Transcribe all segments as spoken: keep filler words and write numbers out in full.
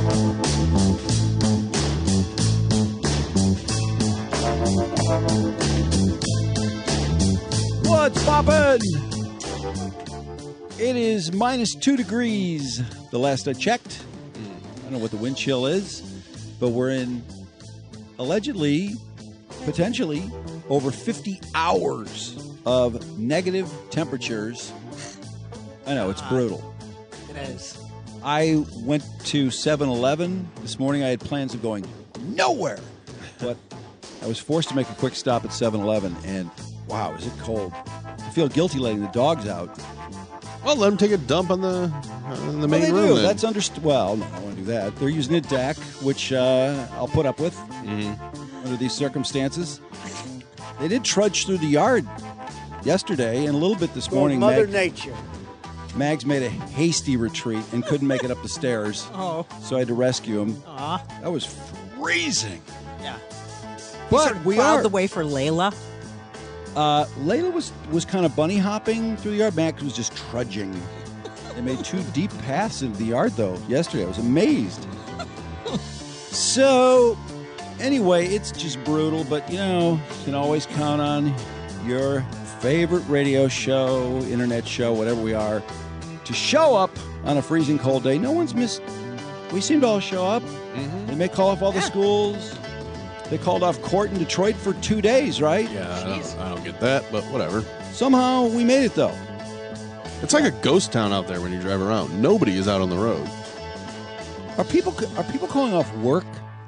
What's poppin'? It is minus two degrees. The last I checked. I don't know what the wind chill is, but we're in allegedly, potentially, over fifty hours of negative temperatures. I know, it's brutal. It is. I went to seven eleven this morning. I had plans of going nowhere, but I was forced to make a quick stop at seven eleven, and wow, is it cold. I feel guilty letting the dogs out. Well, let them take a dump on the on the Well, main they room. do. then. That's understood. Well, no, I don't want to do that. They're using a deck, which uh, I'll put up with Mm-hmm. under these circumstances. They did trudge through the yard yesterday and a little bit this Well, morning. Mother Mag- Nature. Mags made a hasty retreat and couldn't make it up the stairs, Oh. so I had to rescue him. Aw. That was freezing. Yeah. But sort of we plowed are. the way for Layla. Uh, Layla was, was kind of bunny hopping through the yard. Max was just trudging. They made two deep paths into the yard, though, yesterday. I was amazed. So, anyway, it's just brutal, but, you know, you can always count on your favorite radio show, internet show, whatever we are, to show up on a freezing cold day. No one's missed. We seem to all show up. Mm-hmm. They may call off all the schools. They called off court in Detroit for two days, right? Yeah, I don't, I don't get that, but whatever. Somehow we made it, though. It's like a ghost town out there when you drive around. Nobody is out on the road. Are people are people calling off work?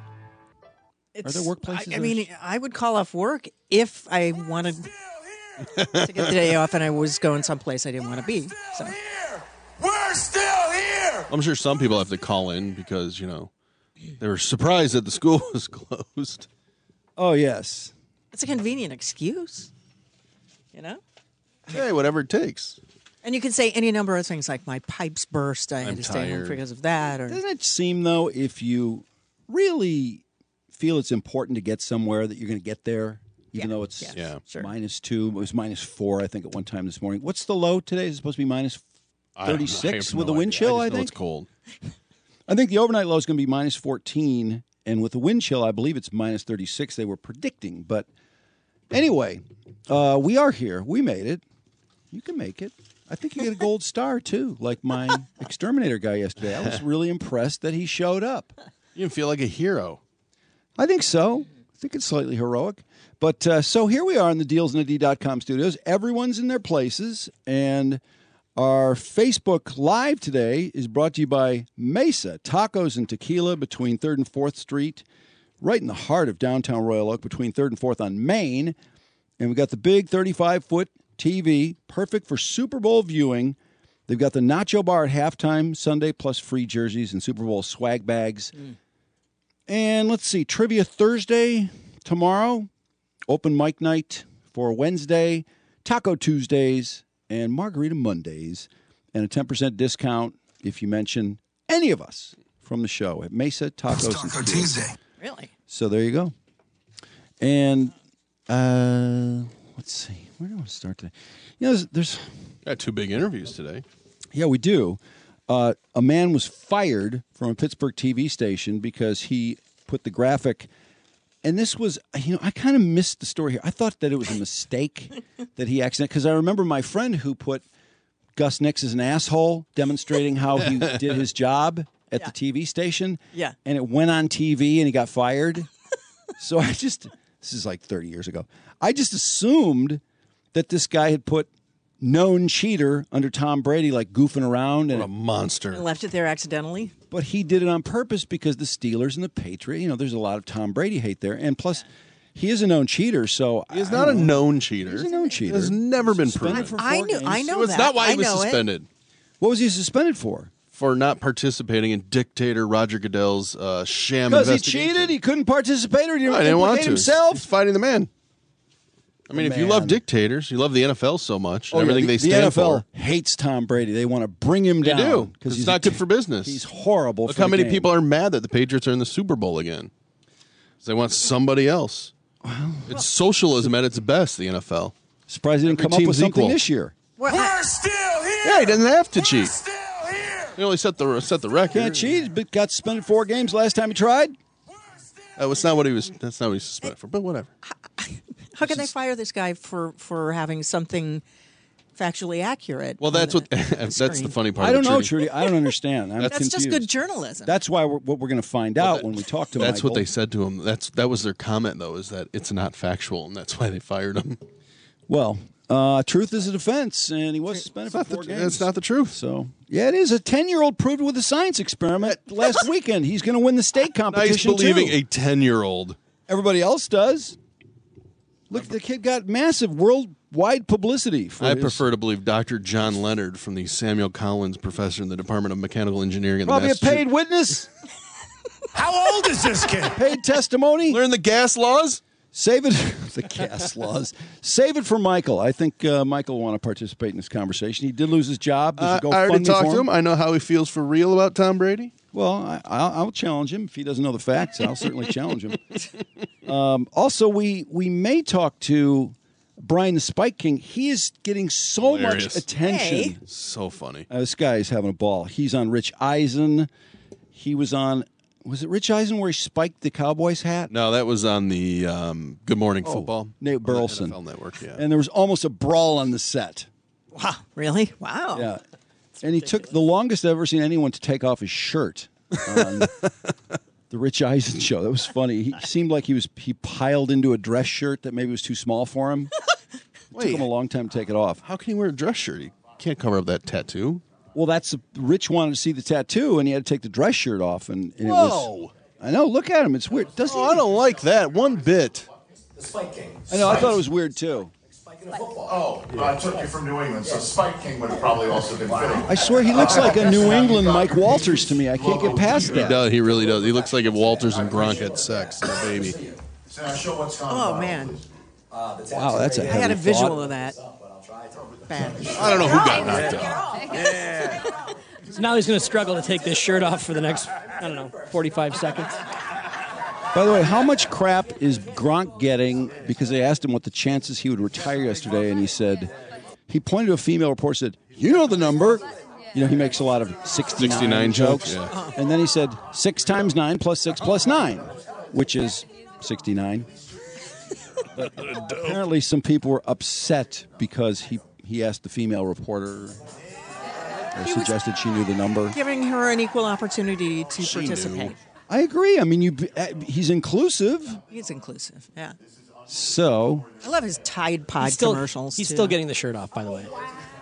It's, there workplaces I, I that mean, I would call off work if I wanted to get the day off and I was going someplace I didn't want to be. So. We're still here. I'm sure some people have to call in because, you know, they were surprised that the school was closed. Oh, yes. It's a convenient excuse, you know? Hey, whatever it takes. And you can say any number of things like my pipes burst, I had I'm to stay home tired. because of that. Or Doesn't it seem, though, if you really feel it's important to get somewhere that you're going to get there, even Yeah. though it's Yeah. Yeah. Sure. minus two, it was minus four, I think, at one time this morning. What's the low today? Is it supposed to be minus I don't know. I thirty-six have with no the wind idea. chill, I, I just know think? it's cold. I think the overnight low is going to be minus fourteen, and with the wind chill, I believe it's minus thirty-six they were predicting. But anyway, uh, we are here. We made it. You can make it. I think you get a gold star, too, like my exterminator guy yesterday. I was really impressed that he showed up. You feel like a hero. I think so. I think it's slightly heroic. But uh, so here we are in the deals and a d dot com studios. Everyone's in their places, and our Facebook Live today is brought to you by Mesa Tacos and Tequila between third and fourth Street, right in the heart of downtown Royal Oak, between third and fourth on Main. And we've got the big thirty-five foot T V, perfect for Super Bowl viewing. They've got the Nacho Bar at halftime Sunday, plus free jerseys and Super Bowl swag bags. Mm. And let's see, Trivia Thursday tomorrow, open mic night for Wednesday, Taco Tuesdays, and Margarita Mondays, and a ten percent discount if you mention any of us from the show at Mesa Tacos and Taco Tequila. Tuesday. really? So there you go. And uh, let's see, where do I want to start today? You know, there's, there's Got two big interviews today. yeah, we do. Uh, a man was fired from a Pittsburgh T V station because he put the graphic. And this was, you know, I kind of missed the story here. I thought that it was a mistake that he accidentally, because I remember my friend who put Gus Nix as an asshole, demonstrating how he did his job at Yeah. the T V station. Yeah. And it went on T V and he got fired. So I just, this is like thirty years ago. I just assumed that this guy had put known cheater under Tom Brady, like goofing around. What And a monster. I left it there accidentally. but he did it on purpose because the Steelers and the Patriots, you know, there's a lot of Tom Brady hate there. And plus, he is a known cheater, so He's I not a don't know. known cheater. He's a known cheater. Has never been Suspended proven. for I four knew. games. I know It's that. not why he I was know it. suspended. What was he suspended for? For not participating in dictator Roger Goodell's uh, sham Because he investigation. cheated, he couldn't participate, or he No, I didn't want implicate to. himself. He's fighting the man. I mean, if you love Man. dictators, you love the N F L so much, Oh, and yeah, everything the, they stand the N F L for. hates Tom Brady. They want to bring him They down. do. because It's he's not a- good for business. He's horrible. Look for how the many game. people are mad that the Patriots are in the Super Bowl again. 'Cause they want somebody else. It's socialism at its best, the N F L. Surprised he didn't Every come up with team's something equal. this year. Well, We're I- still here. Yeah, he doesn't have to We're cheat. still here. He only set the set the record. Can't cheat, but got suspended four games last time he tried. That was not what he was. That's not what he was suspended for. But whatever. How can they fire this guy for, for having something factually accurate? Well, that's on what. the That's the screen? funny part. I don't of it, know, Trudy. Trudy. I don't understand. I'm That's confused. just good journalism. That's why we're, what we're going to find out when we talk to That's Michael. what they said to him. That's that was their comment though, is that it's not factual, and that's why they fired him. Well, uh, truth is a defense, and he was suspended for That's four not, the, games. that's not the truth. So, yeah, it is. A ten-year-old proved with a science experiment last weekend. He's going to win the state Nice competition, believing too. a ten-year-old. Everybody else does. Look, the kid got massive worldwide publicity. For I his, prefer to believe Doctor John Leonard from the Samuel Collins Professor in the Department of Mechanical Engineering in Probably the a paid Massachusetts. witness, How old is this kid? paid testimony. Learn the gas laws. Save it, the gas laws. Save it for Michael. I think uh, Michael will want to participate in this conversation. He did lose his job. There's a Uh, I already GoFundMe talked for to him. I know how he feels for real about Tom Brady. Well, I, I'll, I'll challenge him if he doesn't know the facts. I'll certainly challenge him. Um, also, we we may talk to Brian the Spike King. He is getting so Hilarious. much attention. Hey. So funny. Uh, this guy is having a ball. He's on Rich Eisen. He was on. Was it Rich Eisen where he spiked the Cowboys hat? No, that was on the um, Good Morning Football. Nate On the Burleson. N F L Network, yeah. And there was almost a brawl on the set. Wow. Really? Wow. Yeah. And he took the longest I've ever seen anyone to take off his shirt on the Rich Eisen show. That was funny. He seemed like he was he piled into a dress shirt that maybe was too small for him. It Wait. took him a long time to take it off. How can he wear a dress shirt? He can't cover up that tattoo. Well, that's Rich wanted to see the tattoo, and he had to take the dress shirt off, and, and it was. Whoa. I know. Look at him. It's weird. Doesn't Oh, I don't like that one bit. The Spike King. I know. I thought it was weird too. Oh, I took you from New England, so Spike King would have probably also been fitting. I swear he looks like a New England Mike Walters to me. I can't get past He that. does. He really does. He looks like if Walters and Gronk had sex. The baby. So now show what's going Oh, on. man. Wow, that's a I heavy had a visual thought. of that. Bad. I don't know who got knocked out. So now he's going to struggle to take this shirt off for the next, I don't know, forty-five seconds. By the way, how much crap is Gronk getting because they asked him what the chances he would retire yesterday, and he said, he pointed to a female reporter, said, you know the number. You know, he makes a lot of sixty-nine, sixty-nine jokes. jokes, yeah. And then he said, six times nine plus six plus nine, which is sixty-nine. But apparently some people were upset because he, he asked the female reporter, or He was- suggested she knew the number. Giving her an equal opportunity to She knew. participate. I agree. I mean, you uh, he's inclusive. He's inclusive. Yeah. So, I love his Tide Pod He's still, commercials. he's too. still getting the shirt off, by the way.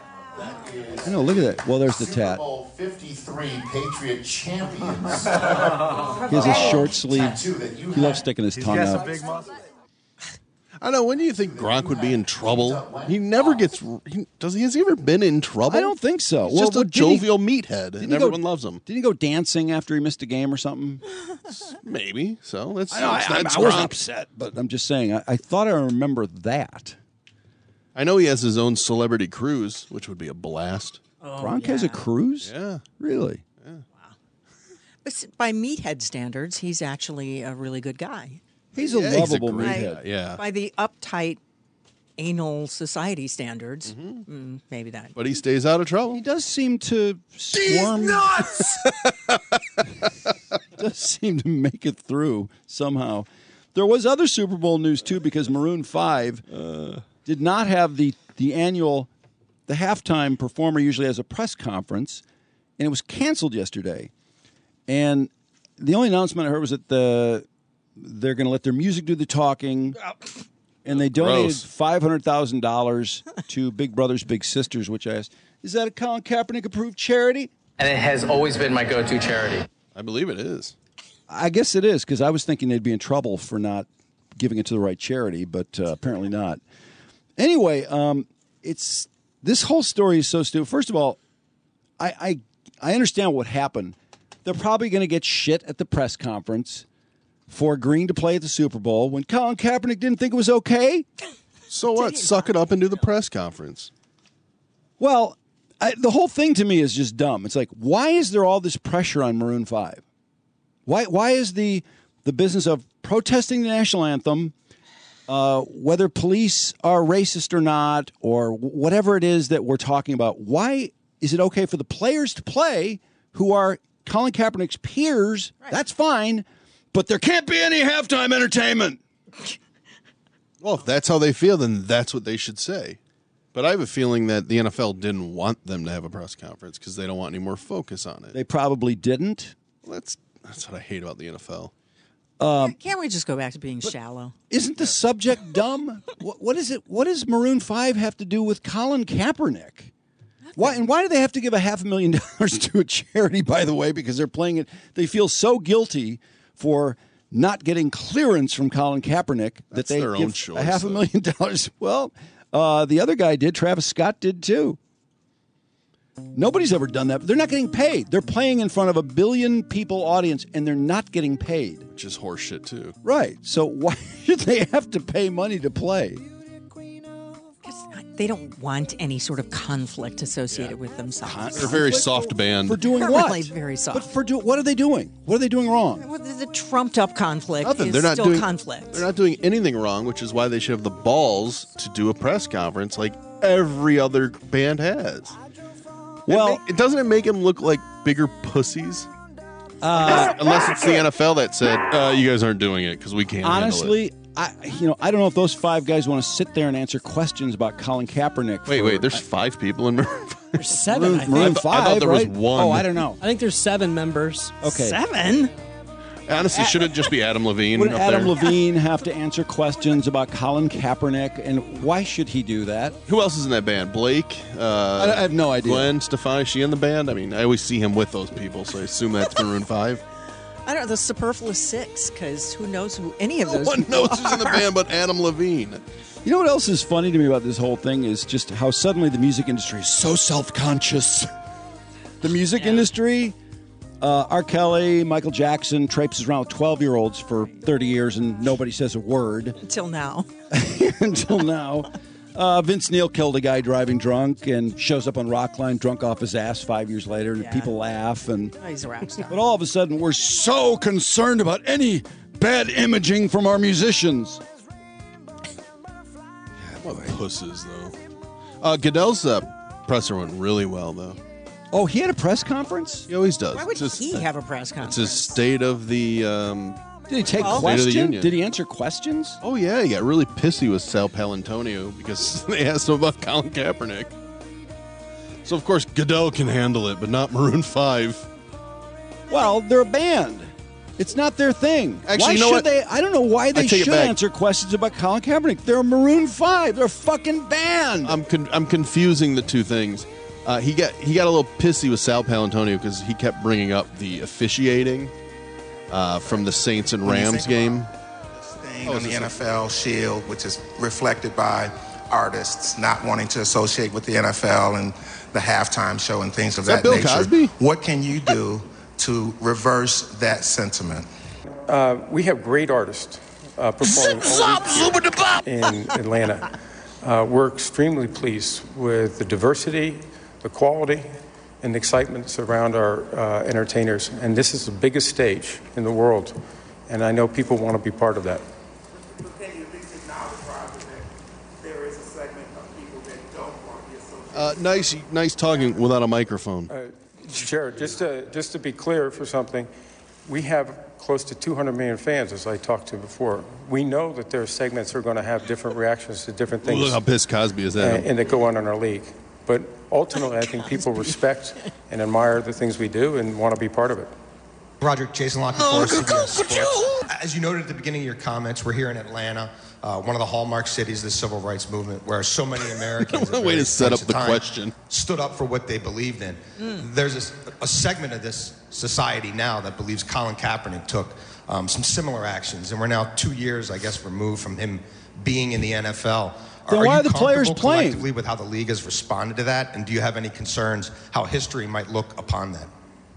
I know, look at that. Well, there's the Super tat. Bowl fifty-three Patriot champions. He has a short sleeve. Tattoo that you He loves have. sticking his tongue out. I don't know. When do you think Gronk would be in trouble? He never gets. He, does he? Has he ever been in trouble? I don't think so. He's Well, just a what- didn't he- jovial meathead, didn't and he go- everyone loves him. Didn't he go dancing after he missed a game or something? Maybe so. That's I, know, I, that's, I, that's I wasn't Gronk. upset, but I'm just saying. I, I thought I remember that. I know he has his own celebrity cruise, which would be a blast. Gronk has a cruise? Yeah. Really? But s- by meathead standards, he's actually a really good guy. He's a Yeah, he's a lovable great meathead. guy, yeah. By the uptight anal society standards, mm, maybe that. But he stays out of trouble. He does seem to swarm. Nuts! does seem to make it through somehow. There was other Super Bowl news too because Maroon Five uh, did not have the the annual, the halftime performer usually has a press conference, and it was canceled yesterday. And the only announcement I heard was that the they're going to let their music do the talking, and they donated Gross. five hundred thousand dollars to Big Brothers Big Sisters, which I asked, is that a Colin Kaepernick approved charity? And it has always been my go-to charity. I believe it is. I guess it is because I was thinking they'd be in trouble for not giving it to the right charity, but uh, apparently not. Anyway, um, it's this whole story is so stupid. First of all, I I, I understand what happened. They're probably going to get shit at the press conference for agreeing to play at the Super Bowl when Colin Kaepernick didn't think it was okay. So what? Suck it up and do the press conference. Well, I, the whole thing to me is just dumb. It's like, why is there all this pressure on Maroon Five? Why why is the the business of protesting the national anthem, uh, whether police are racist or not, or whatever it is that we're talking about, why is it okay for the players to play, who are Colin Kaepernick's peers, that's fine, but there can't be any halftime entertainment. Well, if that's how they feel, then that's what they should say. But I have a feeling that the N F L didn't want them to have a press conference because they don't want any more focus on it. They probably didn't. Well, that's that's what I hate about the N F L. Um, Can't we just go back to being shallow? Isn't the subject dumb? what, what is it? What does Maroon five have to do with Colin Kaepernick? Why and why do they have to give a half a million dollars to a charity? By the way, because they're playing it, they feel so guilty for not getting clearance from Colin Kaepernick that That's they their give own choice, a half a though. million dollars. Well, uh, the other guy did. Travis Scott did too. Nobody's ever done that. They're not getting paid. They're playing in front of a billion people audience, and they're not getting paid. Which is horseshit, too. Right. So why should they have to pay money to play? They don't want any sort of conflict associated with themselves. They're a very soft band. For doing They're what? really very soft. But for do what are they doing? What are they doing wrong? Well, the, the trumped-up conflict Nothing. is They're not still doing conflict. They're not doing anything wrong, which is why they should have the balls to do a press conference like every other band has. Well, it, make, it doesn't it make them look like bigger pussies? Uh, Unless it's the N F L that said, uh, "You guys aren't doing it because we can't." handle honestly, it. I you know I don't know if those five guys want to sit there and answer questions about Colin Kaepernick. Wait, for- wait. There's five people in Maroon five. There's seven. Maroon, I think. Maroon I thought- I five. thought there was right? one. Oh, I don't know. I think there's seven members. Okay. Seven? Honestly, should it just be Adam Levine Would up Adam there? Levine have to answer questions about Colin Kaepernick, and why should he do that? Who else is in that band? Blake? Uh, I, I have no idea. Glenn Stefani? Is she in the band? I mean, I always see him with those people, so I assume that's Maroon five. I don't know, the superfluous six, because who knows who any of No those one people knows who's in the are. band but Adam Levine. You know what else is funny to me about this whole thing is just how suddenly the music industry is so self-conscious. The music industry, uh, R. Kelly, Michael Jackson traipses around with twelve-year-olds for thirty years and nobody says a word Until now. until now. Uh, Vince Neil killed a guy driving drunk and shows up on Rockline drunk off his ass five years later, and Yeah. people laugh. And Oh, he's a rap star. but all of a sudden, we're so concerned about any bad imaging from our musicians. What pusses, though. Uh, Goodell's uh, presser went really well, though. Oh, he had a press conference? He always does. Why would It's his- he have a press It's conference? his state of the. Um, Did he take Well- State of the questions? Union. Did he answer questions? oh, yeah, he got really pissy with Sal Palantonio because they asked him about Colin Kaepernick. So, of course, Goodell can handle it, but not Maroon five. Well, they're a band. It's not their thing. Actually, why you know should what? they? I don't know why they take it should back. answer questions about Colin Kaepernick. They're a Maroon Five. They're a fucking band. I'm con- I'm confusing the two things. Uh, he got he got a little pissy with Sal Palantonio because he kept bringing up the officiating uh, from the Saints and When you Rams think game. about Thing Oh, on is the this N a- F L Shield, which is reflected by artists not wanting to associate with the N F L and the halftime show and things of Is that that, Bill nature. Cosby? What can you do to reverse that sentiment? Uh, we have great artists uh, performing all week here in Atlanta. Uh, we're extremely pleased with the diversity, the quality, and the excitement around our uh, entertainers. And this is the biggest stage in the world, and I know people want to be part of that. Can you at least acknowledge, Roger, that there is a segment of people that don't want to be associated? Uh, nice nice talking without a microphone. Uh, Chair, just to, just to be clear for something, we have close to two hundred million fans, as I talked to before. We know that there are segments that are going to have different reactions to different things. Look how pissed Cosby is uh, at him. and that go on in our league. But ultimately, I think people respect and admire the things we do and want to be part of it. Roger, Jason Lockenforth, C B S Sports. As you noted at the beginning of your comments, we're here in Atlanta, uh, one of the hallmark cities of the civil rights movement, where so many Americans at Way to various set points up in the time question. stood up for what they believed in. There's a, a segment of this society now that believes Colin Kaepernick took um, some similar actions, and we're now two years, I guess, removed from him being in the N F L. Then are why you are the players comfortable playing? collectively with how the league has responded to that, and do you have any concerns how history might look upon that?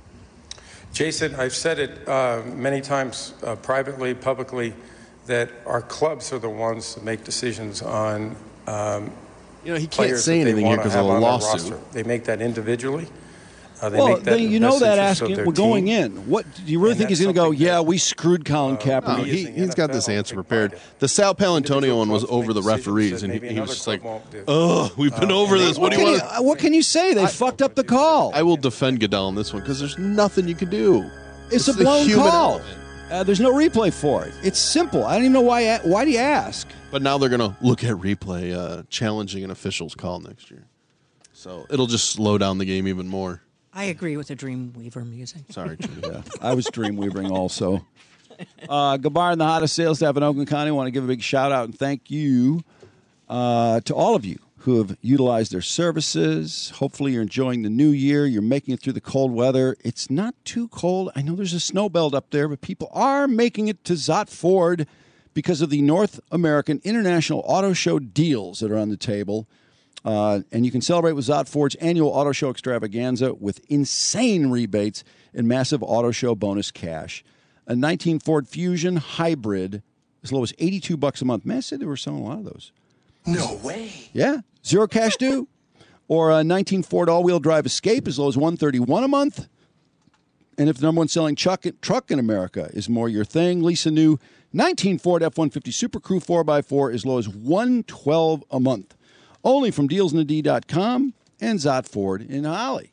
Jason, I've said it uh, many times uh, privately, publicly, that our clubs are the ones that make decisions on um, You know, he can't players say that they anything here wanna because of have a on their lawsuit. roster. They make that individually. Uh, they Well, make that then you know in the best that interest of asking their we're going team. in. What do you really And think he's that's going to go? something Yeah, that, we screwed Colin Kaepernick. No, we he, as the he's got this N F L answer take prepared. pride in. The Sal Paolantonio Individual one was clubs make over the decisions referees, that and he, maybe he was another just like, club won't do. "Oh, we've been Uh, over and they this. What do you won't want?" Can you- what can you say? They fucked up the call. I will defend Goodell on this one because there's nothing you can do. It's, a the blown human call. element. Uh, there's no replay for it. It's simple. I don't even know why. Why do you ask? But now they're going to look at replay, uh, challenging an official's call next year. So it'll just slow down the game even more. I agree with the Dreamweaver music. Sorry, Jimmy. Yeah, I was Dreamweavering also. Uh, Gabar and the hottest sales staff in Oakland County. I want to give a big shout out and thank you uh, to all of you who have utilized their services. Hopefully you're enjoying the new year. You're making it through the cold weather. It's not too cold. I know there's a snow belt up there, but people are making it to Zott Ford because of the North American International Auto Show deals that are on the table. Uh, and you can celebrate with Zott Ford's annual Auto Show extravaganza with insane rebates and massive Auto Show bonus cash. A nineteen Ford Fusion Hybrid as low as eighty-two bucks a month. Man, I said they were selling a lot of those. No way. Yeah, zero cash due. Or a nineteen Ford all-wheel drive Escape as low as one hundred thirty-one dollars a month. And if the number one selling truck, truck in America is more your thing, Lisa new nineteen Ford F one fifty Super Crew four by four as low as one hundred twelve dollars a month. Only from deals in the D dot com and Zott Ford in Holly.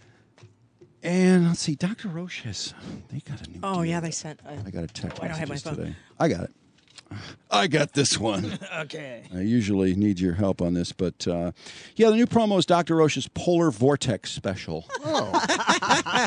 And let's see, Doctor Roche has, they got a new Oh, deal. yeah, they sent. Uh, I got a text I don't have my messages phone. today. I got it. I got this one. Okay. I usually need your help on this, but uh, yeah, the new promo is Doctor Roche's Polar Vortex Special. Oh.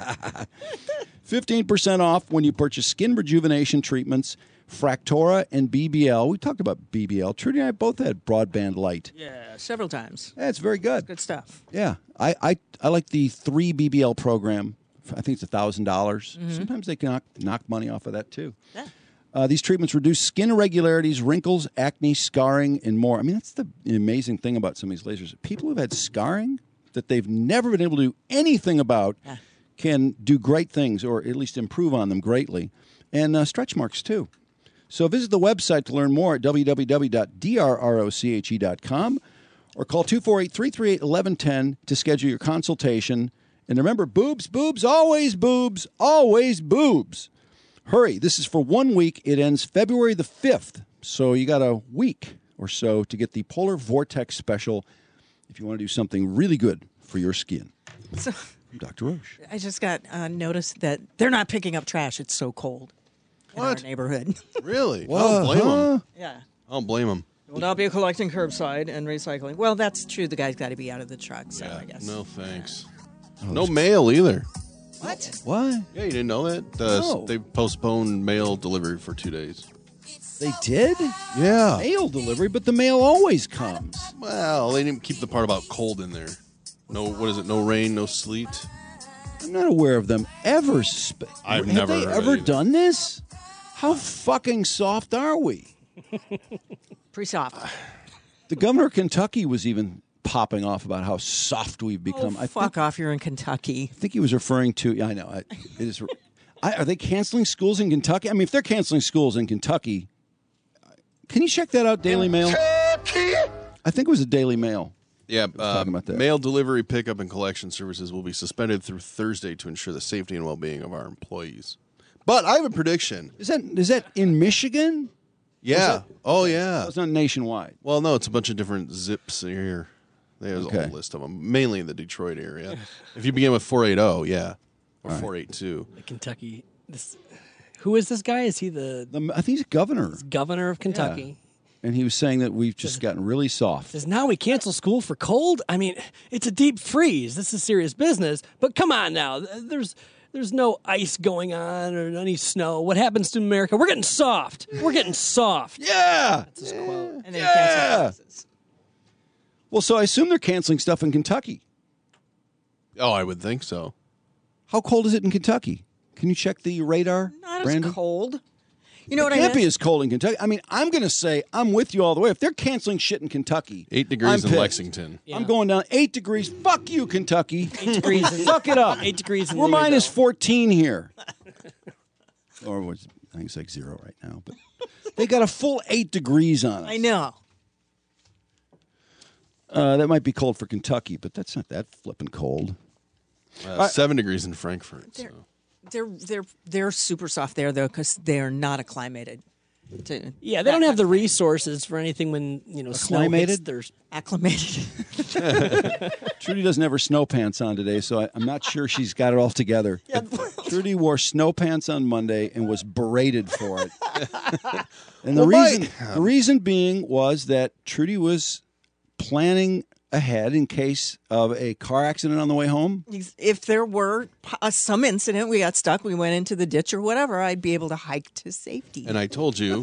fifteen percent off when you purchase skin rejuvenation treatments, Fractora and B B L. We talked about B B L. Trudy and I both had Broadband Light. Yeah, several times. Yeah, it's very good. Good stuff. Yeah, I, I, I like the three B B L program. I think it's one thousand dollars. Mhm. Sometimes they can knock, knock money off of that, too. Yeah. Uh, these treatments reduce skin irregularities, wrinkles, acne, scarring, and more. I mean, that's the amazing thing about some of these lasers. People who've had scarring that they've never been able to do anything about Yeah. can do great things, or at least improve on them greatly. And uh, stretch marks, too. So visit the website to learn more at w w w dot d r r o c h e dot com or call two four eight, three three eight, one one one zero to schedule your consultation. And remember, boobs, boobs, always boobs, always boobs. Hurry. This is for one week. It ends February the fifth. So you got a week or so to get the Polar Vortex Special if you want to do something really good for your skin. So, Doctor Roche. I just got uh, notice that they're not picking up trash. It's so cold in What? our neighborhood. Really? I What? don't blame him. Yeah. I don't blame him. Will not be collecting curbside and recycling. Well, that's true. The guy's got to be out of the truck, so I guess. No thanks. Oh, no mail either. What? What? Yeah, you didn't know that? Uh, No. They postponed mail delivery for two days. They did? Yeah. Mail delivery, but the mail always comes. Well, they didn't keep the part about cold in there. No, what is it? No rain, no sleet. I'm not aware of them ever. Sp- I've Have never they heard ever either. done this? How fucking soft are we? Pretty soft. The governor of Kentucky was even popping off about how soft we've become. Oh, I fuck think, off. You're in Kentucky. I think he was referring to. Yeah, I know. I, it is. I, are they canceling schools in Kentucky? I mean, if they're canceling schools in Kentucky, can you check that out? Daily Mail. I think it was a Daily Mail. Yeah, was talking uh, about that. mail delivery, pickup, and collection services will be suspended through Thursday to ensure the safety and well-being of our employees. But I have a prediction. Is that is that in Michigan? Yeah. that- oh, yeah. It's not nationwide. Well, no, it's a bunch of different zips here. There's a Okay. whole list of them, mainly in the Detroit area. If you begin with four eighty, yeah, or four eighty-two. Kentucky. This, who is this guy? Is he the, The, I think he's governor, governor of Kentucky? and he was saying that we've just gotten really soft. Says now we cancel school for cold. I mean, it's a deep freeze. This is serious business. But come on now, there's there's no ice going on or any snow. What happens to America? We're getting soft. We're getting soft. Yeah. That's his quote. And then Yeah. cancel classes. Well, so I assume they're canceling stuff in Kentucky. Oh, I would think so. How cold is it in Kentucky? Can you check the radar, Not Brandon? as cold. You know It what I can't meant? be as cold in Kentucky. I mean, I'm going to say I'm with you all the way. If they're canceling shit in Kentucky, Eight degrees I'm in pissed. Lexington. I'm going down eight degrees. Fuck you, Kentucky. Eight degrees. In, Suck it up. Eight degrees in We're minus Louisville. fourteen here. Or was, I think it's like zero right now. But they got a full eight degrees on us. I know. Uh, that might be cold for Kentucky, but that's not that flippin' cold. Uh, seven degrees in Frankfurt. They're, So. they're they're they're super soft there though because they're not acclimated. To Yeah, they don't have the resources for anything when you know snow hits Acclimated? their acclimated. Trudy doesn't have her snow pants on today, so I, I'm not sure she's got it all together. Yeah. Trudy wore snow pants on Monday and was berated for it. And the Well, my- reason the reason being was that Trudy was planning ahead in case of a car accident on the way home. If there were uh, some incident, we got stuck, we went into the ditch or whatever, I'd be able to hike to safety. And I told you,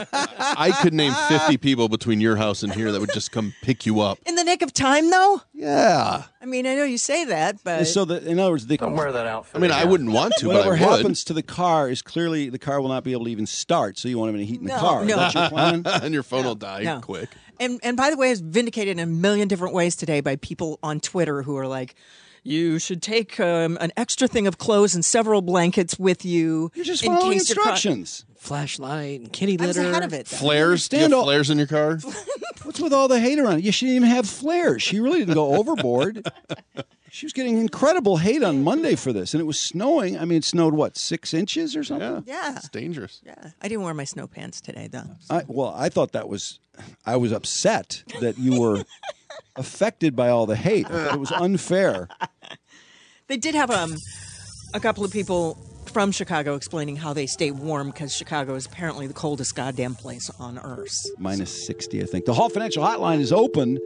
I could name fifty people between your house and here that would just come pick you up. In the nick of time, though. Yeah. I mean, I know you say that, but So that in other words, the, Don't wear that outfit. I mean, I wouldn't want to, but I whatever would. happens to the car is clearly the car will not be able to even start. So you want him to heat in the No, car. Is no. that your plan? and your phone will die No. quick. And and by the way, it's vindicated in a million different ways today by people on Twitter who are like, you should take um, an extra thing of clothes and several blankets with you. You're just in following case your car- instructions. flashlight and kitty I was litter. ahead of it. though. Flares? Do you Stand have all- flares in your car? What's with all the hate around it? Yeah, she didn't even have flares. She really didn't go overboard. She was getting incredible hate on Monday for this, and it was snowing. I mean, it snowed, what, six inches or something? Yeah. Yeah. It's dangerous. Yeah. I didn't wear my snow pants today, though. I, well, I thought that was, I was upset that you were affected by all the hate. It was unfair. They did have um, a couple of people from Chicago explaining how they stay warm because Chicago is apparently the coldest goddamn place on earth. Minus sixty, I think. The Hall Financial Hotline is open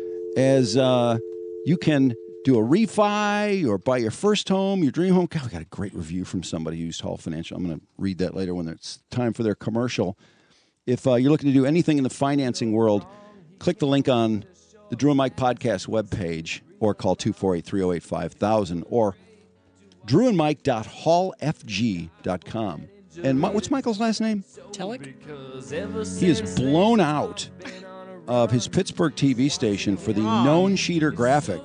as uh, you can do a refi or buy your first home, your dream home. God, we got a great review from somebody who used Hall Financial. I'm going to read that later when it's time for their commercial. If uh, you're looking to do anything in the financing world, click the link on the Drew and Mike podcast webpage or call two four eight, three oh eight, five thousand or drew and mike dot hall f g dot com. And Mi- what's Michael's last name? Telek? He is blown out of his Pittsburgh T V station for the known cheater graphic.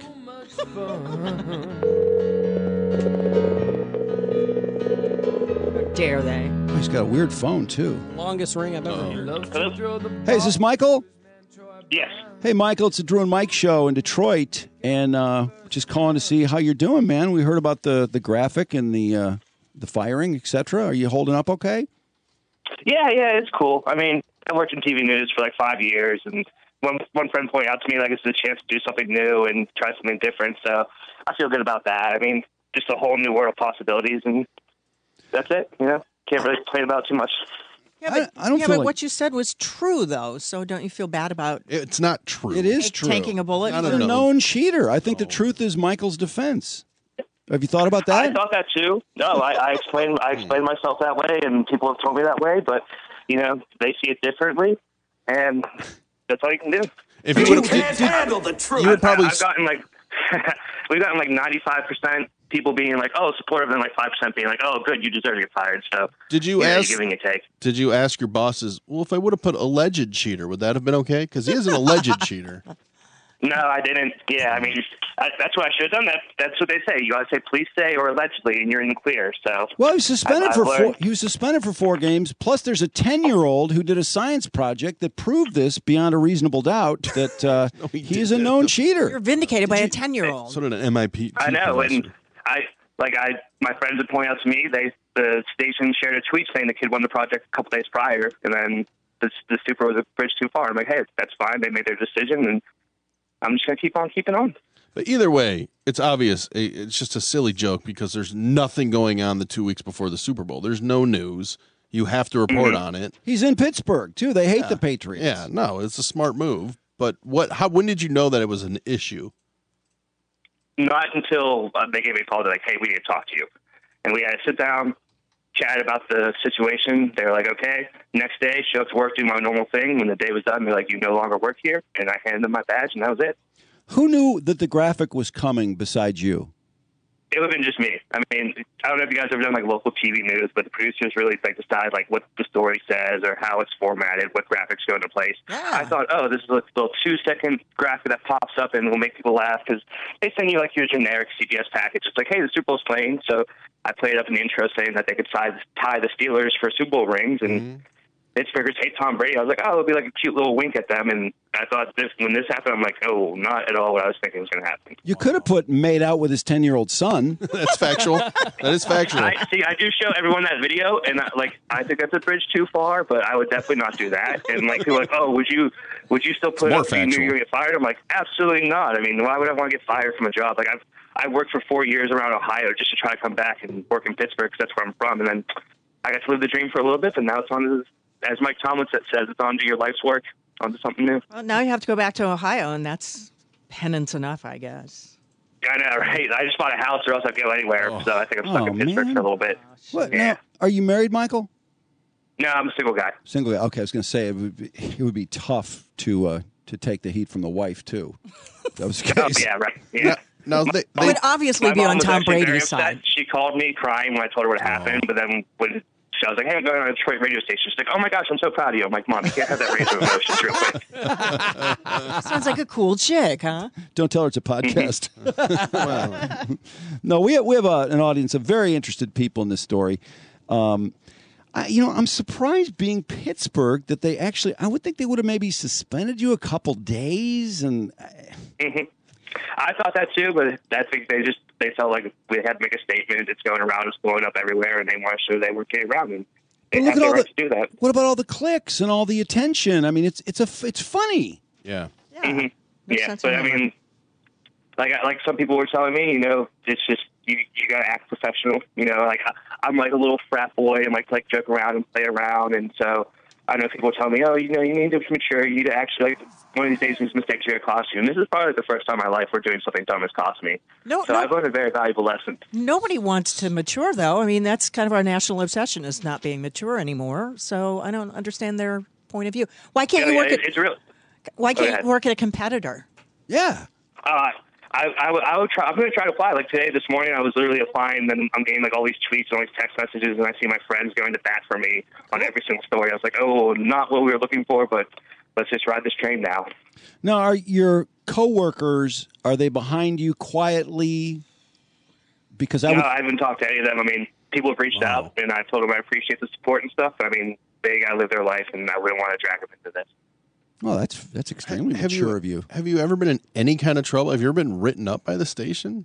Dare they? Oh, he's got a weird phone, too. Longest ring I've ever heard. Hey, is this Michael? Yes. Hey, Michael, it's the Drew and Mike show in Detroit, and uh, just calling to see how you're doing, man. We heard about the, the graphic and the uh, the firing, et cetera. Are you holding up okay? Yeah, yeah, it's cool. I mean, I worked in T V news for like five years, and one one friend pointed out to me like it's a chance to do something new and try something different. So I feel good about that. I mean, just a whole new world of possibilities, and that's it. You know, can't really complain about it too much. Yeah, but, I- I don't yeah, feel but like- what you said was true, though. So don't you feel bad about It's not true. It is tank- true. tanking a bullet? Not He's a a known- known cheater. I think the truth is Michael's defense. Have you thought about that? I thought that too. No, I, I explained I explained myself that way, and people have told me that way. But you know, they see it differently, and that's all you can do. If you would have, handle the truth. you would probably I've gotten like we've gotten like ninety-five percent people being like, oh, supportive, and like five percent being like, oh, good, you deserve to get fired. So Did you know, ask- you're giving a take? did you ask your bosses, well, if I would have put alleged cheater, would that have been okay? Because he is an alleged cheater. No, I didn't. Yeah, I mean, I, that's what I should have done. That that's what they say. You got to say please say or allegedly, and you're in the clear. So Well, he was suspended I've- for I've four, learned. he was suspended for four games. Plus, there's a ten-year-old who did a science project that proved this beyond a reasonable doubt that uh, he is a known You're cheater. vindicated by a ten-year-old. So did an M I T. I know, professor. and I like I my friends would point out to me. They the station shared a tweet saying the kid won the project a couple days prior, and then the the super was a bridge too far. I'm like, hey, that's fine. They made their decision, and I'm just gonna keep on keeping on. But either way, it's obvious. eh, It's just a silly joke because there's nothing going on the two weeks before the Super Bowl. There's no news. You have to report on it. He's in Pittsburgh too. They hate the Patriots. Yeah, no, it's a smart move. But what? How? When did you know that it was an issue? Not until uh, they gave me a call. They're like, hey, we need to talk to you, and we had to sit down, chat about the situation. They were like, okay. Next day, show up to work, do my normal thing. When the day was done, they're like, you no longer work here, and I handed them my badge, and that was it. Who knew that the graphic was coming besides you? It would have been just me. I mean, I don't know if you guys have ever done like local T V news, but the producers really like decide like what the story says or how it's formatted, what graphics go into place. Yeah. I thought, oh, this is a little two-second graphic that pops up and will make people laugh because they send you like your generic C B S package. It's like, hey, the Super Bowl's playing, so I played up in the intro saying that they could tie, tie the Steelers for Super Bowl rings, and Pittsburghers hate Tom Brady. I was like, oh, it'll be like a cute little wink at them. And I thought this when this happened, I'm like, oh, not at all what I was thinking was going to happen. You could have put made out with his ten-year-old son. That's factual. That is factual. I, see, I do show everyone that video, and I, like I think that's a bridge too far, but I would definitely not do that. And like people are like, oh, would you would you still put more up if you knew you were going to get fired? I'm like, absolutely not. I mean, why would I want to get fired from a job? Like I've I worked for four years around Ohio just to try to come back and work in Pittsburgh because that's where I'm from, and then I got to live the dream for a little bit, but now it's on to, as Mike Tomlin says, it's on to your life's work, on to something new. Well, now you have to go back to Ohio, and that's penance enough, I guess. I know, right? I just bought a house, or else I'd go anywhere. Oh. So I think I'm stuck Oh, in Pittsburgh man. for a little bit. What? Yeah. Now, are you married, Michael? No, I'm a single guy. Single. Okay, I was going to say it would be, it would be tough to uh, to take the heat from the wife too. If that was the Oh, case. yeah, right. Yeah. Now, they, It they, would obviously My be mom on was Tom actually very Brady's upset. side. She called me crying when I told her what happened, but then when I was like, hey, I'm going on a Detroit radio station, she's like, oh, my gosh, I'm so proud of you. I'm like, Mom, you can't have that range of emotions real quick. Sounds like a cool chick, huh? Don't tell her it's a podcast. No, we have, we have a, an audience of very interested people in this story. Um, I, you know, I'm surprised being Pittsburgh that they actually, I would think they would have maybe suspended you a couple days. And Mhm. I thought that too, but I think they just they felt like we had to make a statement. It's going around, it's blowing up everywhere, and they want to show they were getting around. And they But look have at all the right the- to do that. what about all the clicks and all the attention? I mean, it's it's a it's funny. yeah. Yeah. Mhm. Makes Yeah, sense but to I me. mean, like like some people were telling me, you know, it's just you you gotta act professional. You know, like I, I'm like a little frat boy and like like joke around and play around, and so I know people tell me, oh, you know, you need to mature. You need to actually like one of these days these mistakes are gonna cost you. And this is probably the first time in my life where doing something dumb has cost me. No, so no. I've learned a very valuable lesson. Nobody wants to mature, though. I mean, that's kind of our national obsession is not being mature anymore. So I don't understand their point of view. Why can't Yeah, you work yeah, at it's real. Why Go can't ahead. you work at a competitor? Yeah. Uh, I, I, would, I would try. I'm going to try to apply. Like today, this morning, I was literally applying, and I'm getting like all these tweets and all these text messages, and I see my friends going to bat for me on every single story. I was like, oh, not what we were looking for, but let's just ride this train now. Now, are your coworkers, are they behind you quietly? Because I No, would, I haven't talked to any of them. I mean, people have reached Wow. out, and I told them I appreciate the support and stuff. But I mean, they got to live their life, and I wouldn't want to drag them into this. oh, that's that's extremely Have mature you, of you. Have you ever been in any kind of trouble? Have you ever been written up by the station?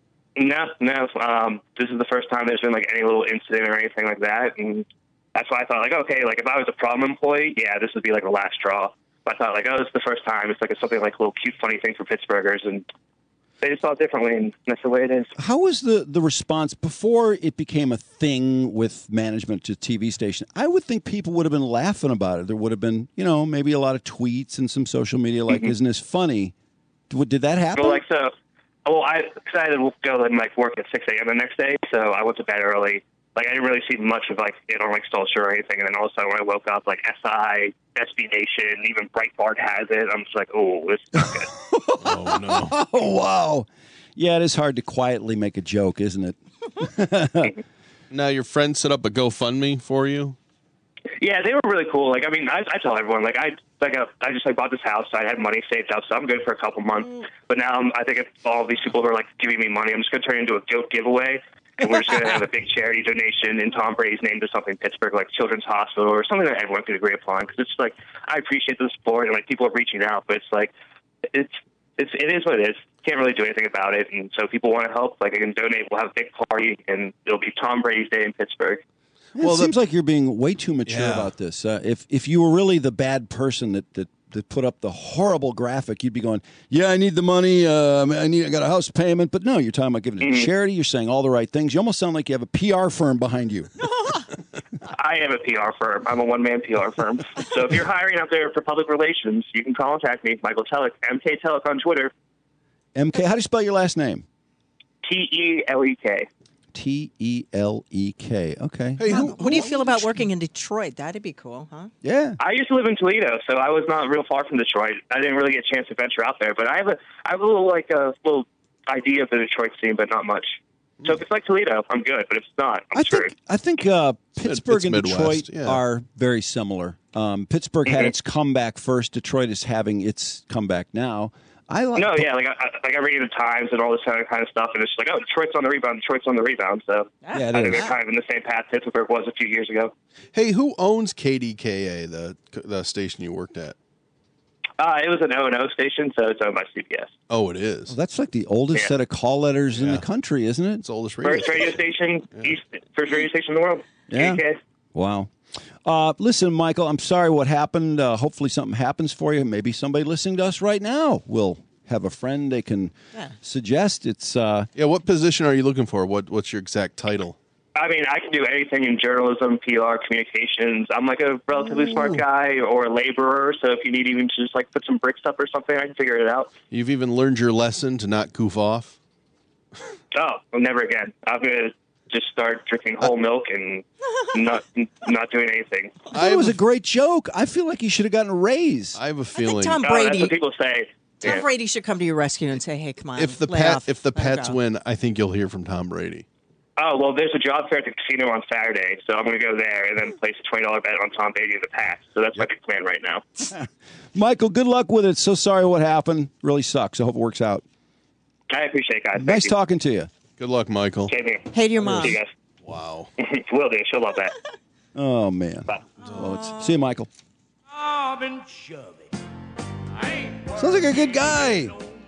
No, no. Um, this is the first time there's been like any little incident or anything like that, and that's why I thought like, okay, like if I was a problem employee, yeah, this would be like the last straw. But I thought like, oh, this is the first time. It's like it's something like a little cute, funny thing for Pittsburghers, and they just saw it differently, and that's the way it is. How was the, the response before it became a thing with management to T V station? I would think people would have been laughing about it. There would have been, you know, maybe a lot of tweets and some social media like, Mm-hmm. isn't this funny? Did, did that happen? Well, like so, well, I cause I had to go and like work at six a.m. the next day, so I went to bed early. Like I didn't really see much of like it on like Stolzer or anything, and then all of a sudden when I woke up, like S I, S B Nation, even Breitbart has it. I'm just like, oh, this is not good. Oh, no. Oh, wow. Yeah, it is hard to quietly make a joke, isn't it? Now, your friend set up a GoFundMe for you? Yeah, they were really cool. Like, I mean, I, I tell everyone, like, I like, uh, I just like bought this house. I had money saved up, so I'm good for a couple months. But now I'm, I think if all these people who are like giving me money, I'm just going to turn it into a goat giveaway, and we're just going to have a big charity donation in Tom Brady's name to something Pittsburgh, like Children's Hospital or something that everyone could agree upon. Because it's like I appreciate the support and like people are reaching out, but it's like it's it's it is what it is. Can't really do anything about it, and so people want to help. Like, I can donate. We'll have a big party, and it'll be Tom Brady's day in Pittsburgh. Well, it seems like you're being way too mature Yeah. about this. Uh, if if you were really the bad person that, that, that put up the horrible graphic, you'd be going, "Yeah, I need the money. Uh, I need. I got a house payment." But no, you're talking about giving it to charity. You're saying all the right things. You almost sound like you have a P R firm behind you. I am a P R firm. I'm a one-man P R firm. So if you're hiring out there for public relations, you can contact me, Michael Telek, M K Telek on Twitter, M K. How do you spell your last name? T E L E K. T E L E K. Okay. Hey, who, What do you feel about working in Detroit? That'd be cool, huh? Yeah. I used to live in Toledo, so I was not real far from Detroit. I didn't really get a chance to venture out there, but I have a, I have a little like a little idea of the Detroit scene, but not much. So if it's like Toledo, I'm good. But if it's not, I'm I screwed. think I think uh, Pittsburgh it's and Midwest, Detroit yeah. are very similar. Um, Pittsburgh had its comeback first. Detroit is having its comeback now. I like. No, yeah, like I, I- like I read the Times and all this kind of kind of stuff, and it's like, oh, Detroit's on the rebound, Detroit's on the rebound. So Yeah, it I think is. they're kind of in the same path Pittsburgh was a few years ago. Hey, who owns K D K A, the the station you worked at? Uh, it was an O and O station, so it's owned by C B S. Oh, it is. Well, that's like the oldest Yeah. set of call letters in Yeah. the country, isn't it? It's the oldest radio First radio station, East, first radio station in the world. Yeah. K D K. Wow. Uh, listen, Michael, I'm sorry what happened. Uh, hopefully something happens for you. Maybe somebody listening to us right now will have a friend they can Yeah. suggest. It's uh, Yeah, what position are you looking for? What What's your exact title? I mean, I can do anything in journalism, P R, communications. I'm like a relatively smart guy or a laborer, so if you need even to just like put some bricks up or something, I can figure it out. You've even learned your lesson to not goof off? Oh, well, never again. I'm gonna just start drinking whole milk and not not doing anything. it was a great joke. I feel like you should have gotten a raise. I have a I think feeling Tom Oh, that's Brady. what people say. Tom Yeah. Brady should come to your rescue and say, "Hey, come on, if the lay Pat, off, if the let it Pats go." win, I think you'll hear from Tom Brady. Oh, well, there's a job fair at the casino on Saturday, so I'm going to go there and then place a twenty dollars bet on Tom Brady and the Pats. So that's my big plan right now. Michael, good luck with it. So sorry what happened. Really sucks. I hope it works out. I appreciate it, guys. Thank Nice you. talking to you. Good luck, Michael. Same here. Hey to your mom. See you guys. Wow. Will do. She'll love that. Oh, man. Bye. Well, it's- see you, Michael. Bob Chubby. I ain't Sounds like a good guy.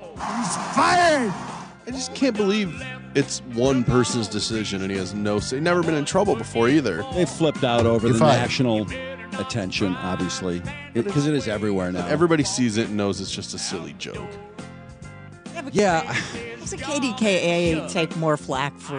Fired! I just can't believe it's one person's decision and he has no say. Never been in trouble before either. They flipped out over You're the fired. national attention, obviously, because it is everywhere now. Everybody sees it and knows it's just a silly joke. Yeah, but Yeah. doesn't K D K A take more flack for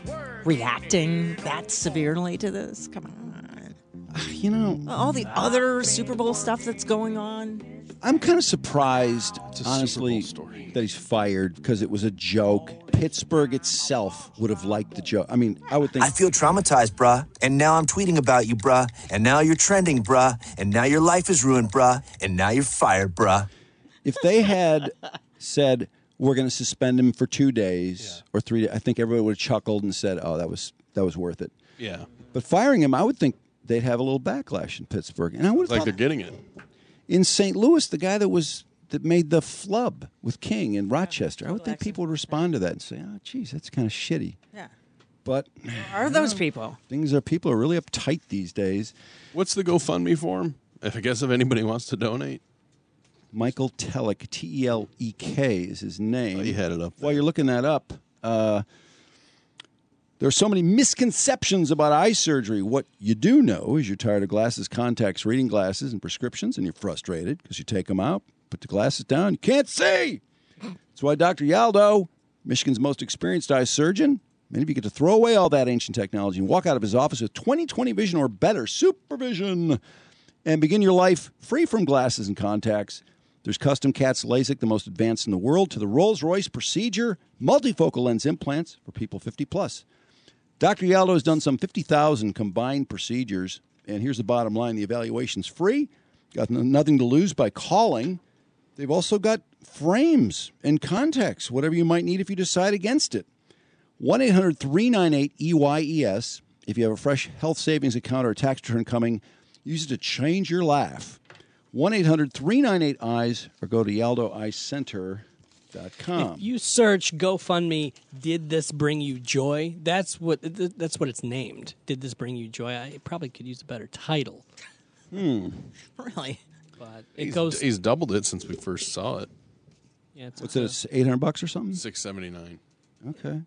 reacting that severely to this? Come on. You know, All the other Super Bowl stuff that's going on. I'm kind of surprised, a Super honestly, Bowl story. that he's fired because it was a joke. Pittsburgh itself would have liked the joke. I mean, I would think. I feel traumatized, bruh. And now I'm tweeting about you, bruh. And now you're trending, bruh. And now your life is ruined, bruh. And now you're fired, bruh. If they had said, we're going to suspend him for two days or three days, I think everybody would have chuckled and said, oh, that was that was worth it. Yeah. But firing him, I would think they'd have a little backlash in Pittsburgh. And I would It's like have they're thought getting it. in Saint Louis, the guy that was that made the flub with King in Rochester, I would think people would respond to that and say, oh, geez, that's kind of shitty. Yeah. But Are those people? things are, people are really uptight these days. What's the GoFundMe for him? If I guess if anybody wants to donate. Michael Telek, T E L E K is his name. Oh, you had it up While you're looking that up, uh, there are so many misconceptions about eye surgery. What you do know is you're tired of glasses, contacts, reading glasses, and prescriptions, and you're frustrated because you take them out, put the glasses down, you can't see. That's why Doctor Yaldo, Michigan's most experienced eye surgeon, many of you get to throw away all that ancient technology and walk out of his office with twenty twenty vision or better supervision and begin your life free from glasses and contacts. There's custom C A T S LASIK, the most advanced in the world, to the Rolls-Royce procedure, multifocal lens implants for people fifty plus. Doctor Yaldo has done some fifty thousand combined procedures, and here's the bottom line. The evaluation's free. Got n- nothing to lose by calling. They've also got frames and contacts, whatever you might need if you decide against it. one eight hundred three nine eight E Y E S. If you have a fresh health savings account or a tax return coming, use it to change your laugh. one eight hundred three nine eight eyes or go to yaldo eye center dot com. If you search GoFundMe, did this bring you joy? That's what that's what it's named. Did this bring you joy? I probably could use a better title. Hmm. Really? But it He's, goes. he's doubled it since we first saw it. Yeah, it's What's it? It's eight hundred bucks or something? six seventy-nine. Okay.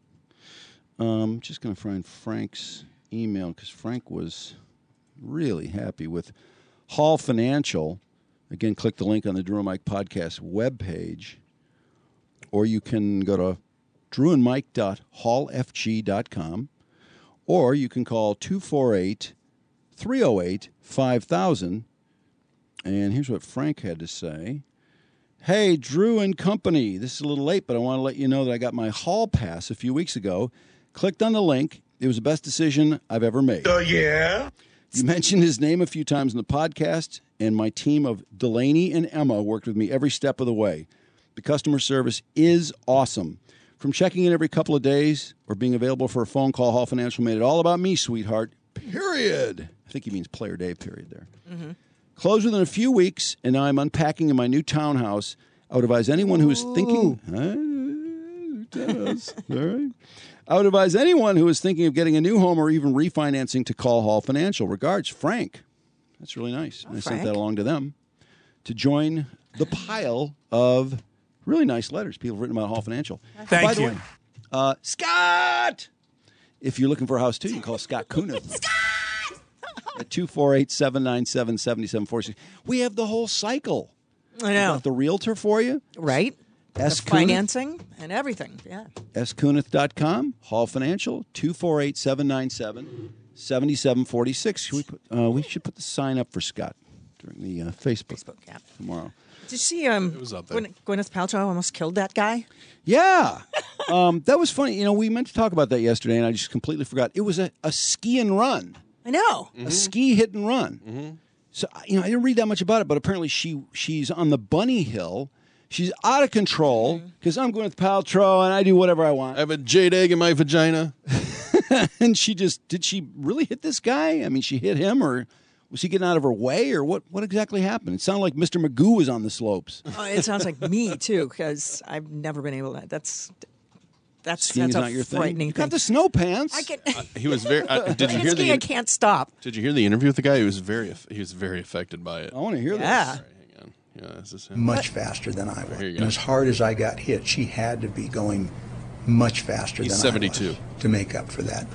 Um, just going to find Frank's email because Frank was really happy with Hall Financial. Again, click the link on the Drew and Mike podcast webpage, or you can go to drew and mike dot hall f g dot com, or you can call two four eight, three oh eight, five thousand. And here's what Frank had to say. Hey, Drew and Company. This is a little late, but I want to let you know that I got my hall pass a few weeks ago. Clicked on the link. It was the best decision I've ever made. Uh, yeah? You mentioned his name a few times in the podcast, and my team of Delaney and Emma worked with me every step of the way. The customer service is awesome. From checking in every couple of days or being available for a phone call, Hall Financial made it all about me, sweetheart. Period. I think he means Player Dave, period there. Mm-hmm. Closed within a few weeks, and now I'm unpacking in my new townhouse. I would advise anyone who is thinking. Uh, tell us, all right. I would advise anyone who is thinking of getting a new home or even refinancing to call Hall Financial. Regards, Frank. That's really nice. Oh, I Frank. sent that along to them to join the pile of really nice letters people have written about Hall Financial. Thank By the you. way, uh, Scott! If you're looking for a house, too, you can call Scott Kunith. Scott! At two four eight, seven nine seven, seven seven four six. We have the whole cycle. I know. We got the realtor for you. Right? S. The Kunith. financing and everything. Yeah. S Kunith dot com, Hall Financial, two four eight, seven nine seven, seven seven four six. Should we, put, uh, we should put the sign up for Scott during the uh, Facebook, Facebook yeah. tomorrow. Did you see um, It was up there. Gwyn- Gwyneth Paltrow almost killed that guy? Yeah. um, that was funny. You know, we meant to talk about that yesterday, and I just completely forgot. It was a, a ski and run. I know. A ski hit and run. Mm-hmm. So, you know, I didn't read that much about it, but apparently she she's on the bunny hill. She's out of control because I'm Gwyneth Paltrow and I do whatever I want. I have a jade egg in my vagina. And she just, did she really hit this guy? I mean, she hit him, or was he getting out of her way, or what, what exactly happened? It sounded like Mister Magoo was on the slopes. Oh, it sounds like me, too, because I've never been able to. That's that's, Skiing's that's a not your thing. frightening You thing. got the snow pants. I can, Uh, he was very. Uh, did you hear skiing, the? I can't stop. Did you hear the interview with the guy? He was very. He was very affected by it. I want to hear Yeah. this. Yeah, this is him. Much faster than I was. Here you And go. as hard as I got hit, she had to be going much faster He's than seventy-two. I was to make up for that.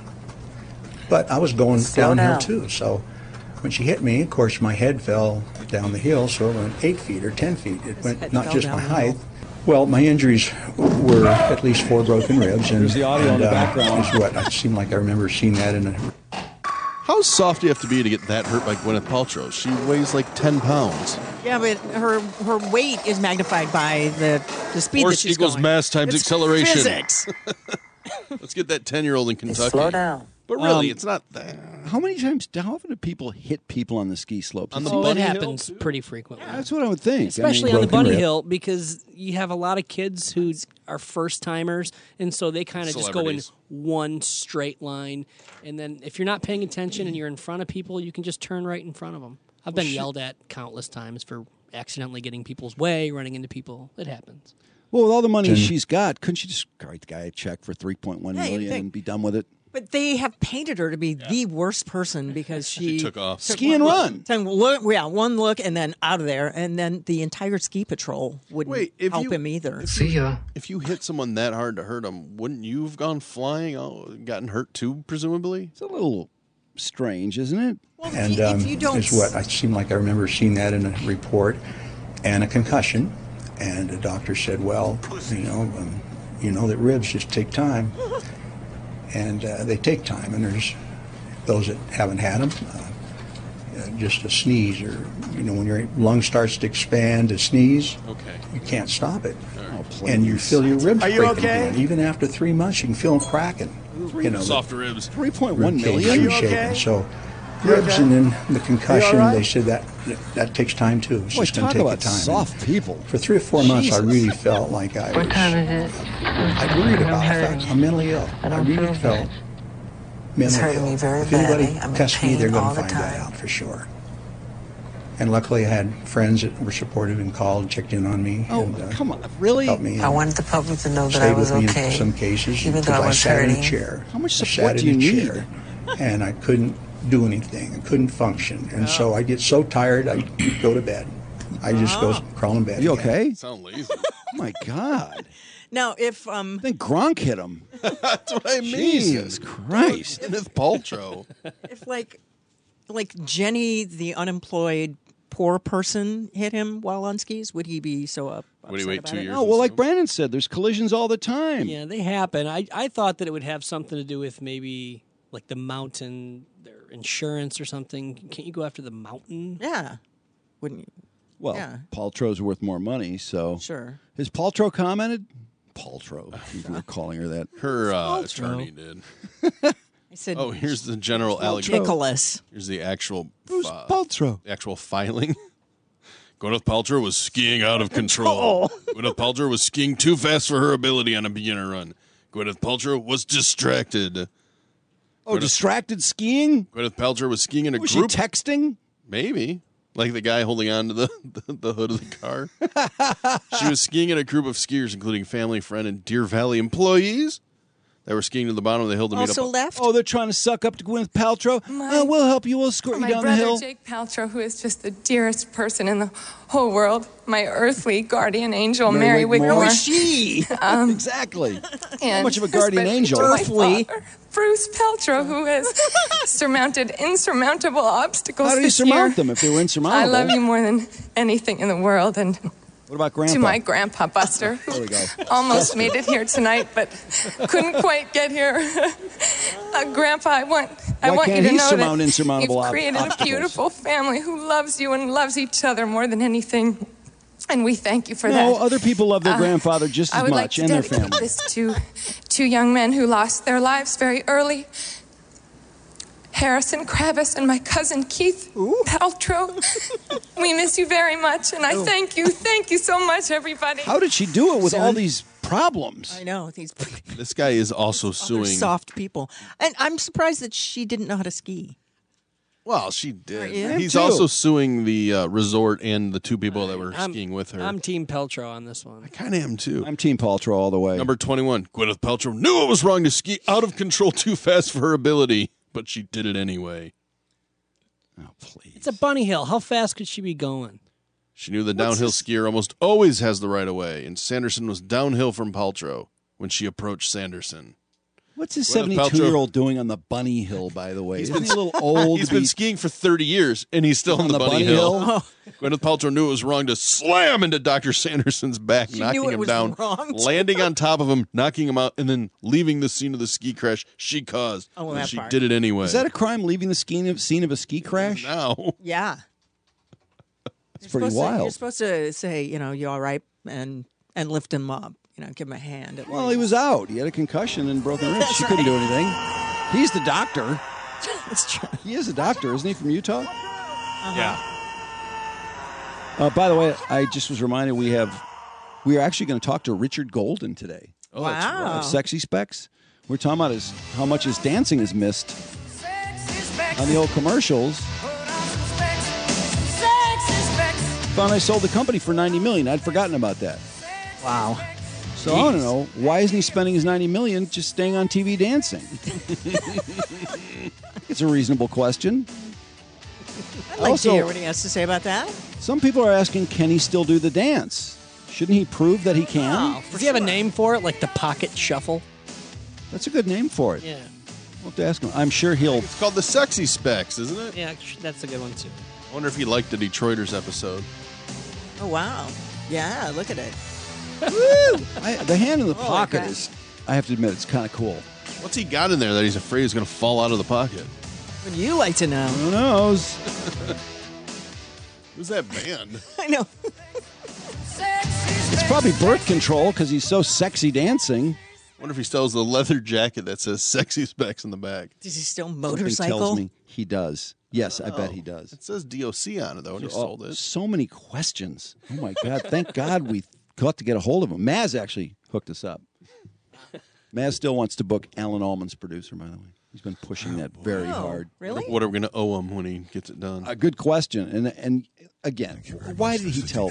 But I was going Slow downhill down. too, so when she hit me, of course, my head fell down the hill, so it went eight feet or ten feet. It went head not fell just down my the height. hill. Well, my injuries were at least four broken ribs, and There's the audio and, in the uh, background. is what I seem like I remember seeing that in a. How soft do you have to be to get that hurt by Gwyneth Paltrow? She weighs like ten pounds. Yeah, but her her weight is magnified by the the speed Force that she's equals going. mass times It's acceleration. Physics. Let's get that ten-year-old in Kentucky. Slow down. But really, Um, it's not that. How many times, how often do people hit people on the ski slopes? On the Oh, it bunny hill, happens too? pretty frequently. That's what I would think. Especially I mean, on the broken bunny rib. hill, because you have a lot of kids who are first timers, and so they kind of just go in Celebrities. one straight line. And then if you're not paying attention and you're in front of people, you can just turn right in front of them. I've been yelled at countless times for accidentally getting people's way, running into people. It happens. well, with all the money Jen- she's got, couldn't she just write the guy a check for three point one Yeah, you'd million think. and be done with it? But they have painted her to be the worst person because she, She took off. Ski and run. Ten look, yeah, one look and then out of there, and then the entire ski patrol wouldn't Wait, if help you- him either. See ya. If you hit someone that hard to hurt them, wouldn't you have gone flying, oh, gotten hurt too, presumably? It's a little strange, isn't it? Well, if And you- um, if you don't is what I seem like I remember seeing that in a report, and a concussion. And the doctor said, "Well, you know, um, you know that ribs just take time, and uh, they take time. And there's those that haven't had them, uh, uh, just a sneeze, or you know, when your lung starts to expand, to sneeze, Okay. you can't stop it, Oh, and you feel your ribs Are you breaking okay? again. Even after three months, you can feel them cracking. You know, Soft ribs. three point one rib cage million? you shaking. okay? So You ribs okay? and then the concussion, all right? they said that that takes time too. It's Boy, just going talk to take about the time. soft people. For three or four months, I Jesus. really felt like I What was. time is it? I worried about. I felt I'm mentally ill. I I don't really feel felt good. mentally It's hurting ill. me very if anybody badly. I'm in tests me, they're pain going all to the find that time. out for sure. And luckily, I had friends that were supportive and called, checked in on me. Oh, and, uh, come on. Really? helped me. I wanted the public to know that Stayed I was with me okay. in some cases even because though I I was sat in a hurting. chair. How much I support sat do in you a need? chair, and I couldn't do anything. I couldn't function, and so I get so tired, I go to bed. I just go crawl in bed. You again. okay? Sound lazy. Oh, my God. Now, if um, I think Gronk hit him. That's what I mean. Jesus Christ. Gwyneth Paltrow. if like like Jenny, the unemployed poor person, hit him while on skis, would he be so up? Would he upset wait about two it? years? Oh, well, like Brandon said, there's collisions all the time. Yeah, they happen. I, I thought that it would have something to do with maybe like the mountain, their insurance or something. Can't you go after the mountain? Yeah, wouldn't you? Well, Yeah. Paltrow's worth more money, so. Sure. Has Paltrow commented? Paltrow. We were calling her that. Her uh, Paltrow. attorney did. I said, Oh, here's the general allegation. Nicholas. Here's the actual Who's uh, Paltrow? the actual filing. Gwyneth Paltrow was skiing out of control. Gwyneth Paltrow was skiing too fast for her ability on a beginner run. Gwyneth Paltrow was distracted. Oh, distracted skiing? Gwyneth Paltrow was skiing in a Was group. she texting? Maybe. Like the guy holding on to the, the, the hood of the car. She was skiing in a group of skiers, including family, friend, and Deer Valley employees. They were skiing to the bottom of the hill to meet Also up. left. Oh, they're trying to suck up to Gwyneth Paltrow. My- Uh, we'll help you. We'll escort you My down the brother, hill. Jake Paltrow, who is just the dearest person in the whole world. My earthly guardian angel, Mary, Mary Wigmore. Wigmore. Where is she? Um, Exactly. and How much of a guardian especially angel? to my Earthly. father, Bruce Paltrow, who has surmounted insurmountable obstacles How did he this surmount year. them if they were I insurmountable? love you more than anything in the world, and What about Grandpa? to my grandpa Buster, There we go. who almost made it here tonight, but couldn't quite get here. uh, Grandpa, I want, I Why want you can't to he know surmount that insurmountable you've ob- created obstacles? a beautiful family who loves you and loves each other more than anything, and we thank you for No, that. other people love their Uh, grandfather just I as would like much, to and their dedicate family. this to two young men who lost their lives very early. Harrison Kravis and my cousin Keith Paltrow. We miss you very much, and I thank you. Thank you so much, everybody. How did she do it with Son. all these problems? I know these This guy is also suing. soft people, and I'm surprised that she didn't know how to ski. Well, she did. Yeah. He's Him too. also suing the uh, resort and the two people that were I'm- skiing with her. I'm Team Peltro on this one. I kind of am too. I'm Team Paltrow all the way. Number twenty-one, Gwyneth Paltrow knew it was wrong to ski out of control too fast for her ability, but she did it anyway. Oh, please. It's a bunny hill. How fast could she be going? She knew the downhill skier almost always has the right of way, and Sanderson was downhill from Paltrow when she approached Sanderson. What's this Gwyneth seventy-two-year-old doing on the bunny hill, by the way? Isn't he a little old? He's to be- been skiing for thirty years, and he's still on, the, bunny, hill. Gwyneth Paltrow knew it was wrong to slam into Doctor Sanderson's back, She knocking knew it him was down, wrong, too. landing on top of him, knocking him out, and then leaving the scene of the ski crash she caused. Oh, well, And that she part. did it anyway. Is that a crime, leaving the scene of, scene of a ski crash? now? Yeah, It's pretty supposed to- wild. you're supposed to say, you know, you all right, and and lift him up. You know, give him a hand. at Well, least. he was out. He had a concussion and broken ribs. She couldn't do anything. He's the doctor. That's true. He is a doctor, isn't he, from Utah? Yeah. Uh, by the way, I just was reminded we have we are actually going to talk to Richard Golden today. Oh, that's Wow. right. Of Sexy Specs. We're talking about his how much his dancing is missed on the old commercials. Found I sold the company for ninety million. I'd forgotten about that. Wow. So I want to know, why isn't he spending his ninety million just staying on T V dancing? It's a reasonable question. I'd like Also- to hear what he has to say about that. Some people are asking, can he still do the dance? Shouldn't he prove that he can? Does he have a name for it, like the pocket shuffle? That's a good name for it. Yeah. We'll have to ask him. I'm sure he'll. It's called the Sexy Specs, isn't it? Yeah, that's a good one, too. I wonder if he liked the Detroiters episode. Oh wow. Yeah, look at it. I, the hand in the Holy pocket crap. is, I have to admit, it's kind of cool. What's he got in there that he's afraid is going to fall out of the pocket? Would you like to know? Who knows? Who's that band? I know. It's probably birth control because he's so sexy dancing. Wonder if he still has the leather jacket that says Sexy Specs in the back. Does he still Something motorcycle? tells me he does. Yes, I bet he Oh, does. It says D O C on it, though, and he Oh, sold it. so many questions. Oh, my God. Thank God we got to get a hold of him. Maz actually hooked us up. Maz still wants to book Alan Allman's producer, by the way. He's been pushing that very Oh, hard. really? What are we going to owe him when he gets it done? A good question. And and again, why did he tell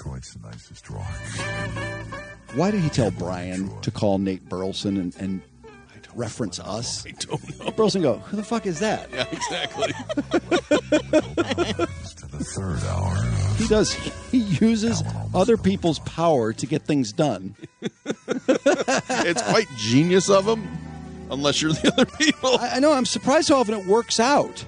Why did he tell Brian to call Nate Burleson and, and reference us? I don't know. Nate Burleson go, who the fuck is that? Yeah, exactly. He does. He uses other people's power to get things done. It's quite genius of him, unless you're the other people. I, I know. I'm surprised how often it works out.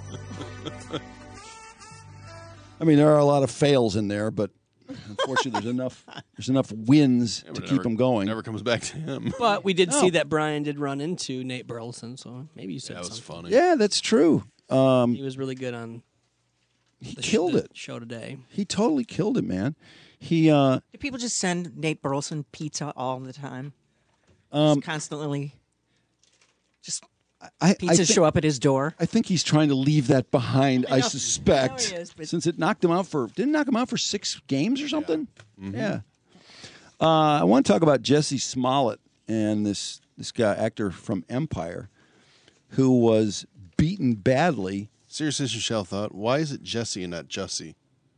I mean, there are a lot of fails in there, but unfortunately, there's enough. There's enough wins Yeah, to but it keep never- him going. Never comes back to him. But we did No. see that Brian did run into Nate Burleson, so maybe you said That was something. funny. Yeah, that's true. Um, He was really good on he the sh- killed the it. show today. He totally killed it, man. He. Uh, Do people just send Nate Burleson pizza all the time? um, Just constantly. Just I, I pizzas think- show up at his door. I think he's trying to leave that behind. I, I know. suspect, I know he is, but- since it knocked him out for didn't knock him out for six games or something. Yeah. Uh, I want to talk about Jesse Smollett and this this guy actor from Empire, who was beaten badly. Serious Issue Shell thought, why is it Jesse and not Jussie?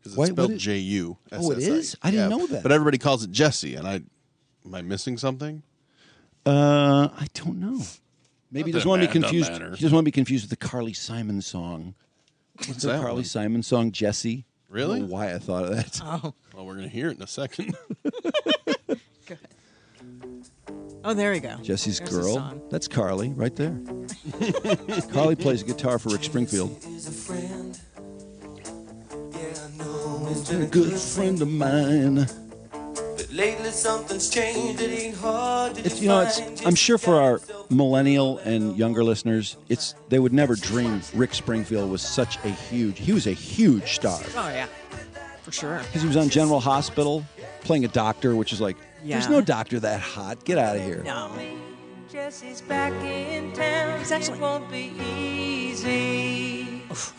Because it's Wait, what spelled is- J U. Oh, it is? I didn't know that. But everybody calls it Jesse, and I am I missing something? Uh, I don't know. Maybe he Not doesn't that want to be ma- doesn't confused. matter. He doesn't want to be confused with the Carly Simon song. What's the that Carly one? Simon song? Jesse. Really? I don't know why I thought of that. Oh. Well, we're going to hear it in a second. Oh, there you go. Jesse's There's the Girl. song. That's Carly right there. Carly plays guitar for Rick Springfield. A good friend of mine. But lately something's changed. It ain't hard to It's, you know, it's. I'm sure for our millennial and younger listeners, it's they would never dream Rick Springfield was such a huge. He was a huge star Oh, yeah. For sure. because he was on General Hospital playing a doctor, which is like, there's Yeah. no doctor that hot. Get out of here. No. Jesse's back in town. It's actually- It won't be easy.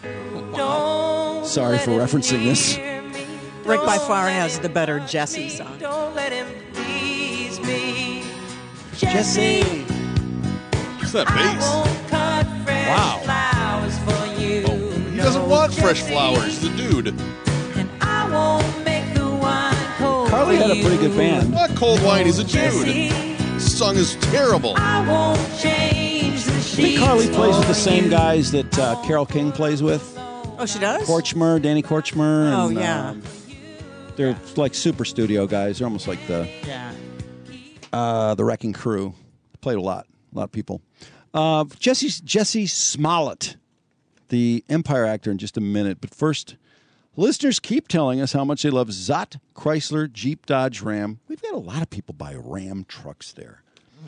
Don't Sorry for let him referencing this. hear me. Rick by Don't far let has him the better please Jesse me. song. Don't let him please me. Jesse. What's that I bass? won't cut fresh Wow. flowers for you. Oh, he doesn't want fresh flowers. The dude. And I won't make the wine cold Carly for had a pretty good you. band. Not cold wine. He's a dude. Jesse, This song is terrible. I won't change the I sheets think Carly plays with the for same you. guys that uh, Carole King plays with. Oh, she does? Korchmer, Danny Korchmer. Oh, and, yeah. um, they're like super studio guys. They're almost like the Yeah. uh, the Wrecking Crew. Played a lot, a lot of people. Uh, Jesse Jesse Smollett, the Empire actor, in just a minute. But first, listeners keep telling us how much they love Zott Chrysler Jeep Dodge Ram. We've got a lot of people buy Ram trucks there.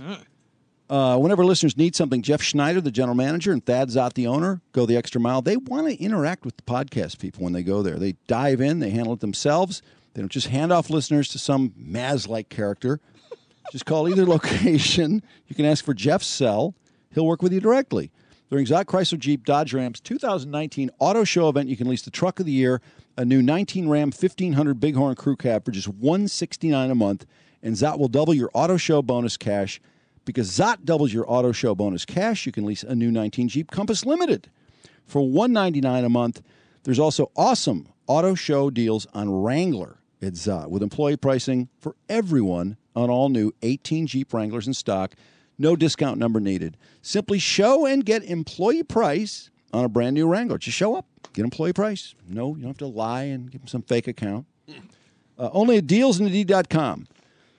Uh, whenever listeners need something, Jeff Schneider, the general manager, and Thad Zott, the owner, go the extra mile. They want to interact with the podcast people when they go there. They dive in, they handle it themselves. They don't just hand off listeners to some Maz-like character. Just call either location. You can ask for Jeff's cell. He'll work with you directly. During Zott Chrysler Jeep Dodge Ram's two thousand nineteen Auto Show event, you can lease the truck of the year, a new nineteen Ram fifteen hundred Bighorn Crew Cab for just one hundred sixty-nine dollars a month, and Zott will double your Auto Show bonus cash. Because Zott doubles your Auto Show bonus cash, you can lease a new nineteen Jeep Compass Limited for one hundred ninety-nine dollars a month. There's also awesome Auto Show deals on Wrangler at Zott with employee pricing for everyone on all new eighteen Jeep Wranglers in stock. No discount number needed. Simply show and get employee price on a brand new Wrangler. Just show up, get employee price. No, you don't have to lie and give them some fake account. Uh, only at deals in the D dot com.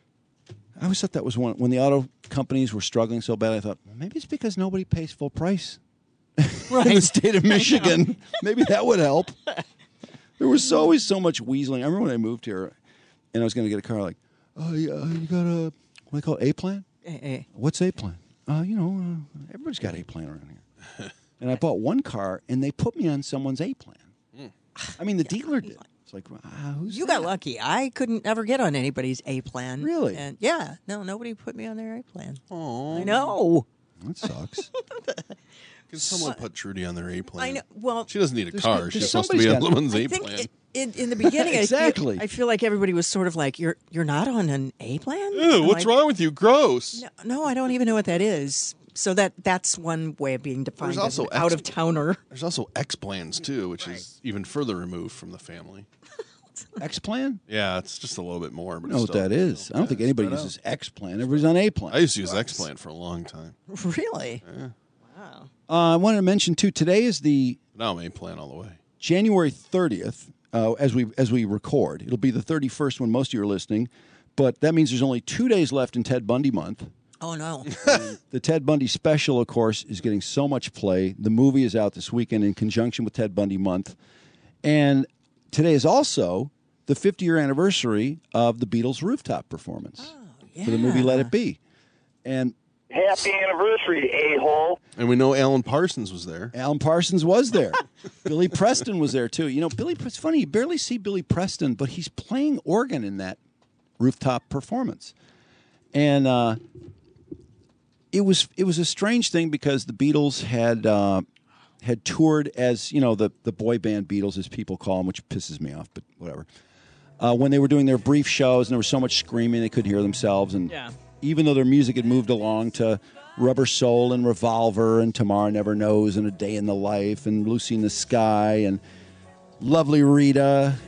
I always thought that was one when the auto companies were struggling so bad. I thought, well, maybe it's because nobody pays full price Right. in the state of Michigan. Maybe that would help. There was always so much weaseling. I remember when I moved here, and I was going to get a car. Like, oh, yeah, you got a what do they call it, A plan? Eh, eh. What's A plan? Uh, you know, uh, everybody's got A plan around here. And I bought one car, and they put me on someone's A plan. I mean, the dealer did. It's like, uh, who's You that? got lucky. I couldn't ever get on anybody's A plan. Really? And yeah, no, nobody put me on their A plan. Oh, I know. That sucks. Can someone put Trudy on their A plan? I know. Well, She doesn't need a there's- car. there's She's supposed to be on somebody's got- someone's I A think plan. it, in, in the beginning, Exactly. I, feel, I feel like everybody was sort of like, "You're you're not on an A plan." Ew, I'm what's like, wrong with you? Gross. No, no, I don't even know what that is. So that that's one way of being defined There's as also an out of towner. There's also X plans too, which is even further removed from the family. X plan? Yeah, it's just a little bit more. I But don't know what still, that is. I don't think anybody spread out. uses X plan. Everybody's on A plan. I used to use X plan for a long time. Really? Yeah. Wow. Uh, I wanted to mention too. Today is the Now I'm A plan all the way. January thirtieth. Uh, as we as we record, it'll be the thirty-first when most of you are listening. But that means there's only two days left in Ted Bundy month. Oh no. The Ted Bundy special, of course, is getting so much play. The movie is out this weekend in conjunction with Ted Bundy month, and today is also the fifty-year anniversary of the Beatles' rooftop performance for the movie Let It Be. And Happy anniversary, a-hole. And we know Alan Parsons was there. Alan Parsons was there. Billy Preston was there, too. You know, Billy. It's funny, you barely see Billy Preston, but he's playing organ in that rooftop performance. And uh, it was it was a strange thing because the Beatles had uh, had toured as, you know, the, the boy band Beatles, as people call them, which pisses me off, but whatever. Uh, when they were doing their brief shows and there was so much screaming they couldn't hear themselves. And Yeah. even though their music had moved along to Rubber Soul and Revolver and Tomorrow Never Knows and A Day in the Life and Lucy in the Sky and Lovely Rita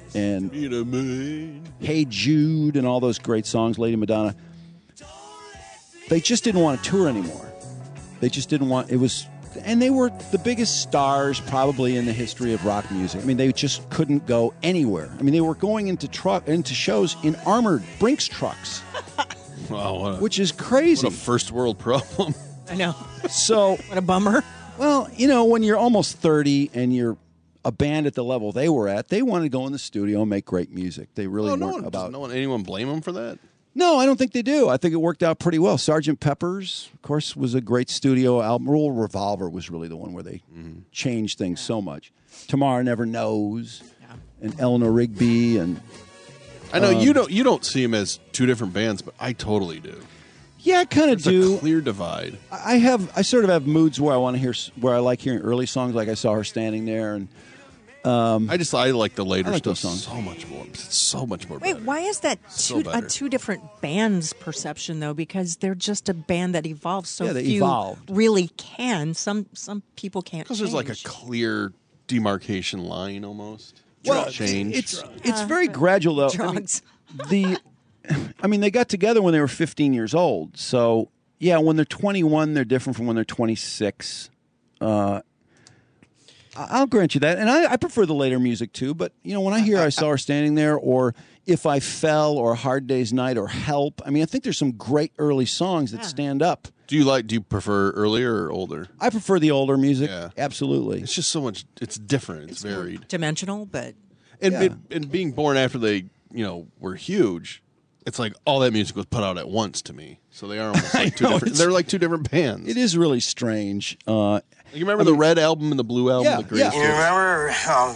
and Hey Jude and all those great songs, Lady Madonna. They just didn't want to tour anymore. They just didn't want, it was, and they were the biggest stars probably in the history of rock music. I mean, they just couldn't go anywhere. I mean, they were going into truck into shows in armored Brinks trucks. Wow, what a, which is crazy. What a first world problem. I know. So what a bummer. Well, you know, when you're almost thirty and you're a band at the level they were at, they wanted to go in the studio and make great music. They really Oh, no weren't one, about. does no one, anyone blame them for that? No, I don't think they do. I think it worked out pretty well. Sergeant Pepper's, of course, was a great studio album. Rule Revolver was really the one where they Mm-hmm. changed things so much. Tomorrow Never Knows, and Eleanor Rigby, and I know um, you don't you don't see them as two different bands, but I totally do. Yeah, I kind of There's do. a clear divide. I have. I sort of have moods where I want to hear, where I like hearing early songs, like I Saw Her Standing There, and um, I just I like the later I like stuff those songs. so much more. It's so much more. Wait, better. why is that So two, a better. two different bands perception though? Because they're just a band that evolves. So Yeah, they few evolved. really can. Some some people can't. Because there's like a change. clear demarcation line almost. Well, change. it's it's very gradual though. I mean, drugs. the, I mean, they got together when they were fifteen years old. So yeah, when they're twenty-one, they're different from when they're twenty-six. Uh, I- I'll grant you that, and I, I prefer the later music too. But you know, when I hear I Saw Her Standing There, or If I Fell, or Hard Day's Night, or Help, I mean, I think there's some great early songs that stand up. Do you like? Do you prefer earlier or older? I prefer the older music. Yeah. Absolutely. It's just so much. It's different. It's, varied. dimensional, but And, Yeah. and and being born after they you know were huge, it's like all that music was put out at once to me. So they are almost like two know, different. it's- They're like two different bands. It is really strange. Uh, You remember the Red album and the Blue album? Yeah, the greatest yeah. You hits? remember um,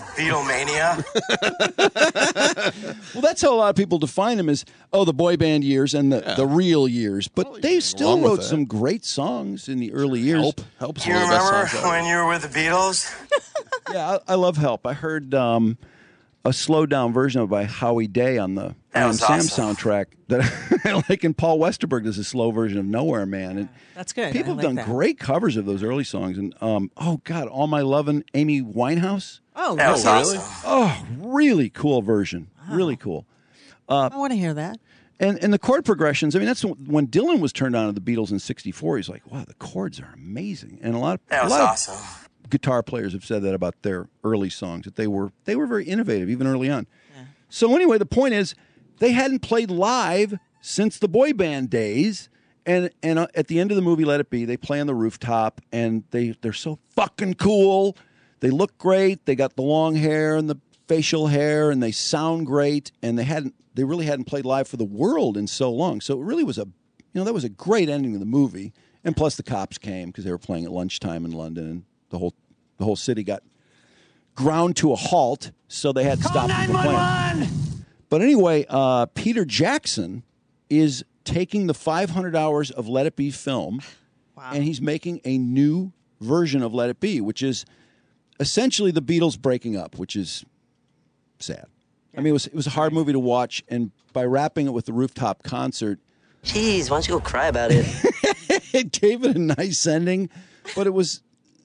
Beatlemania? Well, that's how a lot of people define them as, oh, the boy band years and the, the real years. But they still wrong with wrote that. some great songs in the early years. Help, help's You one of the best remember songs ever. when you were with the Beatles? Yeah, I, I love Help. I heard um, a slowed down version of it by Howie Day on the That I Am was Sam awesome. soundtrack that I like, and Paul Westerberg does a slow version of Nowhere Man. And that's good. people I have like done that. great covers of those early songs. And um, oh God, All My Lovin' Amy Winehouse. Oh, That was really? awesome. Oh, really cool version. Really cool. I want to hear that. And and the chord progressions. I mean, that's when Dylan was turned on to the Beatles in sixty-four. He's like, wow, the chords are amazing. And a lot of That a was lot of awesome. guitar players have said that about their early songs, that they were they were very innovative even early on. So anyway, the point is they hadn't played live since the boy band days. And and uh, at the end of the movie Let It Be, they play on the rooftop and they they're so fucking cool. They look great. They got the long hair and the facial hair and they sound great, and they hadn't they really hadn't played live for the world in so long. So it really was a you know that was a great ending to the movie. And plus the cops came because they were playing at lunchtime in London, and the whole the whole city got ground to a halt, so they had to stop people playing. But anyway, uh, Peter Jackson is taking the five hundred hours of Let It Be film, and he's making a new version of Let It Be, which is essentially the Beatles breaking up, which is sad. I mean, it was it was a hard movie to watch, and by wrapping it with the rooftop concert, Jeez, why don't you go cry about it? it gave it a nice ending, but it was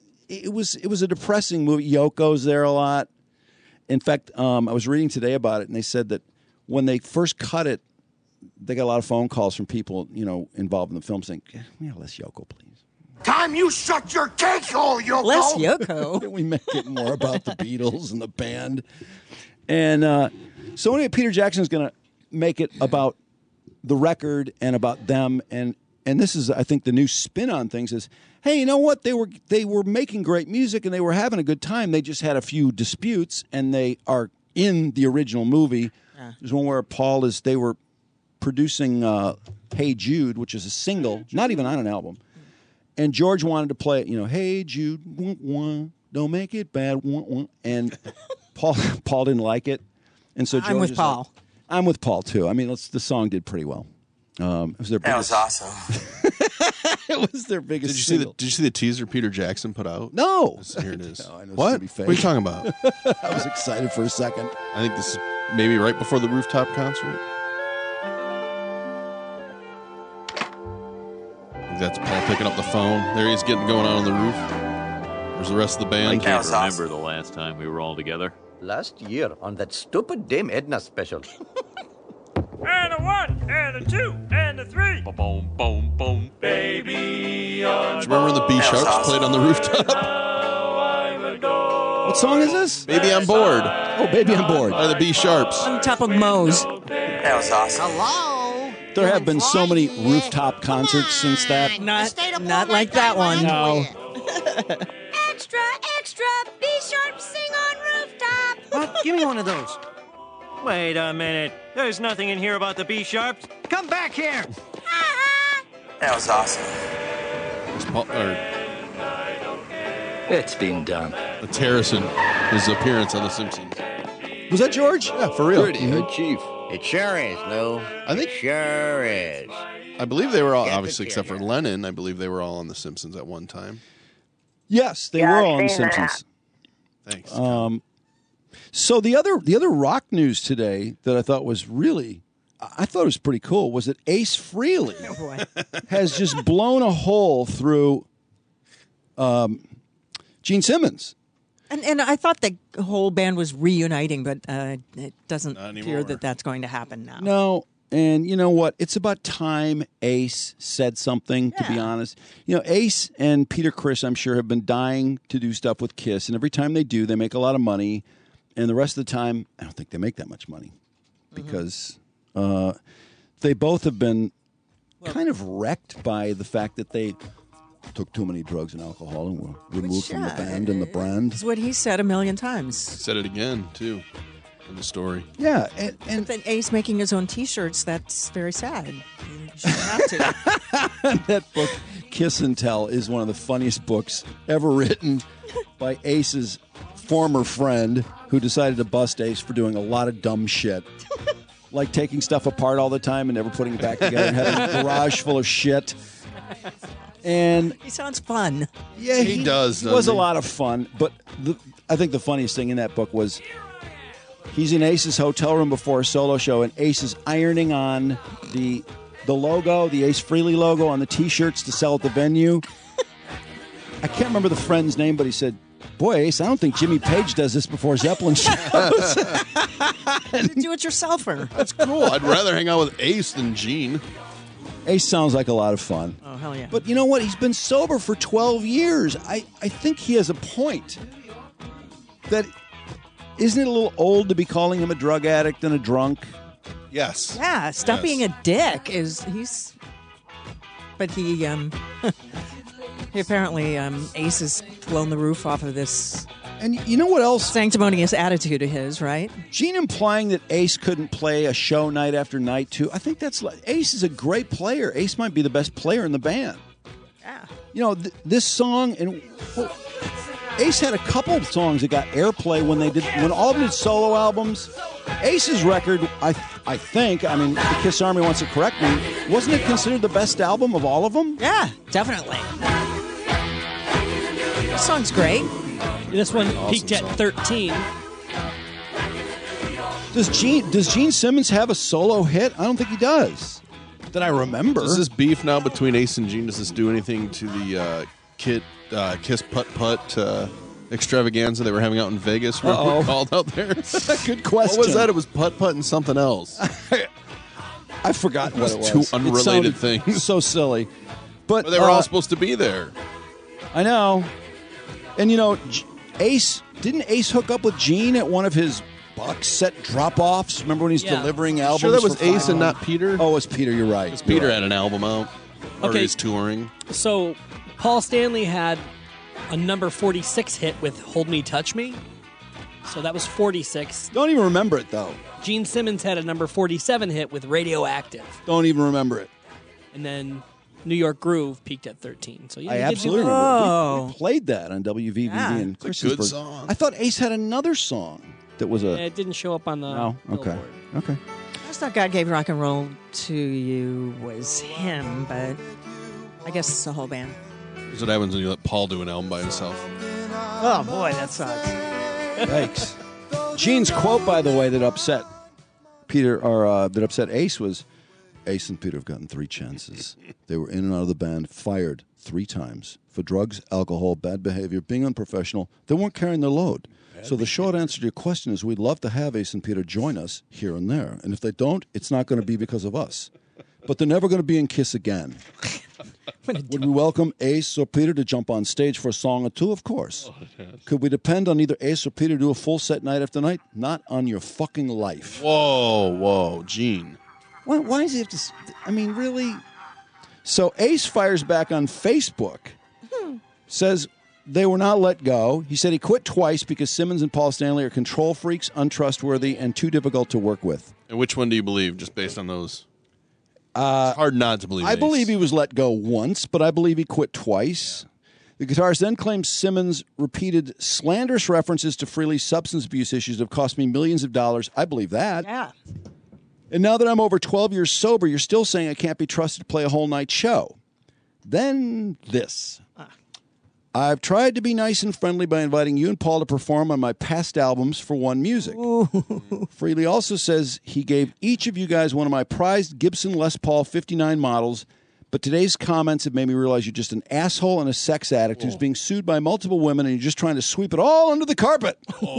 it was it was a depressing movie. Yoko's there a lot. In fact, um, I was reading today about it, and they said that when they first cut it, they got a lot of phone calls from people, you know, involved in the film saying, "Yeah, less Yoko, please." Time you shut your cake hole, Yoko. Less Yoko. Can we make it more about the Beatles and the band? And uh, so anyway, Peter Jackson's going to make it about the record and about them, and and this is, I think, the new spin on things is, hey, you know what? They were they were making great music and they were having a good time. They just had a few disputes, and they are in the original movie. Yeah. There's one where Paul is they were producing uh, "Hey Jude," which is a single, not even on an album, and George wanted to play it. You know, "Hey Jude, wah, wah, don't make it bad," wah, wah. And Paul Paul didn't like it, and so George I'm with is like- Paul. I'm with Paul too. I mean, let's, the song did pretty well. Um, it was their That was biggest. awesome. It was their biggest. Did you see the single. Did you see the teaser Peter Jackson put out? No. Here it is. No, I know it's What? gonna be fake. What are you talking about? I was excited for a second. I think this is maybe right before the rooftop concert. I think that's Paul picking up the phone. There he is, getting going on on the roof. There's the rest of the I band. can't remember the last time we were all together. Last year on that stupid Dame Edna special. And a one, and a two, and a three. Boom, boom, boom. Baby on Do you remember when the B Sharps played on the rooftop? What song is this? Baby on Board. Oh, Baby on Board. By the B Sharps. On top of Moe's. That was awesome. Hello? There have been so many rooftop concerts since that. Not, not like that one. No. Extra, extra, B-sharp sing on rooftop. What? Give me one of those. Wait a minute. There's nothing in here about the B-sharps. Come back here. That was awesome. It's Paul, or, It's been done. it's Harrison, his appearance on The Simpsons. Was that George? Yeah, for real. Pretty good, Chief. It sure is, Lou. I think it sure is. I believe they were all, Get the obviously, except for Lennon, I believe they were all on The Simpsons at one time. Yes, they Yeah, were I've all on The seen that. Simpsons. Thanks. Um, so the other the other rock news today that I thought was really, I thought it was pretty cool, was that Ace Frehley Oh, boy. has just blown a hole through um, Gene Simmons. And and I thought the whole band was reuniting, but uh, it doesn't Not appear anymore. that that's going to happen now. No, and you know what? It's about time Ace said something, to be honest. You know, Ace and Peter Criss, I'm sure, have been dying to do stuff with Kiss, and every time they do, they make a lot of money. And the rest of the time, I don't think they make that much money because uh, they both have been kind of wrecked by the fact that they took too many drugs and alcohol and were removed from the yeah, band and the brand. It's what he said a million times. Said it again, too, in the story. Yeah, and, and then Ace making his own T-shirts, that's very sad. You shouldn't have to. that book, Kiss and Tell, is one of the funniest books ever written by Ace's former friend who decided to bust Ace for doing a lot of dumb shit. Like taking stuff apart all the time and never putting it back together and having a garage full of shit. And He sounds fun. yeah, He does, It was doesn't a he? lot of fun, but the, I think the funniest thing in that book was he's in Ace's hotel room before a solo show, and Ace is ironing on the the logo, the Ace Frehley logo, on the T-shirts to sell at the venue. I can't remember the friend's name, but he said, "Boy, Ace, I don't think Jimmy Page does this before Zeppelin shows." Do it yourselfer. That's cool. I'd rather hang out with Ace than Gene. Ace sounds like a lot of fun. Oh, hell yeah. But you know what? He's been sober for twelve years. I, I think he has a point. That isn't it a little old to be calling him a drug addict and a drunk? Yes. Yeah, stop Yes. being a dick. Is he's? But he um, he apparently um, Ace has blown the roof off of this. And you know what else? Sanctimonious attitude of his, right? Gene implying that Ace couldn't play a show night after night too. I think that's like, Ace is a great player. Ace might be the best player in the band. Yeah. You know th- this song and well, Ace had a couple of songs that got airplay when they did when all of them did solo albums. Ace's record, I I think, I mean, the Kiss Army wants to correct me, wasn't it considered the best album of all of them? Yeah, definitely. This song's great. This one Awesome peaked at song. thirteen. Does Gene Does Gene Simmons have a solo hit? I don't think he does. That I remember. Is this beef now between Ace and Gene? Does this do anything to the uh, Kit, uh, Kiss Putt Putt uh, extravaganza they were having out in Vegas? Remember Uh-oh. we called out there? Good question. What was that? It was Putt Putt and something else. I've forgotten what it was. Two It unrelated sounded things. So silly. But But they were uh, all supposed to be there. I know. And you know, G- Ace didn't Ace hook up with Gene at one of his box set drop-offs? Remember when he's Yeah. delivering albums? Sure that was for Ace five and not dollars? Peter? Oh, it was Peter. You're right. You're Peter right. had an album out. Or Okay. he's touring. So Paul Stanley had a number forty-six hit with Hold Me, Touch Me. So that was forty-six. Don't even remember it though. Gene Simmons had a number forty-seven hit with Radioactive. Don't even remember it. And then New York Groove peaked at thirteen. So yeah, I he did absolutely do- remember. We- Oh. We, played that on W V V D Yeah. in It's a good Christiansburg. song. I thought Ace had another song that was Yeah, a. it didn't show up on the Oh, okay, Billboard. okay. I just thought God Gave Rock and Roll to You was him, but I guess it's the whole band. That's what happens when you let Paul do an album by himself. Oh boy, that sucks. Yikes. Gene's quote, by the way, that upset Peter or uh, that upset Ace was, "Ace and Peter have gotten three chances. They were in and out of the band, fired three times for drugs, alcohol, bad behavior, being unprofessional. They weren't carrying their load. So the short answer to your question is we'd love to have Ace and Peter join us here and there. And if they don't, it's not going to be because of us. But they're never going to be in KISS again. Would we welcome Ace or Peter to jump on stage for a song or two? Of course. Oh, yes. Could we depend on either Ace or Peter to do a full set night after night? Not on your fucking life. Whoa, whoa, Gene. Why, why does he have to... s- I mean, really? So Ace fires back on Facebook, says they were not let go. He said he quit twice because Simmons and Paul Stanley are control freaks, untrustworthy, and too difficult to work with. And which one do you believe, just based on those? Uh, it's hard not to believe I Ace. believe he was let go once, but I believe he quit twice. The guitarist then claims Simmons repeated slanderous references to Freely's substance abuse issues that have cost me millions of dollars. I believe that. Yeah. And now that I'm over twelve years sober, you're still saying I can't be trusted to play a whole night show. Then this. I've tried to be nice and friendly by inviting you and Paul to perform on my past albums for One Music. Freely also says he gave each of you guys one of my prized Gibson Les Paul fifty-nine models, but today's comments have made me realize you're just an asshole and a sex addict who's being sued by multiple women and you're just trying to sweep it all under the carpet.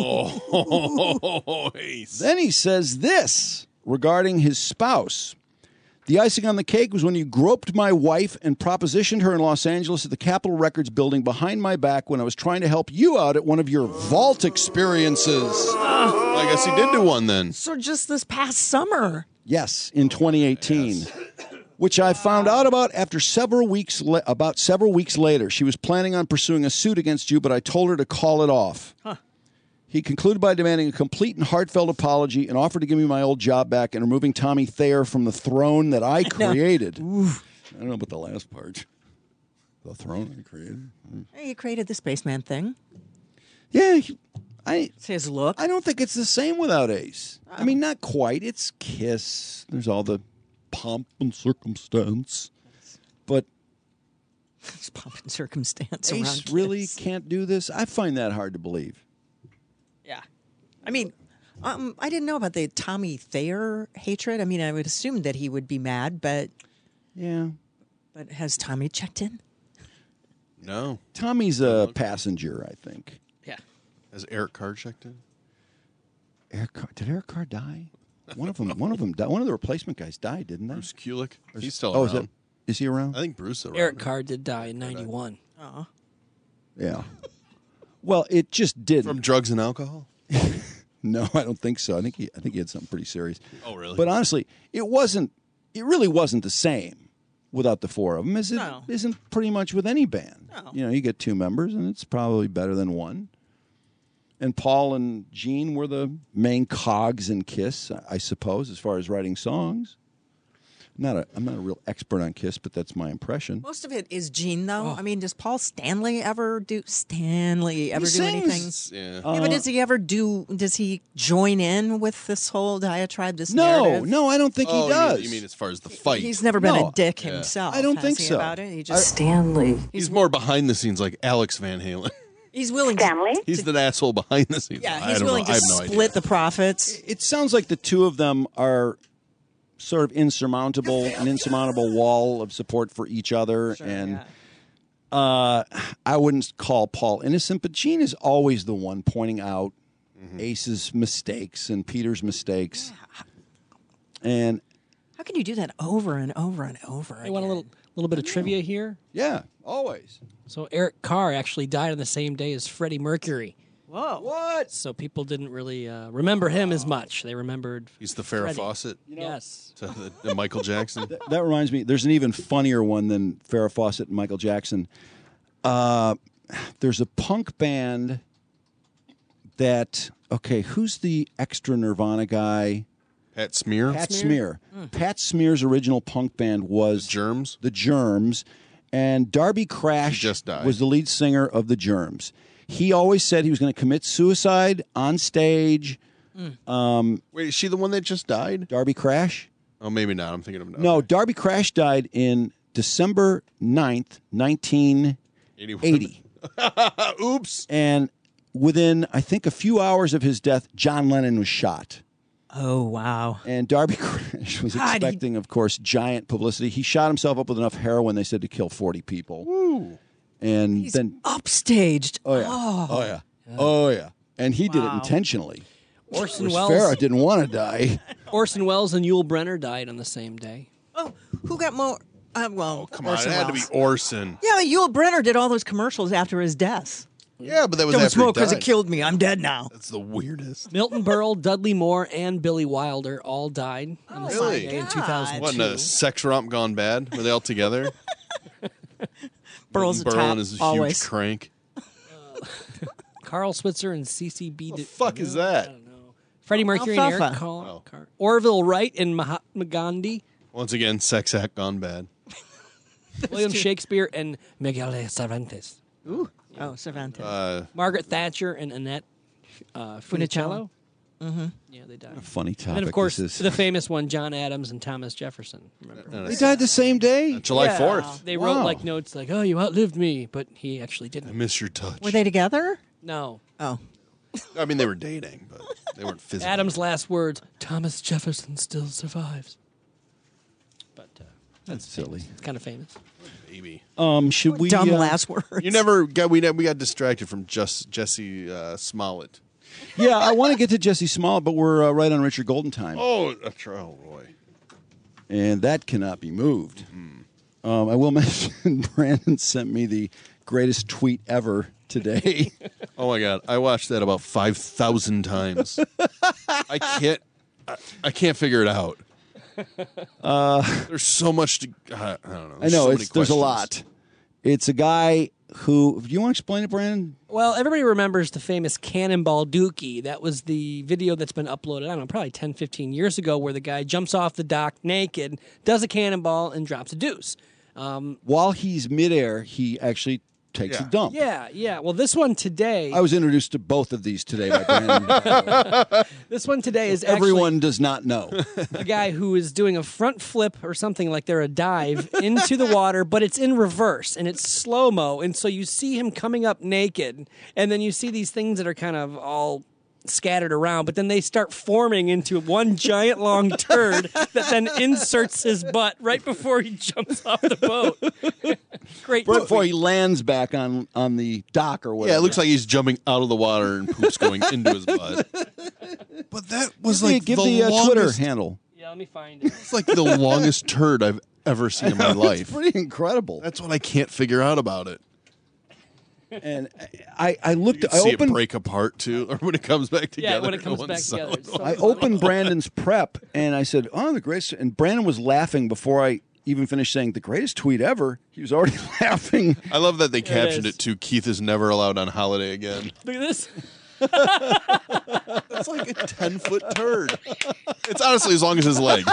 Oh, Ace. Then he says this regarding his spouse. The icing on the cake was when you groped my wife and propositioned her in Los Angeles at the Capitol Records building behind my back when I was trying to help you out at one of your vault experiences. I guess he did do one then. So just this past summer. Yes, in twenty eighteen, which I found out about after several weeks. La- about several weeks later, she was planning on pursuing a suit against you, but I told her to call it off. Huh. He concluded by demanding a complete and heartfelt apology and offered to give me my old job back and removing Tommy Thayer from the throne that I created. I don't know about the last part. The throne I created. Hey, you created the spaceman thing. Yeah, he- I. It's his look. I don't think it's the same without Ace. I mean, not quite. It's KISS. There's all the pomp and circumstance, but It's pomp and circumstance Ace around really Kiss. can't do this. I find that hard to believe. Yeah. I mean, um, I didn't know about the Tommy Thayer hatred. I mean, I would assume that he would be mad, but yeah. But has Tommy checked in? No. Tommy's a passenger, I think. Yeah. Has Eric Carr checked in? Eric Carr, did Eric Carr die? One of them. One of them. Died. One of the replacement guys died, didn't they? Bruce Kulick. He's still oh, around. Is, that, is he around? I think Bruce is around. Eric Carr did die in ninety-one. Oh. Yeah. Well, it just didn't. From drugs and alcohol? No, I don't think so. I think he. I think he had something pretty serious. Oh, really? But honestly, it wasn't. It really wasn't the same without the four of them. As it No. isn't pretty much with any band. No. You know, you get two members, and it's probably better than one. And Paul and Gene were the main cogs in KISS, I suppose, as far as writing songs. Not a, I'm not a real expert on KISS, but that's my impression. Most of it is Gene, though. I mean, does Paul Stanley ever do Stanley ever He do anything? sings. Yeah. Yeah, but does he ever do? Does he join in with this whole diatribe? This No, narrative? no, I don't think Oh, he you does. mean, you mean as far as the fight? He's never been No. a dick Yeah. himself. I don't has think he, so. About it, he just Stanley. He's more behind the scenes like Alex Van Halen. he's willing. Stanley? To, He's the asshole behind the scenes. yeah, I he's don't willing know. to I have no split idea. the profits. It sounds like the two of them are sort of insurmountable, an insurmountable wall of support for each other. Sure, and yeah. uh, I wouldn't call Paul innocent, but Gene is always the one pointing out Mm-hmm. Ace's mistakes and Peter's mistakes. And How can you do that over and over and over? I want a little little bit of trivia here. yeah, always. So Eric Carr actually died on the same day as Freddie Mercury. Whoa! What? So people didn't really uh, remember him as much. They remembered He's the Farrah Freddie. Fawcett Yes. to the, the Michael Jackson. That, that reminds me, there's an even funnier one than Farrah Fawcett and Michael Jackson. Uh, there's a punk band that, okay, who's the extra Nirvana guy? Pat Smear. Pat Smear. Pat Smear's original punk band was The Germs? The Germs, and Darby Crash He just died. was the lead singer of The Germs. He always said he was going to commit suicide on stage. Um, Wait, is she the one that just died? Darby Crash? Oh, maybe not. I'm thinking of another. No, Darby Crash died in December ninth, nineteen eighty. Oops. And within, I think, a few hours of his death, John Lennon was shot. Oh, wow. And Darby Crash was God, he- expecting, of course, giant publicity. He shot himself up with enough heroin, they said, to kill forty people. Woo. And He's then, upstaged. oh yeah, Oh, oh yeah, oh yeah, and he did it Wow. intentionally. Orson Whereas Welles. Farrah didn't want to die. Orson Welles and Yul Brynner died on the same day. Oh, who got more? Uh, well, Come on, Orson it had to be Welles. Orson. Yeah, but Yul Brynner did all those commercials after his death. Yeah, but that was Don't after smoke he because it died. killed me. I'm dead now. That's the weirdest. Milton Berle, Dudley Moore, and Billy Wilder all died on the same Really? day in God. two thousand two. What, in a sex romp gone bad? Were they all together? Burl's a Burl top, and his always. huge crank. Carl Switzer and C C B. What the fuck is that? Freddie Mercury and Eric Alfalfa. Carl. Oh. Car- Orville Wright and Mahatma Gandhi. Once again, sex act gone bad. William Shakespeare and Miguel de Cervantes. Ooh. Oh, Cervantes. Uh, Margaret Thatcher and Annette uh, Funicello. Mm-hmm. Yeah, they died. A funny topic. And then, of course, this is. the famous one, John Adams and Thomas Jefferson. Remember? They died the same day. July Yeah. fourth. They wrote Wow. like notes like, "Oh, you outlived me," but he actually I didn't. miss your touch. Were they together? No. Oh. I mean, they were dating, but they weren't physically. Adams' last words: "Thomas Jefferson still survives." But uh, That's silly. it's kind of famous. Baby. Um, should we? Dumb uh, last words. You never got. We we got distracted from just Jesse uh, Smollett. Yeah, I want to get to Jesse Smollett, but we're uh, right on Richard Golden time, Oh, that's right. Oh, boy. and that cannot be moved. Um, I will mention Brandon sent me the greatest tweet ever today. Oh my God! I watched that about five thousand times. I can't. I, I can't figure it out. Uh, There's so much to. I, I don't know. I There's know so it's many there's a questions. lot. It's a guy who. Do you want to explain it, Brandon? Well, everybody remembers the famous Cannonball Dookie. That was the video that's been uploaded, I don't know, probably ten, fifteen years ago, where the guy jumps off the dock naked, does a cannonball, and drops a deuce. Um, While he's midair, he actually takes Yeah. a dump. yeah, yeah. Well, this one today, I was introduced to both of these today by Brandon. this one today is Everyone does not know. actually a guy who is doing a front flip or something like they're a dive into the water, but it's in reverse and it's slow mo, and so you see him coming up naked, and then you see these things that are kind of all scattered around, but then they start forming into one giant long turd that then inserts his butt right before he jumps off the boat. Great. Before he lands back on, on the dock or whatever. Yeah, it looks like he's jumping out of the water and poop's going into his butt. But that was Give the- like give the, the, uh, Twitter longest, handle. Yeah, let me find it. It's like the longest turd I've ever seen in my life. It's pretty incredible. That's what I can't figure out about it. And I, I looked. You I see opened. it break apart too, or when it comes back together. Yeah, when it no comes one's back solid. together. It's so I opened Brandon's prep and I said, "Oh, the greatest!" And Brandon was laughing before I even finished saying the greatest tweet ever. He was already laughing. I love that they captioned is. it to "Keith is never allowed on holiday again." Look at this. That's like a ten foot turd. It's honestly as long as his leg.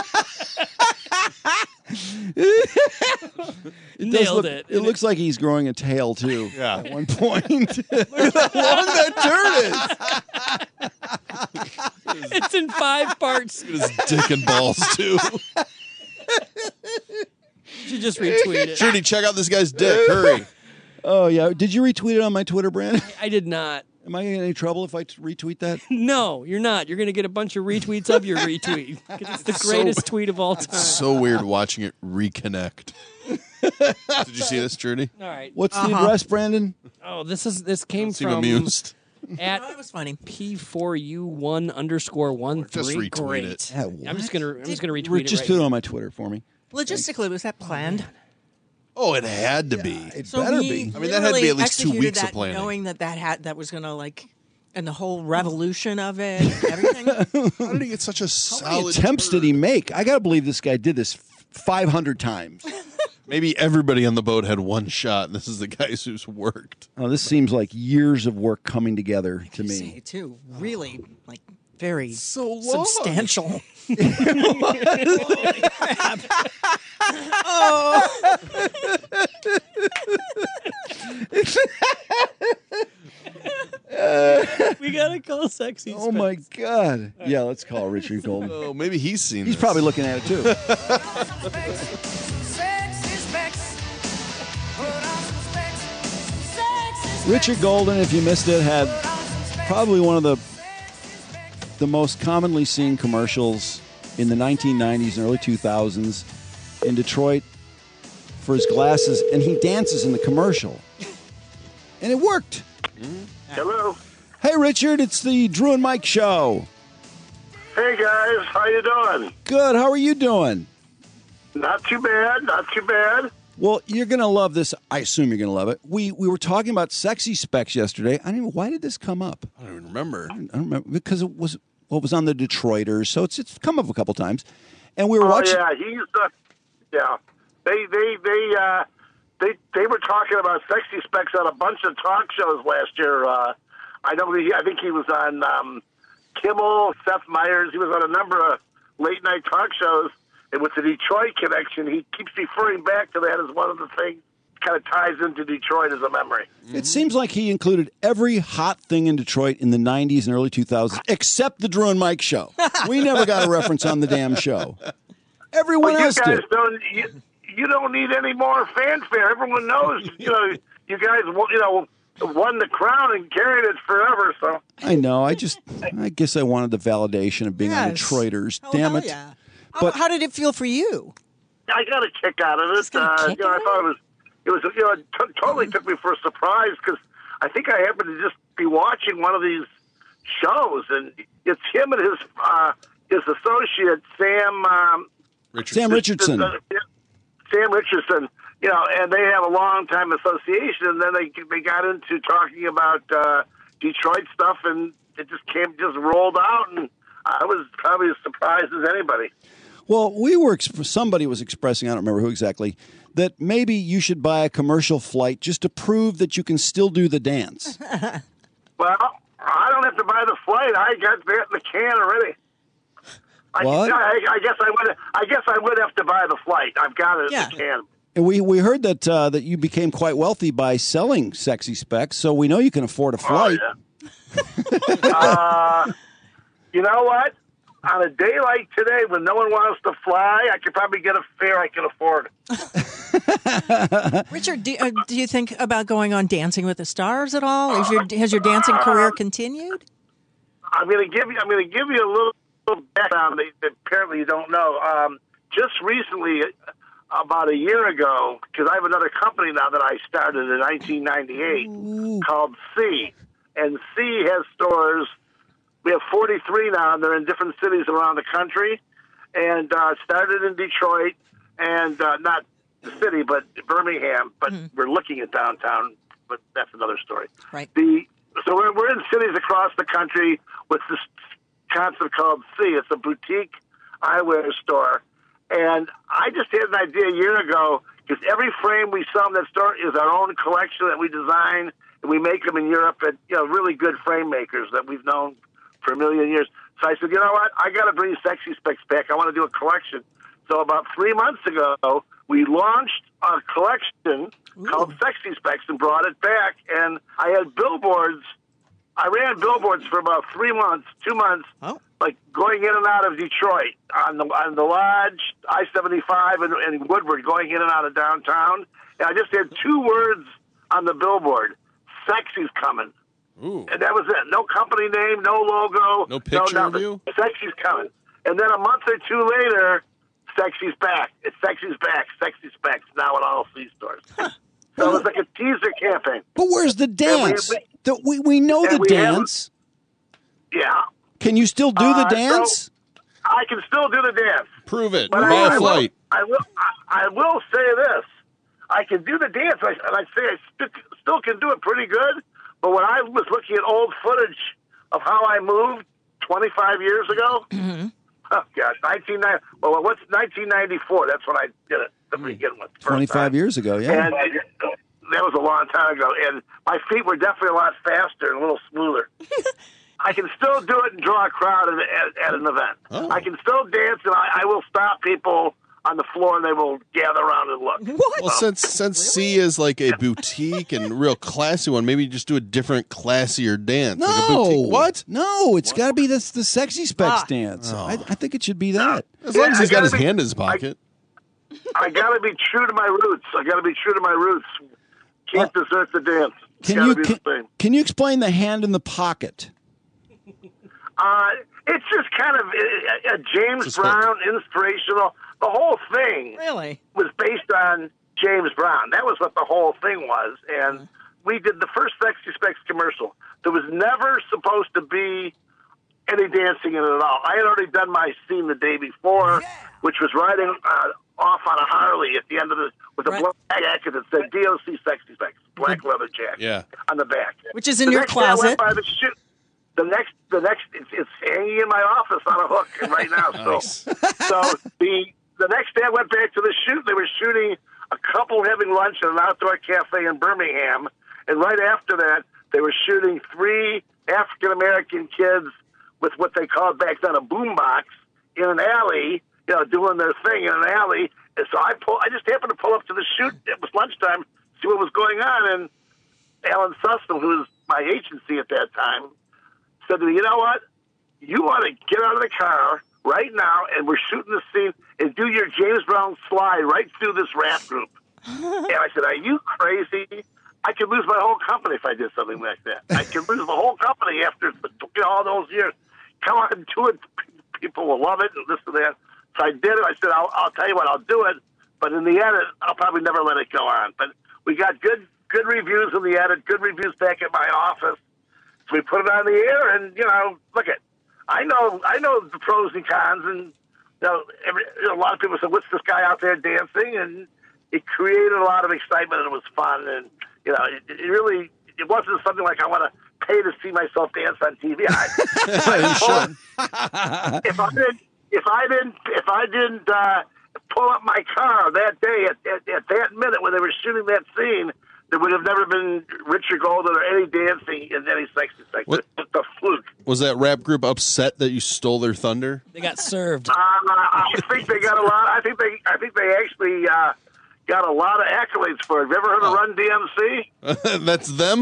It does Nailed look- it. It looks like he's growing a tail too. Yeah. At one point. Look at how long that turd is. It's in five parts. Look at his dick and balls too. You should just retweet it. Trudy, check out this guy's dick. Hurry. Oh yeah. Did you retweet it on my Twitter, Brandon? I did not. Am I in any trouble if I t- retweet that? No, you're not. You're going to get a bunch of retweets of your retweet. 'Cause it's the So- greatest tweet of all time. So weird watching it reconnect. Did you see this, Trudy? All right. What's the Uh-huh. address, Brandon? Oh, this is this came Seem from amused. at That was funny. P four U one underscore one Just three. retweet Great. it. Yeah, I'm just gonna I'm just gonna retweet Re- it. Just right put it now. on my Twitter for me. Logistically, was that planned? Oh, it had to be. It So better he be. I mean, that had to be at literally least two executed weeks of that planning. knowing that that had that was gonna like, and the whole revolution of it, everything. How did he get such a How many solid attempts turd? did he make? I gotta believe this guy did this five hundred times. Maybe everybody on the boat had one shot, and this is the guys who's worked. Oh, this seems like years of work coming together to You me. say, too, really, like very So long. substantial. We gotta call sexy. Oh my God! Yeah, let's call Richard Golden. Oh, maybe he's seen He's this. probably looking at it too. Richard Golden, if you missed it, had probably one of the the most commonly seen commercials in the nineteen nineties and early two thousands in Detroit for his glasses, and he dances in the commercial. And it worked. Hello. Hey, Richard, it's the Drew and Mike Show. Hey, guys. How you doing? Good. How are you doing? Not too bad. Not too bad. Well, you're going to love this. I assume you're going to love it. We we were talking about Sexy Specs yesterday. I don't even, why did this come up? I don't even remember. I don't, I don't remember because it was well, it was on the Detroiters, so it's it's come up a couple times. And we were oh, watching. yeah, he's the. Yeah, they they they uh, they they were talking about Sexy Specs on a bunch of talk shows last year. Uh, I know. He, I think he was on um, Kimmel, Seth Meyers. He was on a number of late night talk shows. And with the Detroit connection, he keeps referring back to that as one of the things that kind of ties into Detroit as a memory. It seems like he included every hot thing in Detroit in the nineties and early two thousands, except the Drew and Mike Show. We never got a reference on the damn show. Everyone well, else you guys did. Don't, you, you don't need any more fanfare. Everyone knows, you know, you guys, you know, won the crown and carried it forever. So I know. I just, I guess I wanted the validation of being on Yes. Detroiters. Oh, Damn hell it. yeah. But how, how did it feel for you? I got a kick out of it. Uh, you know, I thought it was, it was, you know, it t- totally took me for a surprise because I think I happened to just be watching one of these shows, and it's him and his uh, his associate Sam um, Richardson. Sam Richardson. uh, Sam Richardson. You know, and they have a long time association, and then they they got into talking about uh, Detroit stuff, and it just came just rolled out, and I was probably as surprised as anybody. Well, we were, exp- somebody was expressing, I don't remember who exactly, that maybe you should buy a commercial flight just to prove that you can still do the dance. Well, I don't have to buy the flight. I got that in the can already. I, What? I, I guess I would. I guess I would have to buy the flight. I've got it Yeah. in the can. And we, we heard that uh, that you became quite wealthy by selling Sexy Specs, so we know you can afford a flight. Oh, yeah. uh, you know what? On a day like today, when no one wants to fly, I could probably get a fare I can afford. Richard, do, uh, do you think about going on Dancing with the Stars at all? Is your, has your dancing career continued? I'm going to give you. I'm going to give you a little, little background that, that apparently you don't know. Um, just recently, about a year ago, because I have another company now that I started in nineteen ninety-eight called C, and C has stores. We have forty-three now, and they're in different cities around the country. And uh, started in Detroit, and uh, not the city, but Birmingham. But mm-hmm. we're looking at downtown, but that's another story. Right. The so we're we're in cities across the country with this concept called C. It's a boutique eyewear store, and I just had an idea a year ago because every frame we sell in that store is our own collection that we design, and we make them in Europe at you know really good frame makers that we've known for a million years. So I said, you know what? I got to bring Sexy Specs back. I want to do a collection. So about three months ago, we launched a collection Ooh. called Sexy Specs and brought it back. And I had billboards. I ran billboards for about three months, two months, oh. like going in and out of Detroit on the on the Lodge, I seventy-five, and, and Woodward, going in and out of downtown. And I just had two words on the billboard: "Sexy's coming." Ooh. And that was it. No company name, no logo, no picture no of you. Sexy's coming. And then a month or two later, Sexy's back. It's Sexy's back. Sexy Specs now at all C stores. So it was like a teaser campaign. But where's the dance? We, we, the, we, we know the we dance. Have, yeah. Can you still do the uh, dance? So I can still do the dance. Prove it. But Buy I, a flight. I will, I, I will say this. I can do the dance, and I say I st- still can do it pretty good. But when I was looking at old footage of how I moved twenty-five years ago, mm-hmm. oh God, nineteen ninety. Well, what's nineteen ninety-four? That's when I did it to begin with. Twenty-five years ago, yeah. And I, that was a long time ago, and my feet were definitely a lot faster and a little smoother. I can still do it and draw a crowd at, at, at an event. Oh. I can still dance, and I, I will stop people on the floor, and they will gather around and look. What? Well, since since C is like a boutique and real classy one, maybe you just do a different, classier dance. No, like a boutique. What? No, it's got to be this the Sexy Specs Ah. dance. Oh. I, I think it should be that. As long Yeah, as he's I got his gotta be- hand in his pocket. I got to be true to my roots. I got to be true to my roots. Can't Uh, desert the dance. It's Can gotta you be can, the same. can you explain the hand in the pocket? Uh, it's just kind of a, a James Brown inspirational. The whole thing really was based on James Brown. That was what the whole thing was. And mm-hmm. we did the first Sexy Specs commercial. There was never supposed to be any dancing in it at all. I had already done my scene the day before, yeah. which was riding uh, off on a Harley at the end of the with a right. black jacket that said D O C Sexy Specs, black leather jacket yeah. on the back, which is in the your next day I closet. went by the shoot. The next, the next, it's, it's hanging in my office on a hook right now. Nice. So, so the the next day I went back to the shoot. They were shooting a couple having lunch at an outdoor cafe in Birmingham, and right after that, they were shooting three African American kids with what they called back then a boombox in an alley, you know, doing their thing in an alley. And so I pull, I just happened to pull up to the shoot. It was lunchtime, see what was going on, and Alan Sussman, who was my agency at that time, said to me, you know what? You want to get out of the car right now, and we're shooting the scene, and do your James Brown slide right through this rap group. And I said, are you crazy? I could lose my whole company if I did something like that. I could lose the whole company after you know, all those years. Come on, do it. People will love it, and this and that. So I did it. I said, I'll, I'll tell you what, I'll do it. But in the edit, I'll probably never let it go on. But we got good good reviews in the edit, good reviews back at my office. So we put it on the air, and, you know, look at, I know I know the pros and cons, and, you know, every, you know, a lot of people said, what's this guy out there dancing? And it created a lot of excitement, and it was fun, and, you know, it, it really, it wasn't something like I want to pay to see myself dance on T V. I, I if I didn't, if I didn't, if I didn't uh, pull up my car that day at, at, at that minute when they were shooting that scene, there would have never been Richard Golden or any dancing in any Sexy Specs. It's a fluke. Was that rap group upset that you stole their thunder? They got served. Uh, I think they got a lot. I think they. I think they actually uh, got a lot of accolades for it. Have you ever heard of Run D M C? That's them.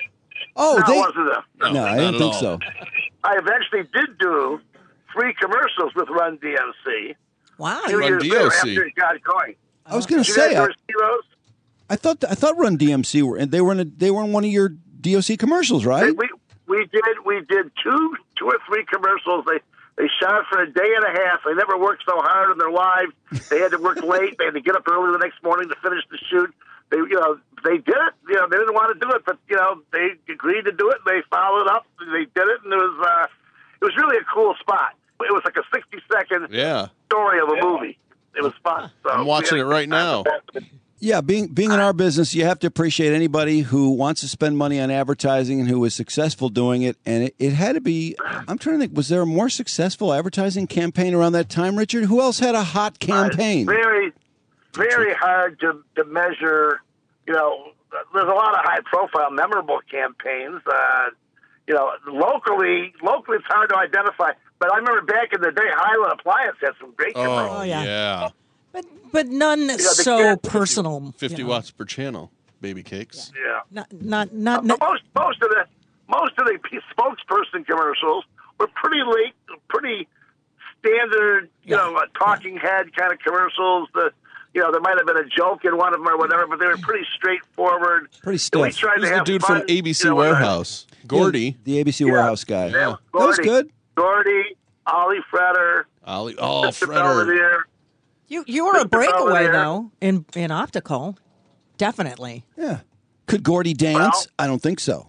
Oh, no, they. It wasn't them. No, no I didn't think all. so. I eventually did do three commercials with Run D M C. Wow. Two Run years D O C. later after it got going. I was going to You say. guys I, ever see those? I thought I thought Run D M C were and they were in a, they were in one of your D O C commercials, right? We we did we did two two or three commercials. They they shot for a day and a half. They never worked so hard in their lives. They had to work late. They had to get up early the next morning to finish the shoot. They you know they did it. You know they didn't want to do it, but you know they agreed to do it. They followed up. And they did it, and it was uh, it was really a cool spot. It was like a sixty second yeah. story of a movie. It was fun. So I'm watching it right now. Yeah, being being in our business, you have to appreciate anybody who wants to spend money on advertising and who is successful doing it. And it, it had to be, I'm trying to think, was there a more successful advertising campaign around that time, Richard? Who else had a hot campaign? Uh, very, very hard to, to measure. You know, there's a lot of high-profile, memorable campaigns. Uh, you know, locally, locally it's hard to identify. But I remember back in the day, Highland Appliance had some great Oh, commercials. Oh, yeah. yeah. But but none the so kids- personal. fifty you know. watts per channel, baby cakes. Yeah. Not not not. Uh, most most of the most of the p- spokesperson commercials were pretty late, pretty standard. You know, uh, talking head kind of commercials. The you know there might have been a joke in one of them or whatever, but they were pretty straightforward. Pretty And we stiff. tried Who's to the have dude fun, from A B C you know, with our- Warehouse? Gordy. Yeah, the A B C Yeah. Warehouse guy. Yeah, That was Gordy. good. Gordy, Ollie Fretter, Ollie. Oh, Mister Fretter. Belvedere. You you were a Mister breakaway Belvedere. though in in optical, definitely. Yeah. Could Gordy dance? Well- I don't think so.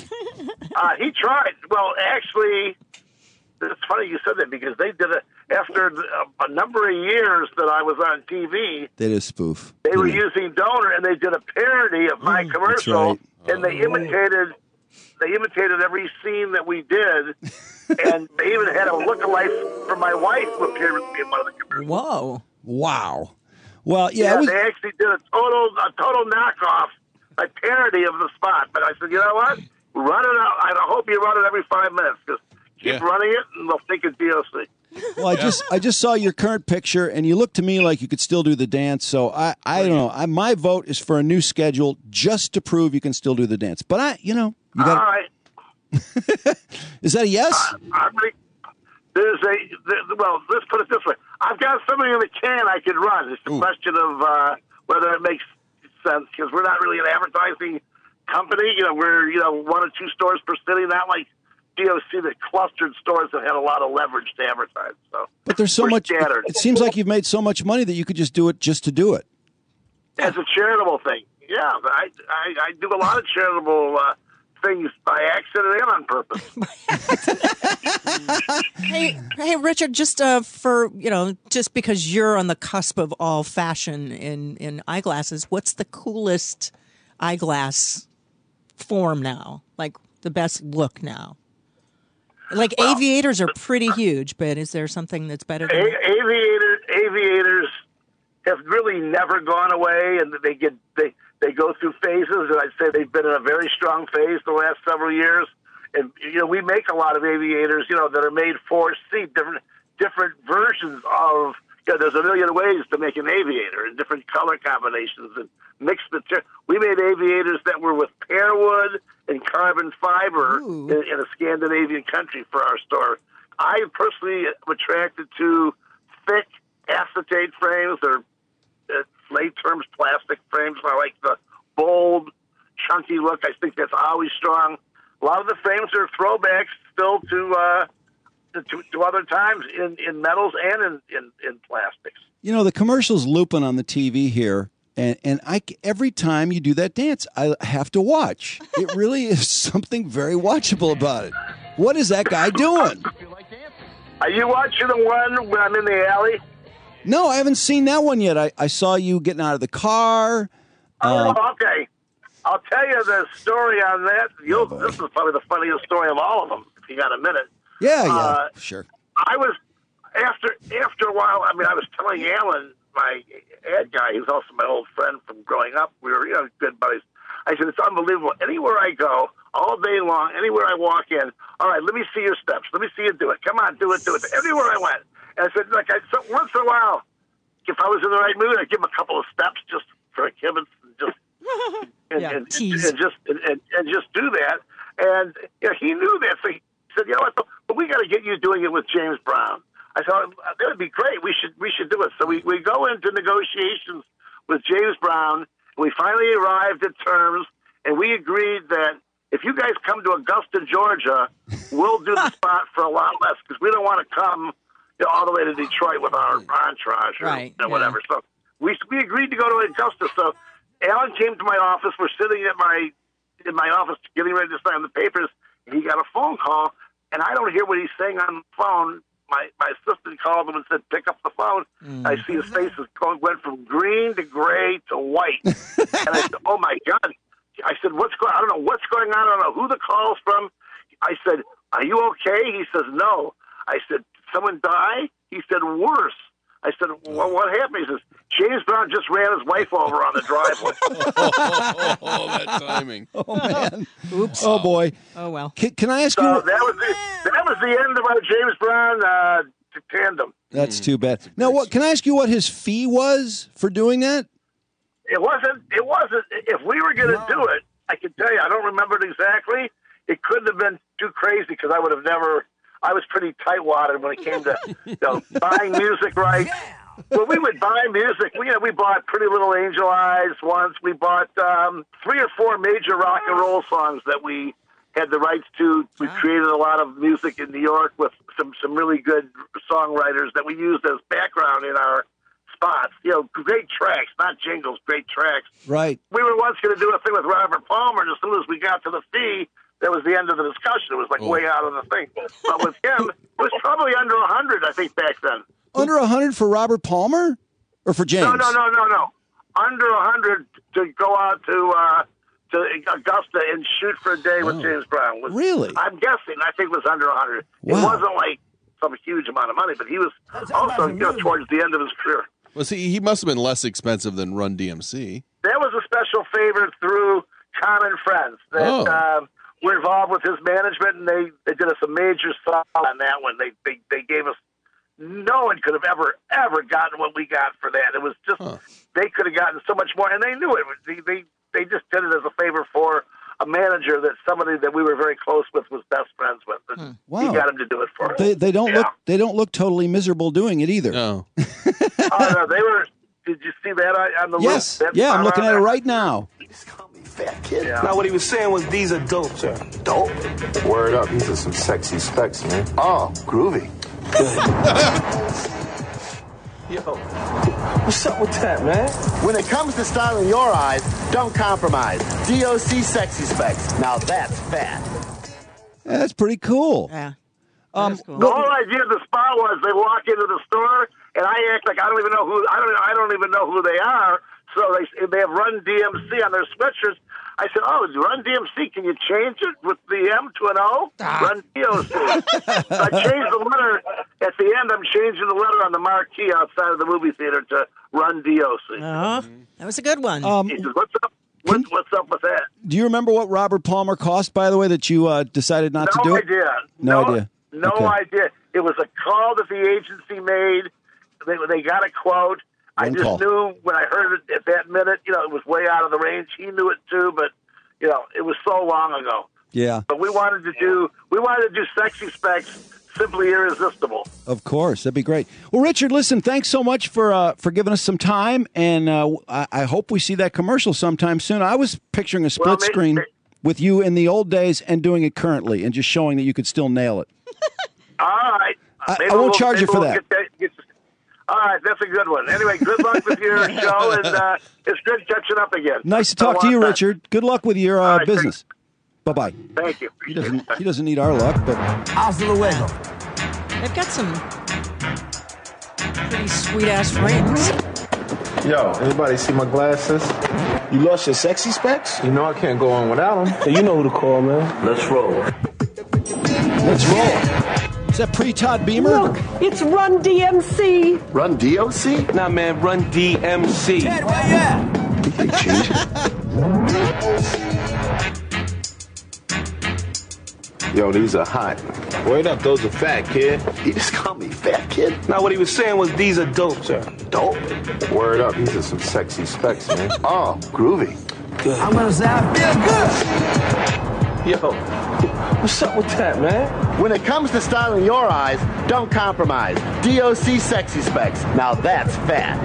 Uh, he tried. Well, actually, it's funny you said that because they did it after a, a number of years that I was on T V. They did a spoof. They were Yeah. using Donor, and they did a parody of my commercial, right. and they imitated. They imitated every scene that we did, and they even had a lookalike for my wife who appeared with me in one of the commercials. Whoa. Wow. Well, yeah, Yeah, it was, they actually did a total a total knockoff, a parody of the spot. But I said, you know what? Run it out. I hope you run it every five minutes. Just keep Yeah. running it, and they'll think it's D O C. well, I just I just saw your current picture, and you look to me like you could still do the dance. So I I don't know. I, my vote is for a new schedule just to prove you can still do the dance. But I, you know, you All got. right. Is that a yes? I'm really, there's a there, well. Let's put it this way: I've got something in the can I could run. It's a Ooh. question of uh, whether it makes sense because we're not really an advertising company. You know, we're you know one or two stores per city, not like D O C that clustered stores that had a lot of leverage to advertise. So, But there's so we're much. scattered. It seems like you've made so much money that you could just do it just to do it. As a charitable thing, yeah. I I, I do a lot of charitable uh, things by accident and on purpose. Hey, hey, Richard. Just uh, for you know, just because you're on the cusp of all fashion in in eyeglasses, what's the coolest eyeglass form now? Like the best look now? Like well, aviators are pretty huge, but is there something that's better than a- aviators? Aviators have really never gone away, and they get they they go through phases, and I'd say they've been in a very strong phase the last several years. And you know, we make a lot of aviators, you know, that are made for see different different versions of. You know, there's a million ways to make an aviator, and different color combinations and mixed material. We made aviators that were with pear wood and carbon fiber in, in a Scandinavian country for our store. I personally am attracted to thick acetate frames or uh, late terms plastic frames. I like the bold, chunky look. I think that's always strong. A lot of the frames are throwbacks still to uh, to, to other times in, in metals and in, in, in plastics. You know, the commercial's looping on the T V here, and, and I, every time you do that dance, I have to watch. It really is something very watchable about it. What is that guy doing? Are you watching the one when I'm in the alley? No, I haven't seen that one yet. I, I saw you getting out of the car. Oh, Um, okay. I'll tell you the story on that. You'll, this is probably the funniest story of all of them, if you got a minute. yeah, yeah, Uh, sure. I was, after after a while, I mean, I was telling Alan, my ad guy, who's also my old friend from growing up, we were, you know, good buddies. I said, it's unbelievable. Anywhere I go, all day long, anywhere I walk in, all right, let me see your steps. Let me see you do it. Come on, do it, do it. Everywhere I went. And I said, like, I, so once in a while, if I was in the right mood, I'd give him a couple of steps just for a kibitz and just, and, Yeah, and, and, tease. and just, and, and, and just do that. And you know, he knew that. So he said, you know what, but we got to get you doing it with James Brown. I thought, that would be great. We should, we should do it. So we, we go into negotiations with James Brown. We finally arrived at terms, and we agreed that if you guys come to Augusta, Georgia, we'll do the spot for a lot less because we don't want to come you know, all the way to Detroit with our entourage or Right, you know, yeah. whatever. So we we agreed to go to Augusta. So Alan came to my office. We're sitting at my in my office getting ready to sign the papers, and he got a phone call, and I don't hear what he's saying on the phone. My my assistant called him and said, pick up the phone. Mm. I see his face is going, went from green to gray to white. And I said, oh, my God. I said, what's going I don't know what's going on. I don't know who the call's from. I said, are you okay? He says, no. I said, someone die? He said, worse. I said, well, what happened? He says, James Brown just ran his wife over on the driveway. Oh, that timing. Oh, man. Oops. Oh, boy. Oh, well. Can, can I ask So you? that was the, that was the end of our James Brown uh, tandem. That's too bad. Now, what? Can I ask you what his fee was for doing that? It wasn't. It wasn't. If we were going to do it, I can tell you, I don't remember it exactly. It couldn't have been too crazy because I would have never. I was pretty tight-wadded when it came to you know, buying music rights. Well, we would buy music. We, you know, we bought Pretty Little Angel Eyes once. We bought um, three or four major rock and roll songs that we had the rights to. We created a lot of music in New York with some, some really good songwriters that we used as background in our spots. You know, great tracks, not jingles, great tracks. Right. We were once going to do a thing with Robert Palmer, and as soon as we got to the fee, that was the end of the discussion. It was like Oh. way out of the thing. But with him, it was probably under a hundred, I think, back then. Under a hundred for Robert Palmer, or for James? No, no, no, no, no. Under a hundred to go out to uh, to Augusta and shoot for a day with Oh. James Brown. Was, Really? I'm guessing. I think it was under a hundred. Wow. It wasn't like some huge amount of money, but he was also you know, towards the end of his career. Well, see, he must have been less expensive than Run D M C. That was a special favor through common friends that Oh. um, were involved with his management, and they, they did us a major song on that one. They, they they gave us no one could have ever ever gotten what we got for that. It was just Huh. they could have gotten so much more, and they knew it. They, they they just did it as a favor for a manager that somebody that we were very close with was best friends with. And Wow. He got him to do it for us. They they don't Yeah. look they don't look totally miserable doing it either. No. Oh no, they were. Did you see that on on the Yes. list? That Yeah, I'm song looking on at it there? right now. Fat kid. Yeah. Now, what he was saying was these are dope, sir. Dope? Word up, these are some sexy specs, man. Oh, groovy. Good. Yo, what's up with that, man? When it comes to styling your eyes, don't compromise. D O C Sexy Specs. Now that's fat. Yeah, that's pretty cool. Yeah. Um, cool. The whole idea of the spot was they walk into the store and I act like I don't even know who I don't I don't even know who they are. So they they have Run D M C on their sweatshirts. I said, "Oh, Run D M C. Can you change it with the M to an O? Ah. Run D O C." So I changed the letter at the end. I'm changing the letter on the marquee outside of the movie theater to Run D O C. Oh, that was a good one. Um, he says, "What's up? What's, what's up with that?" Do you remember what Robert Palmer cost, by the way, that you uh, decided not no to do it? Idea. No, no idea. No okay. idea. It was a call that the agency made. They, they got a quote. One I just call. knew when I heard it at that minute, you know, it was way out of the range. He knew it too, but, you know, it was so long ago. Yeah. But we wanted to do, we wanted to do Sexy Specs, Simply Irresistible. Of course. That'd be great. Well, Richard, listen, thanks so much for uh, for giving us some time, and uh, I, I hope we see that commercial sometime soon. I was picturing a split well, maybe, screen maybe. with you in the old days and doing it currently and just showing that you could still nail it. All right. I, I won't we'll, charge you for we'll that. Get that get, all right, that's a good one. Anyway, good luck with your show, and uh, it's good catching up again. Nice to talk to you, time. Richard. Good luck with your uh, right, business. Bye-bye. Thank you. He doesn't, he doesn't need our luck, but... Hasta luego. They've got some pretty sweet-ass frames. Yo, anybody see my glasses? You lost your Sexy Specs? You know I can't go on without them. So you know who to call, man. Let's roll. Let's roll. Is that pre-Todd Beamer? Look, it's Run D M C. Run D O C? Nah, man, Run D M C. Ted, where you at? They change it. Yo, these are hot. Word up, those are fat, kid. He just called me fat kid. Now, what he was saying was these are dope, sir. Dope? Word up, these are some sexy specs, man. Oh, groovy. Good. I'm gonna say I feel good. Yo, what's up with that, man? When it comes to styling your eyes, don't compromise. D O C Sexy Specs. Now that's fat.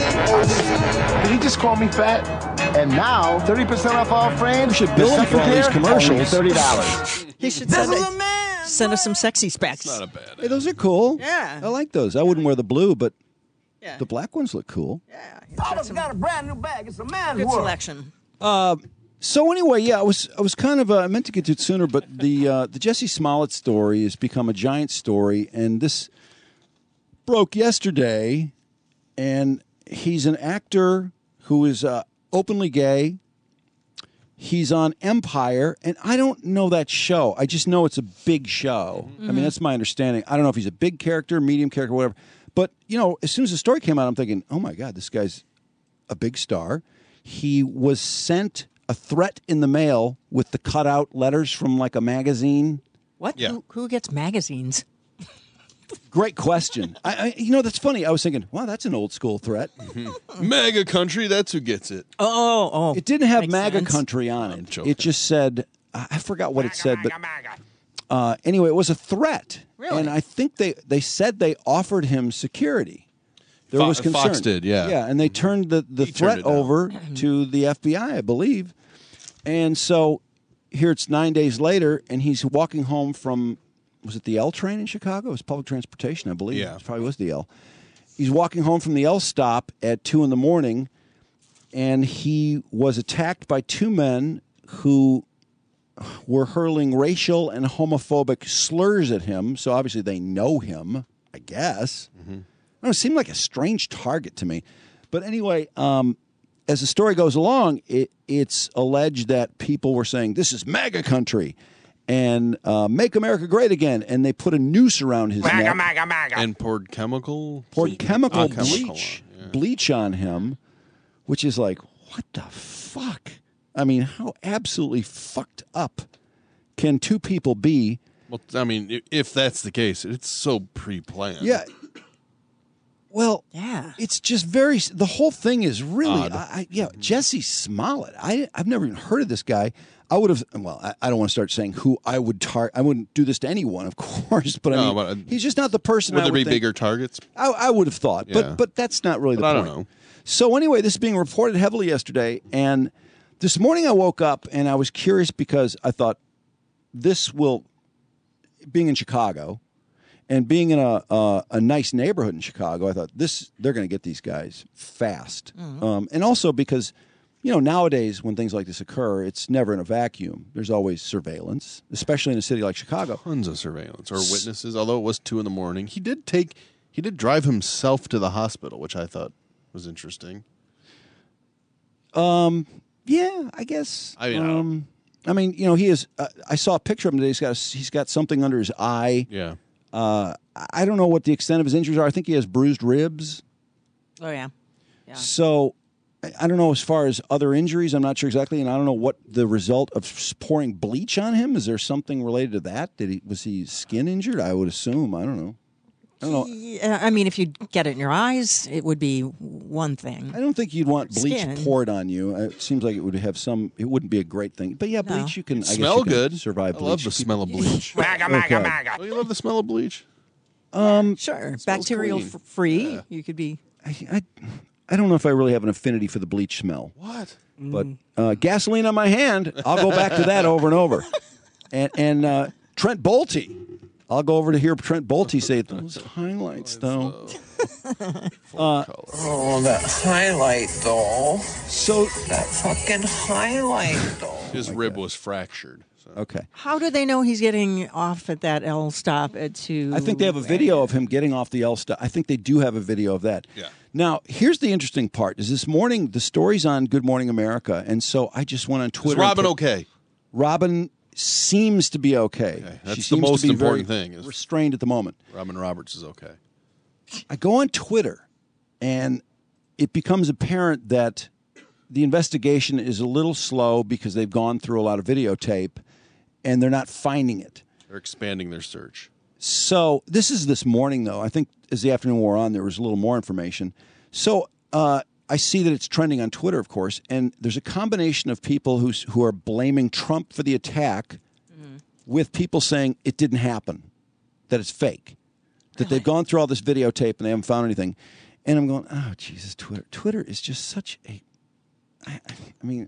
Did he just call me fat? And now, thirty percent off all frames. We should bill him for all these commercials. thirty dollars. He should send, a, send us some Sexy Specs. Not a bad. Hey, those are cool. Yeah. I like those. I wouldn't wear the blue, but Yeah. the black ones look cool. Yeah. Paula's got a brand new bag. It's a man's Good world. selection. Uh, so anyway, yeah, I was I was kind of uh, I meant to get to it sooner, but the uh, the Jesse Smollett story has become a giant story, and this broke yesterday. And he's an actor who is uh, openly gay. He's on Empire, and I don't know that show. I just know it's a big show. Mm-hmm. I mean, that's my understanding. I don't know if he's a big character, medium character, whatever. But, you know, as soon as the story came out, I'm thinking, oh, my God, this guy's a big star. He was sent a threat in the mail with the cutout letters from, like, a magazine. What? Yeah. Who, who gets magazines? Great question. I, I, you know, that's funny. I was thinking, wow, that's an old school threat. MAGA country, that's who gets it. Oh, oh. It didn't have Makes MAGA sense. country on I'm it. joking. It just said, I forgot what it said, but uh, anyway, it was a threat. Really? And I think they, they said they offered him security. There Fo- was concern. Fox did, yeah. Yeah, and they turned the, the He threat turned it down. over to the F B I, I believe. And so here it's nine days later, and he's walking home from, was it the L train in Chicago? It was public transportation, I believe. Yeah. It probably was the L. He's walking home from the L stop at two in the morning, and he was attacked by two men who were hurling racial and homophobic slurs at him. So obviously they know him, I guess. Mm-hmm. I don't know, it seemed like a strange target to me. But anyway, um, as the story goes along, it, it's alleged that people were saying, this is MAGA country, and uh, make America great again. And they put a noose around his MAGA, neck. MAGA, MAGA. And poured chemical? Poured chemical Oh, bleach, chemical on, yeah. bleach on him, which is like, what the fuck? I mean, how absolutely fucked up can two people be? Well, I mean, i- if that's the case, it's so pre-planned. Yeah. Well, yeah, it's just very. The whole thing is really, Odd. I, I, yeah. Jesse Smollett. I I've never even heard of this guy. I would have. Well, I, I don't want to start saying who I would target. I wouldn't do this to anyone, of course. But I No, mean, but, uh, he's just not the person. Would I there would be think- bigger targets? I, I would have thought, Yeah. but but that's not really the But I point. don't know. So anyway, this is being reported heavily yesterday, and this morning I woke up and I was curious because I thought this will, being in Chicago and being in a a, a nice neighborhood in Chicago, I thought this they're going to get these guys fast. Mhm. Um, and also because, you know, nowadays when things like this occur, it's never in a vacuum. There's always surveillance, especially in a city like Chicago. Tons of surveillance or witnesses. Although it was two in the morning, he did take he did drive himself to the hospital, which I thought was interesting. Um. Yeah, I guess. I mean, um, I mean, you know, he is. Uh, I saw a picture of him today. He's got a, he's got something under his eye. Yeah. Uh, I don't know what the extent of his injuries are. I think he has bruised ribs. Oh yeah. Yeah. So I- I don't know as far as other injuries. I'm not sure exactly, and I don't know what the result of s- pouring bleach on him. Is there something related to that? Did he was he skin injured? I would assume. I don't know. I don't know. Yeah, I mean, if you get it in your eyes, it would be one thing. I don't think you'd want bleach Skin. poured on you. Uh, It seems like it would have some. It wouldn't be a great thing. But yeah, No. bleach you can I guess Smell you can good. Survive I bleach. love the smell of bleach. Maga, maga, Okay. maga. Oh, you love the smell of bleach? Um, sure, smells bacterial clean. f- free. You could be. I, I, I don't know if I really have an affinity for the bleach smell. What? But uh, gasoline on my hand, I'll go back to that over and over. And and uh, Trent Bolte, I'll go over to hear Trent Bolte say those highlights though. Uh, Oh, that highlight, though. So that fucking highlight, though. His rib was fractured. So. Okay. How do they know he's getting off at that L stop at two? I think they have a video of him getting off the L stop. I think they do have a video of that. Yeah. Now, here's the interesting part: is this morning the story's on Good Morning America, and so I just went on Twitter. Is Robin and put- okay? Robin seems to be okay. That's She the seems most to be important very thing, is- restrained at the moment. Robin Roberts is okay. I go on Twitter, and it becomes apparent that the investigation is a little slow because they've gone through a lot of videotape, and they're not finding it. They're expanding their search. So this is this morning, though. I think as the afternoon wore on, there was a little more information. So uh, I see that it's trending on Twitter, of course, and there's a combination of people who's, who are blaming Trump for the attack with people saying it didn't happen, that it's fake, that they've gone through all this videotape and they haven't found anything. And I'm going, oh, Jesus, Twitter. Twitter is just such a... I, I mean,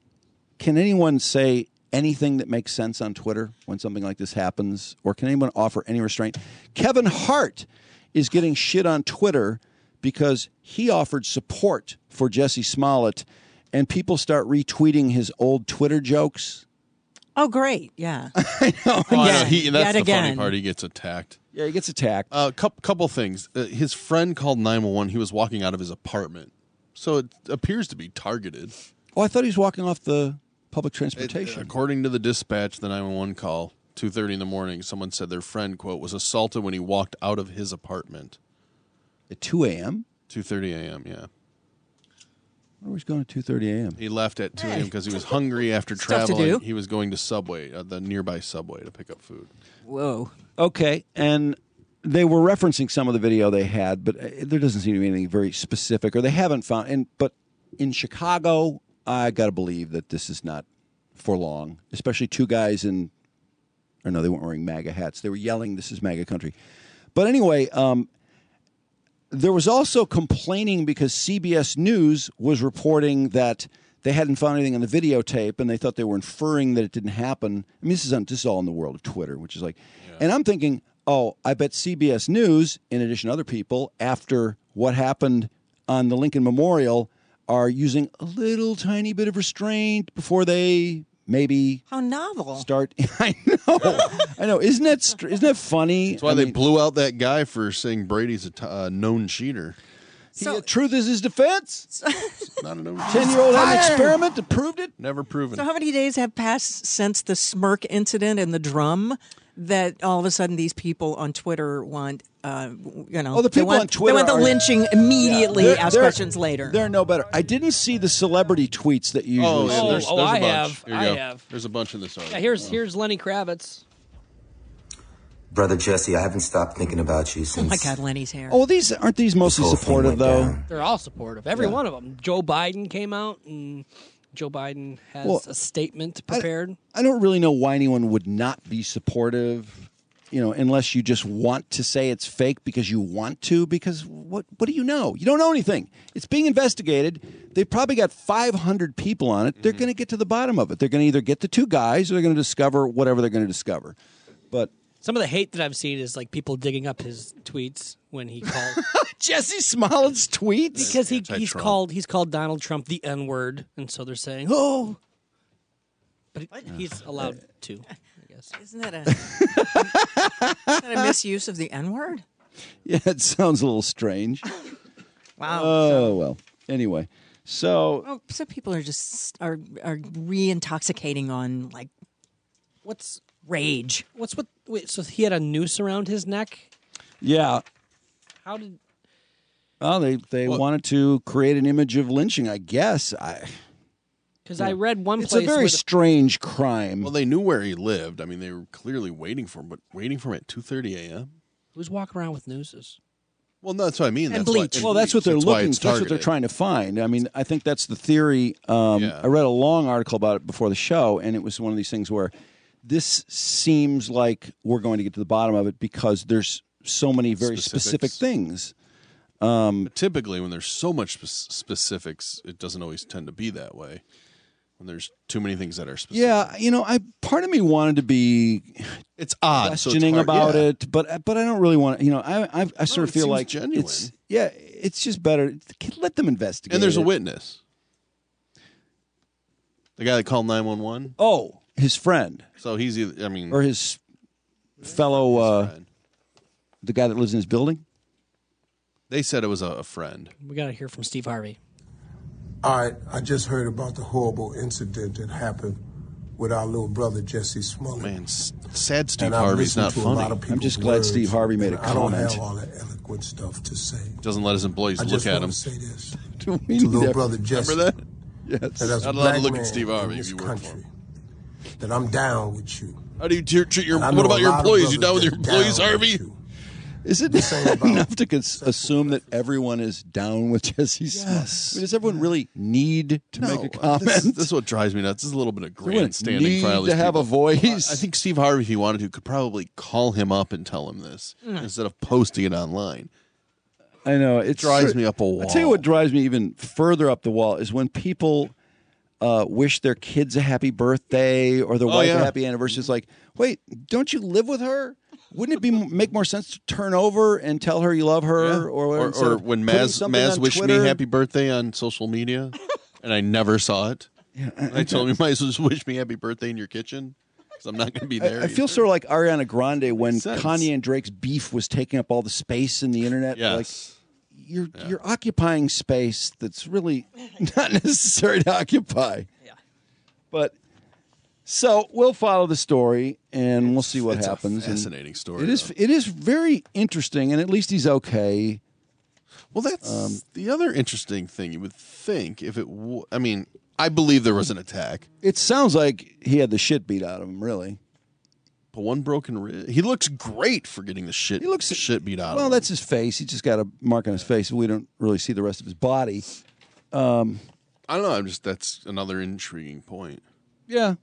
can anyone say anything that makes sense on Twitter when something like this happens? Or can anyone offer any restraint? Kevin Hart is getting shit on Twitter because he offered support for Jussie Smollett, and people start retweeting his old Twitter jokes. Oh, great! Yeah. I know. Oh, I know. Again. He, that's Yet the again. funny part. He gets attacked. Yeah, he gets attacked. A uh, couple, couple things. Uh, his friend called nine one one. He was walking out of his apartment. So it appears to be targeted. Oh, I thought he was walking off the public transportation. It, according to the dispatch, the nine one one call, two thirty in the morning, someone said their friend, quote, was assaulted when he walked out of his apartment. At two a.m.? two thirty a.m., yeah. Where was he going at two thirty a.m.? He left at two a.m. because he was hungry after Stuff to traveling. do. He was going to Subway, uh, the nearby Subway, to pick up food. Whoa. Okay, and they were referencing some of the video they had, but uh, there doesn't seem to be anything very specific, or they haven't found. And but in Chicago, I got to believe that this is not for long, especially two guys in. Or no, they weren't wearing MAGA hats. They were yelling, "This is MAGA country." But anyway, um, there was also complaining because C B S News was reporting that they hadn't found anything on the videotape, and they thought they were inferring that it didn't happen. I mean, this is on, this is all in the world of Twitter, which is like, and I'm thinking, oh, I bet C B S News, in addition to other people, after what happened on the Lincoln Memorial, are using a little tiny bit of restraint before they maybe How novel. start. I know, I know. Isn't that str- isn't that funny? That's why I they mean, blew out that guy for saying Brady's a t- uh, known cheater. he- uh, truth is his defense. Not a known Ten year old had an experiment that proved it. Never proven. So how many days have passed since the smirk incident and the drum that all of a sudden these people on Twitter want, uh, you know, Oh, the they people want, on Twitter they want the are- lynching immediately, They're- ask they're- questions later. They're no better. I didn't see the celebrity tweets that you Oh, usually yeah, see. there's, oh, there's I a bunch. have. Here you I go. have. There's a bunch in this article. Yeah, here's here's Lenny Kravitz. Brother Jesse, I haven't stopped thinking about you Oh since. my God, Lenny's hair. Oh, these aren't these mostly whole thing supportive went though. down. They're all supportive. Every Yeah. one of them. Joe Biden came out, and Joe Biden has Well, a statement prepared. I don't really know why anyone would not be supportive. you know, unless you just want to say it's fake because you want to, because what what do you know? You don't know anything. It's being investigated. They've probably got five hundred people on it. They're Mm-hmm. going to get to the bottom of it. They're going to either get the two guys or they're going to discover whatever they're going to discover. But Some of the hate that I've seen is like people digging up his tweets when he called Jesse Smollett's tweets because he he's Anti-Trump. called he's called Donald Trump the N word, and so they're saying oh, but he- he's allowed to. I guess. Isn't that a, isn't that a misuse of the N word? yeah, it sounds a little strange. Wow. Oh, well. Anyway, so Oh, some people are just are are re-intoxicating on like What's rage. what's what? Wait, so he had a noose around his neck. yeah, How did? well, they they What? wanted to create an image of lynching, I guess. I Because I read one It's place a very where the- strange crime. Well, they knew where he lived. I mean, they were clearly waiting for him, but waiting for him at two thirty a.m.? who's walking around with nooses. Well, no, that's what I mean. And that's why- bleach. and Well, that's what bleach. they're That's why looking. it's That's what they're targeted. trying to find. I mean, I think that's the theory. Um, Yeah. I read a long article about it before the show, and it was one of these things where this seems like we're going to get to the bottom of it because there's so many very specific Specifics. things. Um, But typically, when there's so much spe- specifics, it doesn't always tend to be that way. When there's too many things that are specific. yeah, you know, I part of me wanted to be It's odd. so it's questioning hard- about yeah. it, but but I don't really want to. You know, I I, I sort No, of it feel seems like genuine. it's yeah, it's just better. Let them investigate. And there's a it. witness. The guy that called nine one one. Oh, his friend So he's either, I mean, or his fellow, uh, friend. the guy that lives in his building. They said it was a, a friend. We got to hear from Steve Harvey. All right, I just heard about the horrible incident that happened with our little brother Jesse Smollett. Man, s- sad Steve And I've Harvey's listened not to a funny. lot of I'm just people's glad words, Steve Harvey made a and I don't comment. have all that eloquent stuff to say. Doesn't let his employees I look just at want him. to say this Do we to need little that? brother Jesse. Remember that? Yes. That as a Not allowed black to look man at Steve Harvey in if this you work for country, that I'm down with you. How do you treat treat your? And I What know about a your lot of employees? You down with brothers your that's employees, down with Harvey? you. Is it This ain't about enough to cons- assume that everyone is down with Jesse Smollett? Yes. I mean, does everyone really need to No, make a comment? This, this is what drives me nuts. This is a little bit of Everyone grandstanding need for all to these have a people. voice. I think Steve Harvey, if he wanted to, could probably call him up and tell him this instead of posting it online. I know it drives me up a I tell you wall. what drives me even further up the wall is when people uh, wish their kids a happy birthday or their Oh, wife yeah. a happy anniversary. It's like, wait, don't you live with her? Wouldn't it be make more sense to turn over and tell her you love her, Yeah. or whatever, or, instead or of when putting Maz, something Maz on wished Twitter? me happy birthday on social media, and I never saw it. I, told him you might as well just wish me happy birthday in your kitchen because I'm not going to be there. I, I feel sort of like Ariana Grande when Makes sense. Kanye and Drake's beef was taking up all the space in the internet. Yes. Like you're you're occupying space that's really not necessary to occupy. Yeah. But so we'll follow the story and we'll see what it's a happens. And fascinating story, It is it is very interesting, and at least he's okay. Well, that's Um, the other interesting thing. You would think if it. W- I mean, I believe there was an attack, It sounds like he had the shit beat out of him, really. but one broken rib. He looks great for getting the shit. He looks shit beat out. Well, of him. that's his face. He just got a mark on his face. We don't really see the rest of his body. Um, I don't know. I'm just that's another intriguing point. Yeah.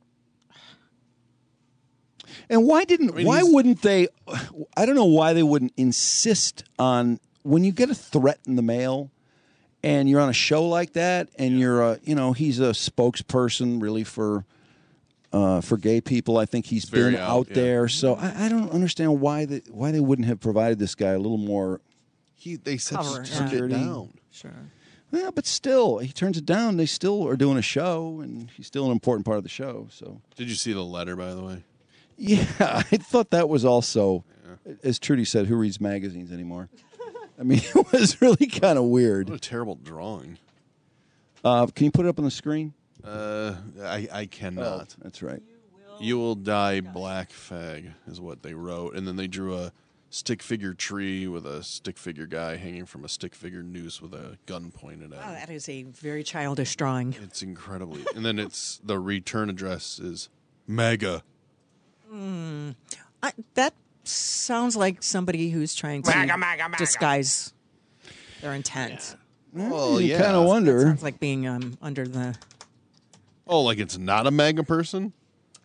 And why didn't I mean, why he's- wouldn't they I don't know why they wouldn't insist on when you get a threat in the mail and you're on a show like that and you're a, you know, he's a spokesperson really for uh, for gay people. I think he's very been out, out yeah. there. So I, I don't understand why they why they wouldn't have provided this guy a little more He they said Cover, just yeah. turn it security. down. Sure. Yeah, but still, he turns it down. They still are doing a show, and he's still an important part of the show. So Did you see the letter, by the way? yeah, I thought that was also, as Trudy said, who reads magazines anymore? I mean, it was really kind of weird. What a terrible drawing. Uh, can you put it up on the screen? Uh, I I cannot. Oh, that's right. You will die, black fag, is what they wrote, and then they drew a stick figure tree with a stick figure guy hanging from a stick figure noose with a gun pointed at Wow, him. that is a very childish drawing. It's incredibly, and then it's the return address is MAGA. Mm. I, that sounds like somebody who's trying to Maga, maga, maga. disguise their intent. Well, you yeah. kind of wonder. Sounds like being um, under the. Oh, like it's not a MAGA person?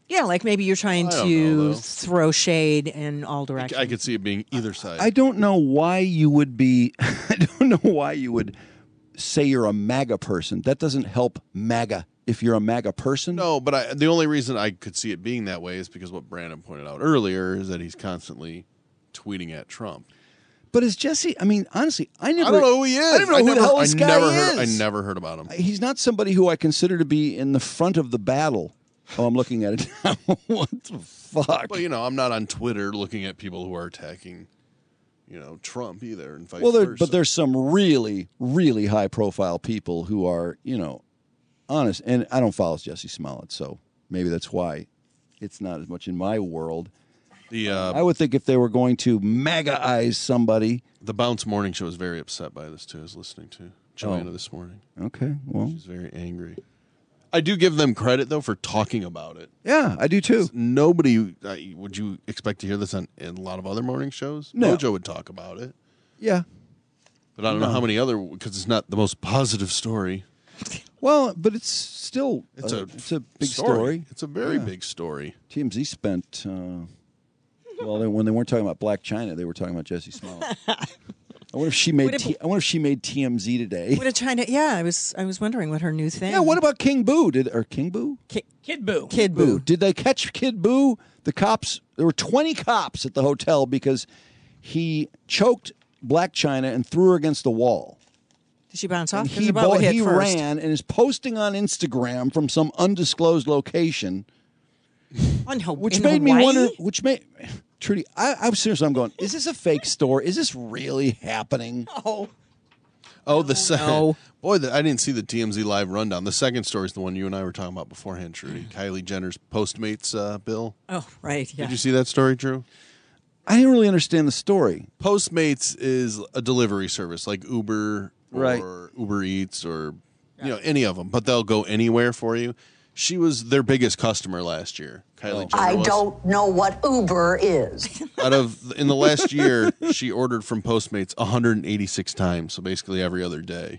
Yeah, like maybe you're trying I don't to know, though. throw shade in all I, directions. I could see it being either side. I don't know why you would be. I don't know why you would say you're a MAGA person. That doesn't help MAGA. If you're a MAGA person, No, but I, the only reason I could see it being that way is because what Brandon pointed out earlier is that he's constantly tweeting at Trump. But is Jesse? I mean, honestly, I never. I don't know who he is. I don't know I who never, the hell I this guy never heard, is. I never heard about him. He's not somebody who I consider to be in the front of the battle. Oh, I'm looking at it now. What the fuck? Well, you know, I'm not on Twitter looking at people who are attacking, you know, Trump either, and vice Well, there, versa. but there's some really, really high-profile people who are, you know, honest. And I don't follow Jesse Smollett, so maybe that's why it's not as much in my world. The uh, I would think if they were going to MAGA-ize somebody. The Bounce Morning Show is very upset by this too. I was listening to Joanna Oh. this morning. Okay, well, She's very angry. I do give them credit though for talking about it. yeah, I do too. Nobody uh, would you expect to hear this on in a lot of other morning shows? No. Mojo would talk about it, Yeah. but I don't know No. how many other because it's not the most positive story. Well, but it's still It's uh, a it's a big story. It's a very Yeah. big story. T M Z spent. Uh, well, they, when they weren't talking about Black China, they were talking about Jesse Smollett. I wonder if she made. Would it T- be- I wonder if she made T M Z today. What a China? Yeah, I was I was wondering what her new thing. Yeah. What about King Boo? Did or King Boo? Ki- Kid Boo. Kid Boo? Did they catch Kid Boo? The cops. There were twenty cops at the hotel because he choked Black China and threw her against the wall. Did she bounce off? And 'Cause he her butt would bo- hit he first. ran and is posting on Instagram from some undisclosed location. On Ho- Which in made me Hawaii? wonder. Which made Trudy. I, I'm serious. I'm going. Is this a fake story? Is this really happening? Oh, Oh, the second no. boy, the, I didn't see the T M Z live rundown. The second story is the one you and I were talking about beforehand, Trudy. Kylie Jenner's Postmates uh, bill. oh, right. Yeah. Did you see that story, Drew? I didn't really understand the story. Postmates is a delivery service like Uber or Right. Uber Eats or you know any of them, but they'll go anywhere for you. She was their biggest customer last year. Kylie Jenner I was. don't know what Uber is. Out of in the last year, she ordered from Postmates one hundred eighty-six times, so basically every other day.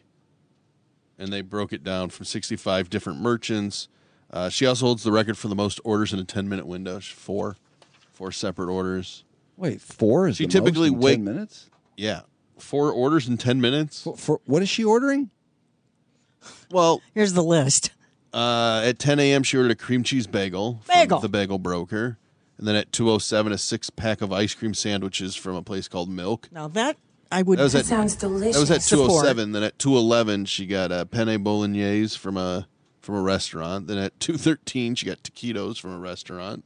And they broke it down from sixty-five different merchants. Uh, she also holds the record for the most orders in a ten-minute window. She- Four, four separate orders. Wait, four is She the typically most in wake- ten minutes. Yeah, four orders in ten minutes. For, for what is she ordering? Well, Here's the list. uh, at ten a.m. she ordered a cream cheese bagel from Bagel. the bagel broker, and then at two oh seven a six pack of ice cream sandwiches from a place called Milk. Now that I would. That was at, sounds delicious. That was at two oh Support. seven. Then at two eleven, she got a penne bolognese from a from a restaurant. Then at two thirteen, she got taquitos from a restaurant.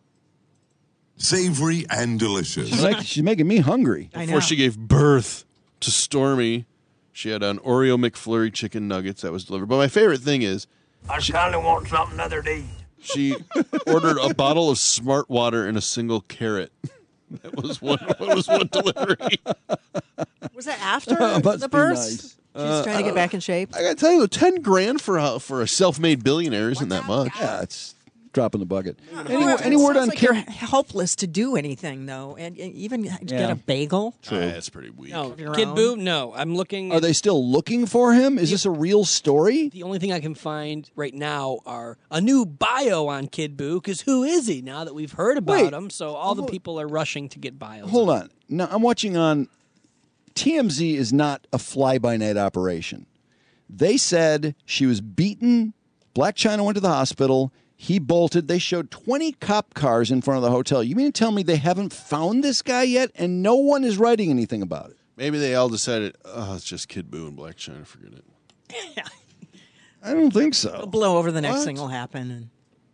Savory and delicious. She's, like, she's making me hungry. I know. Before she gave birth to Stormy, she had an Oreo McFlurry chicken nuggets that was delivered. But my favorite thing is I kind of want something other to eat. she ordered a bottle of Smart Water and a single carrot. That was one. That was one delivery. Was that after Must the be birth? nice. She's Uh, trying to get back in shape. I gotta tell you, ten grand for a, for a self-made billionaire isn't that much. Yeah, it's dropping the bucket. Any, Well, any it word sounds on like Kim? you're helpless to do anything though, and, and even to get Yeah. a bagel. Ah, that's pretty weak. No, your Kid own? Boo. No, I'm looking. Are they still looking for him? Is this a real story? The only thing I can find right now are a new bio on Kid Boo. Because who is he now that we've heard about Wait. him? So all the people are rushing to get bios. Hold on. No, I'm watching on T M Z. Is not a fly-by-night operation. They said she was beaten. Black China went to the hospital. He bolted. They showed twenty cop cars in front of the hotel. You mean to tell me they haven't found this guy yet, and no one is writing anything about it? Maybe they all decided, oh, it's just Kid Boo and Black China. Forget it. I don't think It'll so. blow over. The next What? thing will happen. And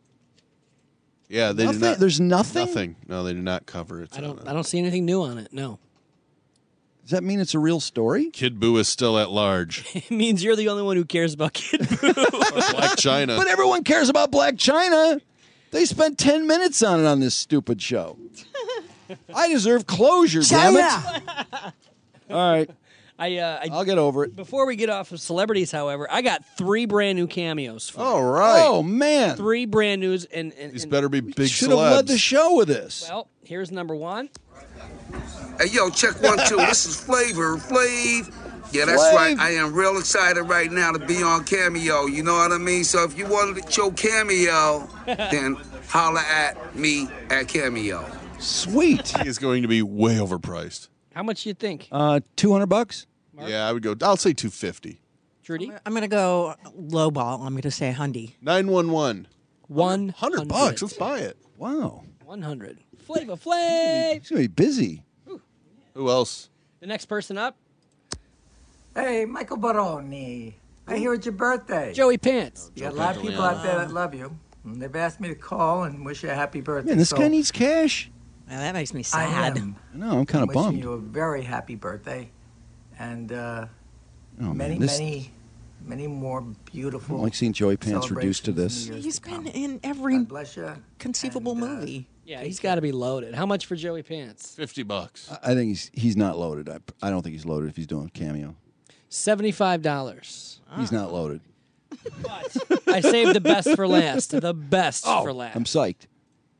Yeah, they Nothing? did not. There's nothing? Nothing. No, they did not cover it. I don't. I don't see anything new on it. No, Does that mean it's a real story? Kid Boo is still at large. it means you're the only one who cares about Kid Boo. Black China. But everyone cares about Black China. They spent ten minutes on it on this stupid show. I deserve closure, damn it. All right. I, uh, I I'll get over it. Before we get off of celebrities, however, I got three brand new cameos. For All you. right. Oh, man. Three brand news, and, and, These and better be big Should have led the celebs. show with this. well, here's number one. Hey, yo, check one, two. This is Flavor Flav. Yeah, that's Flav. right. I am real excited right now to be on Cameo. You know what I mean? So if you wanted to show Cameo, then holla at me at Cameo. Sweet. He is going to be way overpriced. How much do you think? Uh, two hundred bucks. Yeah, I would go. I'll say two fifty. Trudy? I'm going to go low ball. I'm going to say Hundy. Nine one one. One hundred bucks. Let's buy it. Wow. One hundred. Flava Flav. He's gonna be busy. Who else? The next person up. Hey, Michael Baroni. I hear it's your birthday. Joey Pants. You got a lot of people out there that love you. And they've asked me to call and wish you a happy birthday. Man, this so guy needs cash. Well, that makes me I sad. am I know. I'm kind of wishing bummed. you a very happy birthday. And uh, Oh, many, man, this- many, many more I beautiful don't like seeing Joey Pants reduced to celebrations this. in the years He's to been come. in every God bless you. conceivable And, uh, movie. Yeah, he's got to be loaded. How much for Joey Pants? Fifty bucks. I I think he's he's not loaded. I, I don't think he's loaded if he's doing cameo. Seventy-five dollars. He's not loaded. I saved the best for last. The best Oh, for last. I'm psyched.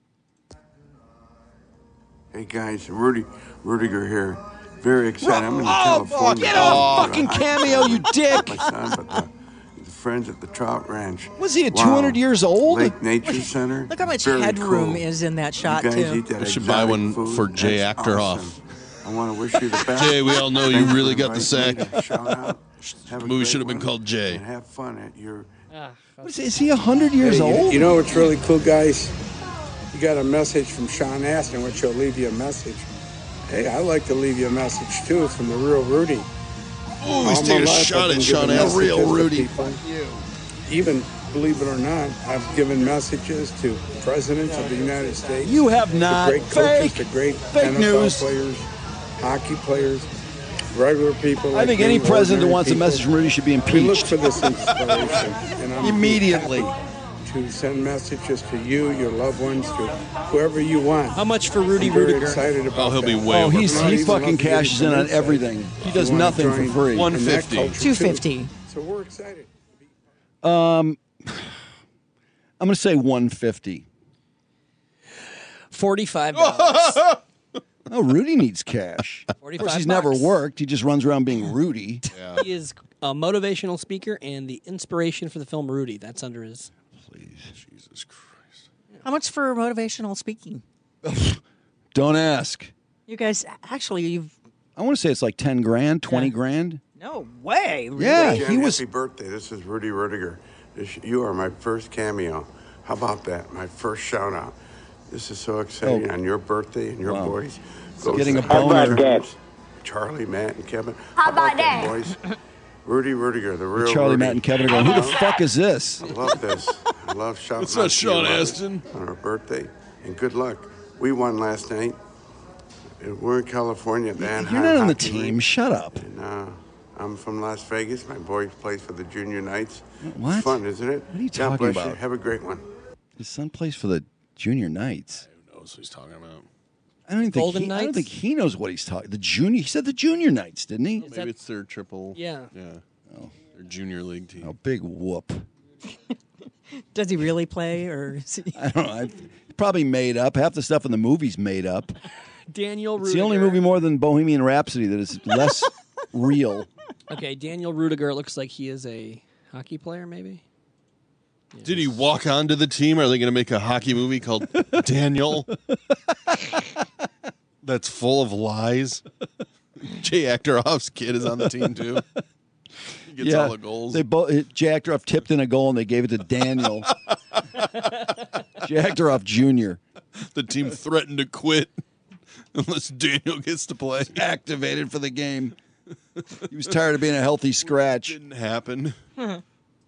Hey guys, Rudy Rudiger here. Very excited. I'm in Oh, California. get off fucking Cameo, you dick! My son, but the, the friends at the Trout Ranch. Was he at Wow. two hundred years old? Lake Nature Center. Look how much Very headroom cool. is in that shot, you guys too. Eat that I should buy exotic one food. for Jay That's Actor awesome. off. I want to wish you the best. Jay, we all know you Thanks really for got the inviting sack. me to shout out. Have a The movie great should have been one, called Jay. And have fun at your. What is, is he one hundred years Hey, you- old? You know what's really cool, guys? You got a message from Sean Astin, which he'll leave you a message. Hey, I like to leave you a message too from the real Rudy. Ooh, he's All my taking a life, shot I've at been Sean giving Astin. messages Real to Rudy. people. Even, believe it or not, I've given messages to presidents of the United States. You have to not. great coaches, Fake. to great Fake N F L news. players, hockey players, regular people. I like think me, any president who ordinary wants a people. message from Rudy should be We look impeached. for this inspiration. and I'm Immediately. happy to send messages to you, your loved ones, to whoever you want. How much for Rudy I'm very Rudiger? excited about Oh, he'll be that. way Oh, he's I'd he even fucking love to give cashes you in some on insight everything. He if does you wanna nothing for join free. in one that fifty. culture, two too. fifty. So we're excited. Um, I'm going to say one fifty. Forty-five dollars. Oh, Rudy needs cash. Of course, Forty-five he's never bucks. worked. He just runs around being Rudy. Yeah. He is a motivational speaker and the inspiration for the film Rudy. That's under his. Please. Jesus Christ. How much for motivational speaking? Don't ask. You guys, actually, you've. I want to say it's like ten grand, twenty Yeah. grand. No way. Really? Yeah, Jen, he was. Happy birthday. This is Rudy Rudiger. This, you are my first cameo. How about that? My first shout out. This is so exciting Oh. on your birthday and your Wow. boys. Getting to a boner. Charles, Charlie, Matt, and Kevin. How about that, that? boys? Rudy Rudiger, the real Charlie, Rudy. Matt, and Kevin are going, who the fuck is this? I love this. I love shouting It's not out to Sean you, Rudy, Astin. on her birthday. And good luck. We won last night. And we're in California at the Anaheim You're not on the Hockey team. Rink. Shut up. And, uh, I'm from Las Vegas. My boy plays for the Junior Knights. What? It's fun, isn't it? What are you God talking bless you. about? Have a great one. His son plays for the Junior Knights. Who knows what he's talking about? I don't even think Golden he, I don't Knights? think he knows what he's talking. The junior. He said the Junior Knights, didn't he? Maybe that- it's their triple. Yeah. Yeah. Their junior league team. Oh, big whoop. Does he really play, or is he? I don't know. I, probably made up. Half the stuff in the movie's made up. Daniel Rudiger. It's the only movie more than Bohemian Rhapsody that is less real. Okay, Daniel Rudiger looks like he is a hockey player, maybe? Did he walk onto the team? Are they going to make a hockey movie called Daniel? That's full of lies. Jay Achteroff's kid is on the team too. He gets all the goals. They both Jay Achteroff tipped in a goal and they gave it to Daniel. Jay Achteroff Junior The team threatened to quit unless Daniel gets to play. Activated for the game. He was tired of being a healthy scratch. Didn't happen. Oh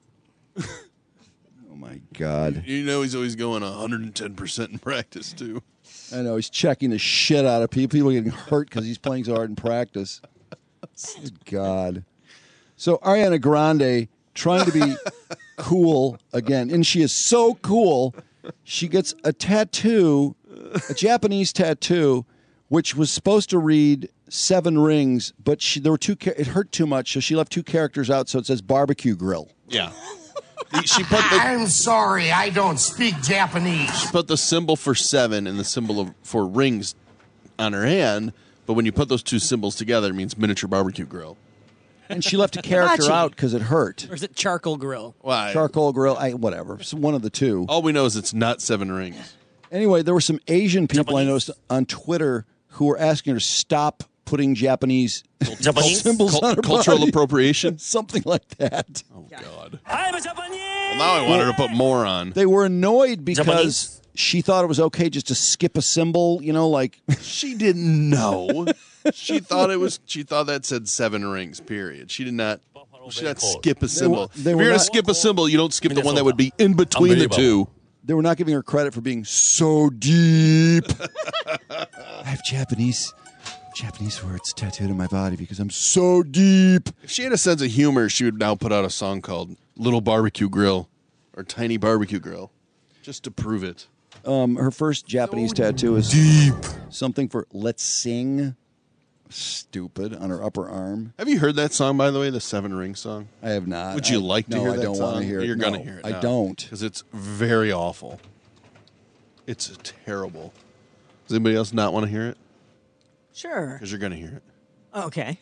my God. You know he's always going one hundred ten percent in practice too. I know he's checking the shit out of people. People getting hurt because he's playing so hard in practice. Good God. So Ariana Grande trying to be cool again, and she is so cool. She gets a tattoo, a Japanese tattoo, which was supposed to read Seven Rings, but she, there were two. It hurt too much, so she left two characters out. So it says barbecue grill. Yeah. She put the, I'm sorry, I don't speak Japanese. put the symbol for seven and the symbol of, for rings on her hand, but when you put those two symbols together, it means miniature barbecue grill. And she left a character Hibachi. out because it hurt. Or is it charcoal grill? Why? Charcoal grill, I, whatever. So one of the two. All we know is it's not Seven Rings. Anyway, there were some Asian people I noticed on Twitter who were asking her to stop putting Japanese Japanese? symbols Cul- on her cultural body. appropriation? Something like that. Oh, God. Well, now I want her to put more on. They were annoyed because Japanese? she thought it was okay just to skip a symbol, you know, like She didn't know. She thought it was. She thought that said Seven Rings. Period. She did not. She did not skip a symbol. they if were you're going not- to skip a symbol, you don't skip the one that would be in between the two. They were not giving her credit for being so deep. I have Japanese Japanese words tattooed on my body because I'm so deep. If she had a sense of humor, she would now put out a song called "Little Barbecue Grill" or "Tiny Barbecue Grill," just to prove it. Um, her first Japanese tattoo is deep. Something for "Let's Sing." Stupid on her upper arm. Have you heard that song, by the way, the Seven Ring song? I have not. Would you I- like to no, hear I that don't song? wanna hear it. You're No, gonna hear it. I now, don't. because it's very awful. It's terrible. Does anybody else not want to hear it? Sure. Because you're gonna hear it. Okay.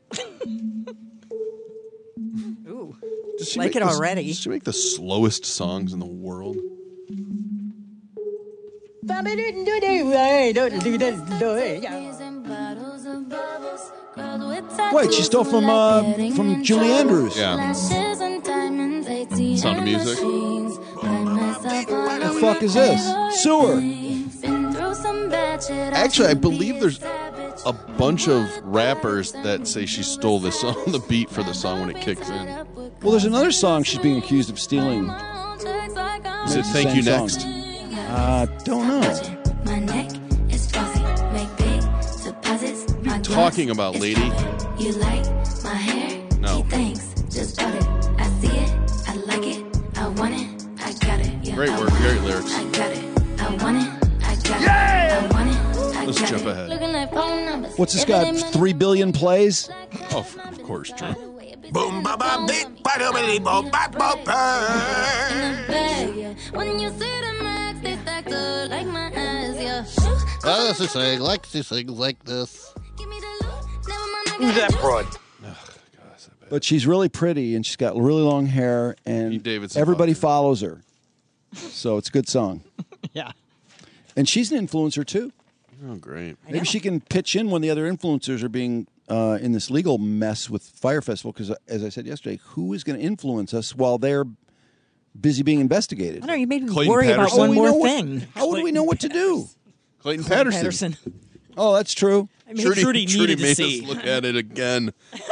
Ooh. Does she Like make it the- already. Does she make the slowest songs in the world? Wait, she stole from uh, from Julie Andrews. Yeah. Sound of Music. What the fuck is this? Sewer. Actually, I believe there's a bunch of rappers that say she stole this song, the beat for the song when it kicks in. Well, there's another song she's being accused of stealing. Is it It's the Thank same You song. Next? Uh, don't know. Talking about, lady. You like my hair? No. Thanks, just bought it. I see it, I like it, I want it, I got it. Yeah, Great I work, want great it, lyrics. I got it, I want it, I got it. I want it, I Let's got jump it. ahead. Looking like phone numbers. What's this got? Three billion plays? Oh, of course, Drew. Boom, ba, ba, beep, ba, da, ba, dee, bo, ba, bo, ba. When you see the max, they stacked up like my eyes, yeah. Let's just sing like she sings like this. Who's that broad? But she's really pretty and she's got really long hair and Pete Davidson everybody follows her. So it's a good song. Yeah. And she's an influencer too. Oh, great. Maybe she can pitch in when the other influencers are being uh, in this legal mess with Fire Festival because, as I said yesterday, who is going to influence us while they're busy being investigated? I know, you made me Clayton worry about Patterson. one How do we more know what- thing. How would we know what to do? Clayton Clayton Patterson. Patterson. Oh, that's true. I mean, Trudy, Trudy Trudy needed to made see. us look at it again.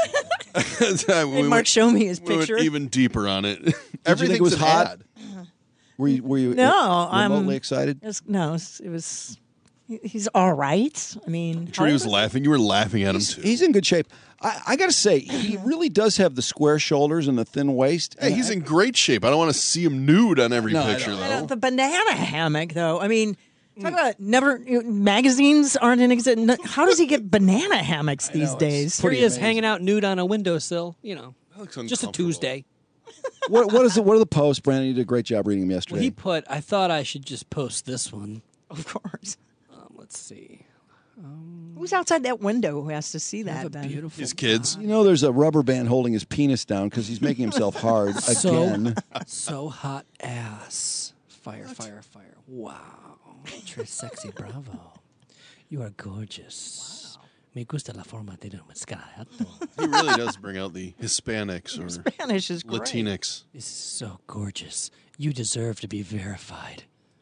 we Mark went, show me his we went picture? even deeper on it. Did you Everything think it was hot? Were you, were you No, remotely I'm excited? It was, no, it was, it was. he- He's all right. I mean, Trudy how was old is laughing. You were laughing at him He's, too. he's in good shape. I, I got to say, he really does have the square shoulders and the thin waist. Hey, And he's I- in great shape. I don't want to see him nude on every No, I picture, don't. he? though. The banana hammock, though. I mean, talk about never you know, magazines aren't in existence. How does he get banana hammocks these days? Here he is hanging out nude on a windowsill. You know, looks just a uncomfortable. Tuesday. what, what is the, what are the posts, Brandon? You did a great job reading them Well, yesterday. he put. I thought I should just post this one. Of course. Um, let's see. Who's outside that window who has to see Have that? a Then? beautiful. His kids. You know, there's a rubber band holding his penis down because he's making himself hard So, again. so hot ass. Fire, fire, fire. Wow. Tres sexy bravo. You are gorgeous. Me gusta la forma de tu mezclado. He really does bring out the Hispanics or Spanish is great. Latinx. This is so gorgeous. You deserve to be verified.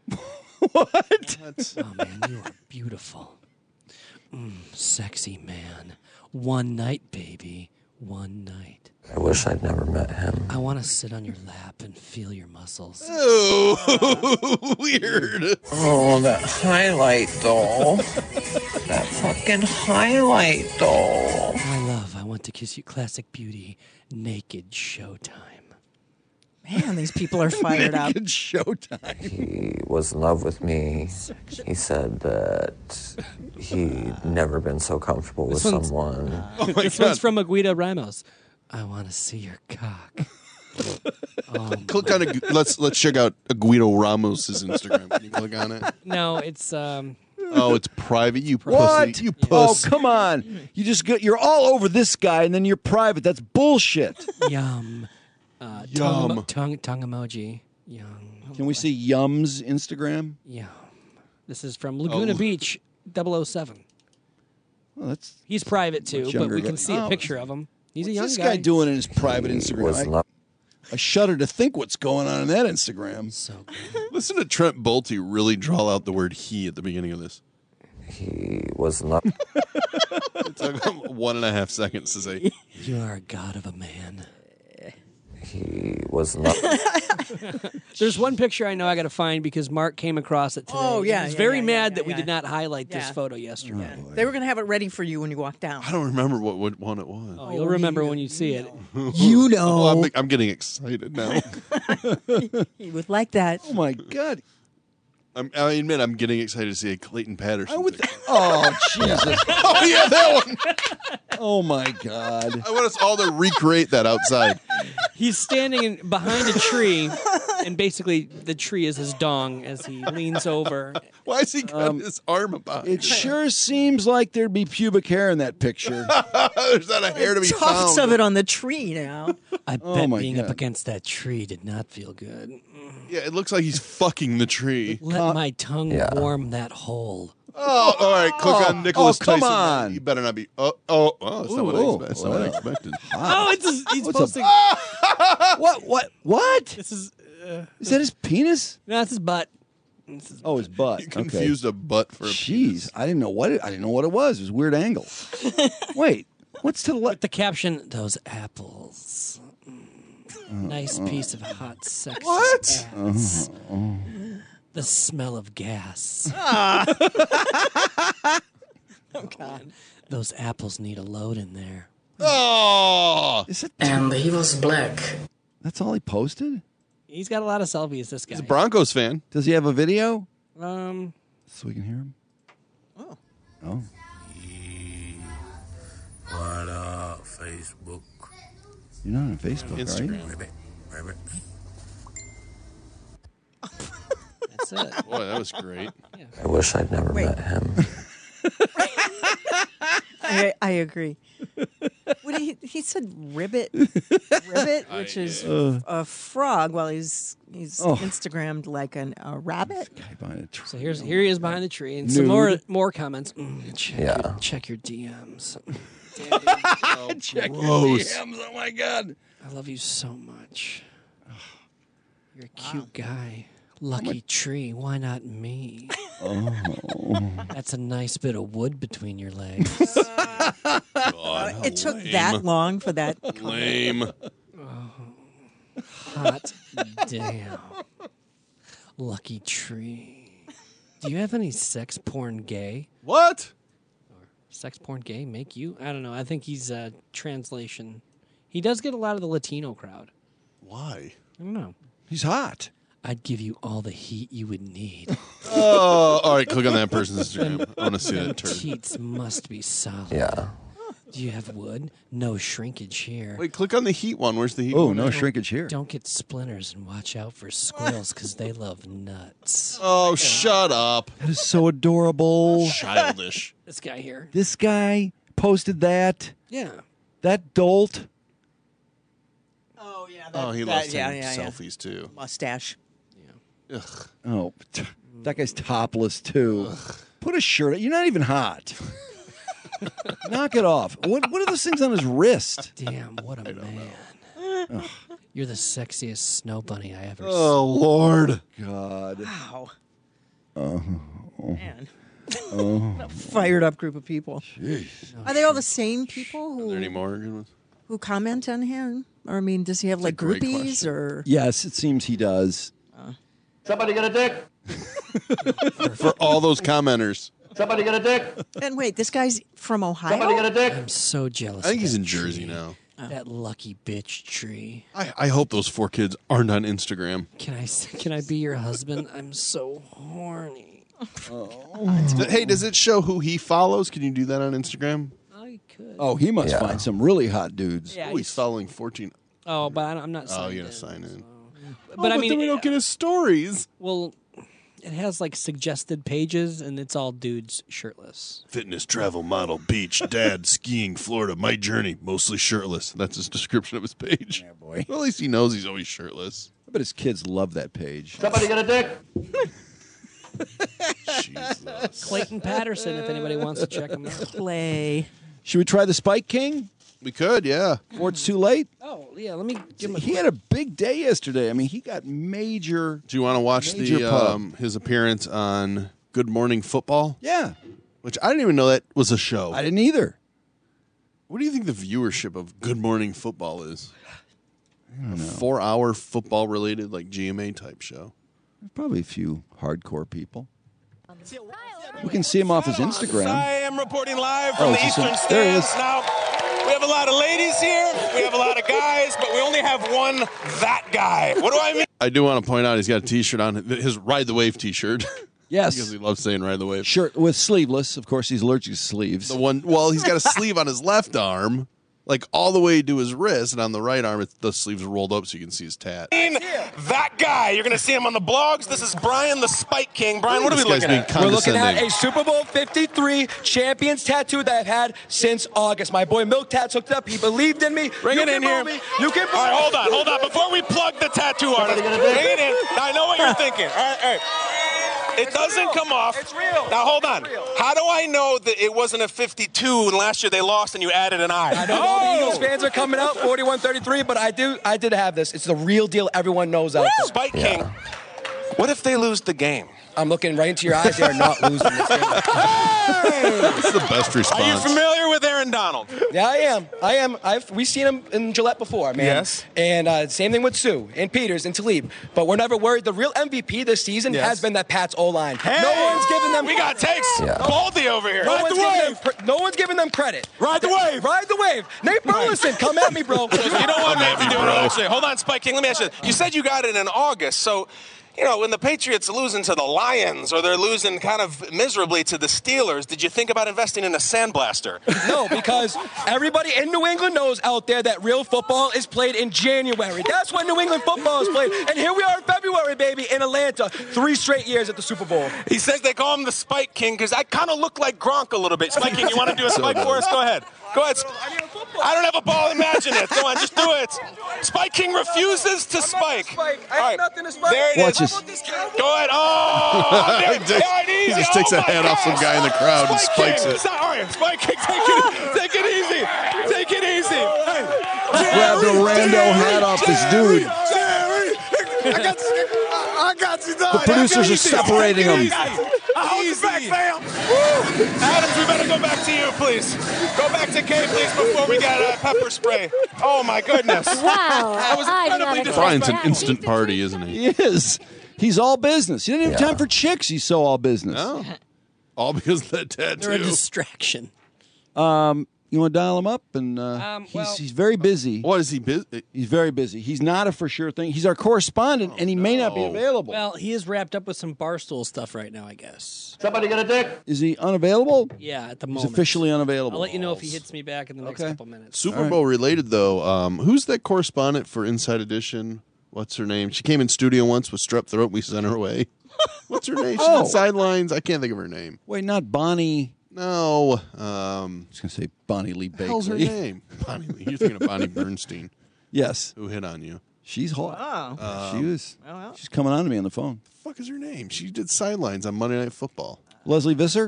What? Oh man, you are beautiful. Mm, sexy man. One night, baby. One night. I wish I'd never met him. I want to sit on your lap and feel your muscles. Oh, weird. Oh, that highlight doll. That fucking highlight doll. My love, I want to kiss you. Classic beauty. Naked showtime. Man, these people are fired up. Naked showtime. He was in love with me. He said that he'd never been so comfortable with This one's- someone. Oh my This God. one's from Aguida Ramos. I want to see your cock. Oh, Click on it. Let's let's check out Aguido Ramos's Instagram. Can you click on it? no, it's um, Oh, it's private. You What? pussy. You Oh, puss. come on. You just go, you're all over this guy, and then you're private. That's bullshit. Yum. Uh, Yum. Tongue, tongue, tongue emoji. Yum. Can we see Yum's Instagram? Yum. This is from Laguna Oh. Beach, double oh seven. Well, that's He's private too, much but younger we guy. can see a Oh. picture of him. He's a What's young this guy. guy doing in his private Instagram? was I, not- I shudder to think what's going on in that Instagram. So Listen to Trent Bolte really draw out the word he at the beginning of this. He was not. It took him one and a half seconds to say. You are a god of a man. He was not. There's one picture I know I got to find because Mark came across it today. Oh, yeah, He was yeah, very yeah, mad yeah, that we yeah. did not highlight this Yeah. photo yesterday. They were going to have it ready for you when you walked down. I don't remember what, what one it was. Oh, you'll remember when you see it. You know. Oh, I'm, I'm getting excited now. He would like that. Oh, my God. I'm, I admit I'm getting excited to see a Clayton Patterson. I would th- oh, Jesus. Oh, yeah, that one. Oh, my God. I want us all to recreate that outside. He's standing in, behind a tree, and basically the tree is his dong as he leans over. Why has he got Um, his arm about It sure seems like there'd be pubic hair in that picture. There's not a hair to be Tufts found. of it on the tree now. I Oh, bet my being up God. against that tree did not feel good. Yeah, it looks like he's fucking the tree. Let my tongue Yeah. warm that hole. Oh, all right. Click on Nicholas oh, come Tyson. on. You better not be. Oh, oh, oh that's not what I Ooh, expected. That's not what I wow. expected. Oh, it's his, he's What's posting. What? What? What? This is uh, Is that his penis? no, it's his butt. This is- Oh, his butt. You Okay. confused a butt for a Jeez, I didn't know what it, I didn't know what it was. It was a weird angle. Wait, what's to the With left? the caption, "Those apples." Mm. Nice piece of hot sex. What? ass. The smell of gas. Oh, God. Those apples need a load in there. Oh, Is it? And he was black. That's all he posted. He's got a lot of selfies. This guy. he's a Broncos fan. Does he have a video Um, so we can hear him? Oh. Oh, What up, Facebook? you're not on Facebook, Instagram. are Rabbit, rabbit. that's it. Boy, that was great. I wish I'd never Wait. met him. I, I agree. What he, he said ribbit, ribbit, which is a frog. Well, he's he's Oh. Instagrammed like an, a rabbit. Guy behind a tree. So here's here he is behind the tree, and some Nude. more more comments. Mm, check, Yeah. your, check your D Ms. Check your Gross. D Ms. Oh my God. I love you so much. You're a cute guy. Lucky tree. Why not me? Oh. That's a nice bit of wood between your legs. God, It took lame. that long for that. Lame. Hot damn. Lucky tree. Do you have any sex porn gay? What? Sex porn gay make you? I don't know. I think he's a translation. He does get a lot of the Latino crowd. Why? I don't know. He's hot. I'd give you all the heat you would need. Oh, all right. Click on that person's Instagram. I want to see that turd. Teats must be solid. Yeah. Do you have wood? No shrinkage here. Wait, click on the heat one. Where's the heat Oh, one? no shrinkage here. Don't get splinters and watch out for squirrels because they love nuts. Oh, shut up. That is so adorable. Childish. This guy here. This guy posted that. Yeah. That dolt. Oh yeah. Oh, he that, loves yeah, taking yeah, yeah. selfies too. Mustache. Ugh. Oh, t- that guy's topless too. Put a shirt. You're not even hot. Knock it off. What What are those things on his wrist? Damn, what a man. You're the sexiest snow bunny I ever Oh, Lord. God. Wow. Oh. Man. Oh. A fired up group of people. Jeez. Are they all the same people Are there who any more good ones? who comment on him? Or I mean, does he have like great groupies question. or? Yes, it seems he does. Somebody got a dick? For all those commenters. Somebody got a dick? And wait, this guy's from Ohio. Somebody got a dick? I'm so jealous. I think of he's that in Jersey tree. now. That lucky bitch tree. I, I hope those four kids aren't on Instagram. Can I can I be your husband? I'm so horny. Hey, does it show who he follows? Can you do that on Instagram? I could. Oh, he must Yeah. find some really hot dudes. Yeah, Oh, he's following fourteen. Oh, but I don't- I'm not. Oh, Signed you gotta in. sign in. But I Oh, mean, then we don't get his stories. well, It has like suggested pages, and it's all dudes shirtless. Fitness, travel, model, beach, dad, skiing, Florida, my journey, mostly shirtless. That's his description of his page. Yeah, boy. Well, at least he knows he's always shirtless. I bet his kids love that page. Somebody get a dick? Jesus. Clayton Patterson, if anybody wants to check him out. Play. Should we try the Spike King? We could, yeah. Before it's too late? Oh, yeah, let me give him a He had a big day yesterday. I mean, he got major. Do you want to watch Major the pub. um, his appearance on Good Morning Football? Yeah. Which I didn't even know that was a show. I didn't either. What do you think the viewership of Good Morning Football is? I don't know. Four-hour football-related, like G M A type show. Probably a few hardcore people. You can see him off his Instagram. I am reporting live from Oh, the it's just Eastern a- there he is. Stands. Now, we have a lot of ladies here. We have a lot of guys, but we only have one that guy. What do I mean? I do want to point out he's got a T-shirt on, his Ride the Wave T-shirt. Yes. Because he loves saying Ride the Wave. Shirt with sleeveless. Of course, he's allergic to sleeves. The one, well, he's got a sleeve on his left arm, like all the way to his wrist, and on the right arm, it's, the sleeves are rolled up so you can see his tat. That guy. You're going to see him on the blogs. This is Brian the Spike King. Brian, what are This we guy's looking being at? We're looking at condescending. a Super Bowl fifty-three champions tattoo that I've had since August. My boy Milk Tats hooked up. He believed in me. Bring you it in can here. boo me. You can boo All right, me. hold on, hold on. Before we plug the tattoo artist, bring it in. Now, I know what you're thinking. All right, all right. It doesn't come off. It's real. Now, hold on. How do I know that it wasn't a fifty-two and last year they lost and you added an I? I know all the Eagles fans are coming out, forty-one thirty-three, but I do, I did have this. It's the real deal everyone knows out there. Spike King, what if they lose the game? I'm looking right into your eyes. They are not losing this game. That's the best response. Are you familiar with Aaron Donald? Yeah, I am. I am. I've we've seen him in Gillette before, man. Yes. And uh, same thing with Sue and Peters and Talib. But we're never worried. The real M V P this season Yes. has been that Pat's O line. Hey, no one's giving them. We got takes. Yeah. Baldy over here. No Ride one's, the giving wave. them, cre- no one's giving them credit. Ride the wave. Ride the wave. Nate Burleson, come at me, bro. You know what, Nate? You doing it actually. Hold on, Spike King. Let me ask you. You said you got it in August, so. You know, when the Patriots are losing to the Lions or they're losing kind of miserably to the Steelers, did you think about investing in a sandblaster? No, because everybody in New England knows out there that real football is played in January. That's when New England football is played. And here we are in February, baby, in Atlanta. Three straight years at the Super Bowl. He says they call him the Spike King because I kind of look like Gronk a little bit. Spike King, you want to do a spike for us? Go ahead. Go ahead. I don't have a ball. Imagine it. Go on, just do it. Spike King refuses to spike. I All right. have nothing to spike. There it Watch is. this. Go ahead. Oh, there, he just, there it he easy. just takes oh a hat off some guy in the crowd and Spike spikes King. it. Stop. All right, Spike King, take it, take it easy. Take it easy. Hey. Grab the rando hat off this dude. I got, I got you, dog. The producers are separating them. I hold you back, fam. Woo. Adams, we better go back to you, please. Go back to Kay, please, before we get uh, pepper spray. Oh, my goodness. Wow. That was I incredibly did not Brian's an expect that. instant party, isn't he? He is. He's all business. He didn't have Yeah. time for chicks. He's so all business. No. All because of that They're a tattoo. distraction. Um, you want to dial him up? And uh, Um, he's, well- he's very busy. What is he busy? He's very busy. He's not a for sure thing. He's our correspondent, and he may not be no. available. Well, he is wrapped up with some Barstool stuff right now, I guess. Somebody get a dick? Is he unavailable? Yeah, at the He's moment. officially unavailable. I'll let you know if he hits me back in the next Okay. couple minutes. Super All right. Bowl related, though. Um, who's that correspondent for Inside Edition? What's her name? She came in studio once with strep throat. We sent her away. What's her name? She's Oh. on sidelines. I can't think of her name. Wait, not Bonnie. No. Um, I was going to say Bonnie Lee what the hell's her Bakley. name? Bonnie Lee. You're thinking of Bonnie Bernstein, Yes, who hit on you. she's hot. Oh. she was. Oh, well. She's coming on to me on the phone. What the fuck is her name? She did sidelines on Monday Night Football. Leslie Visser.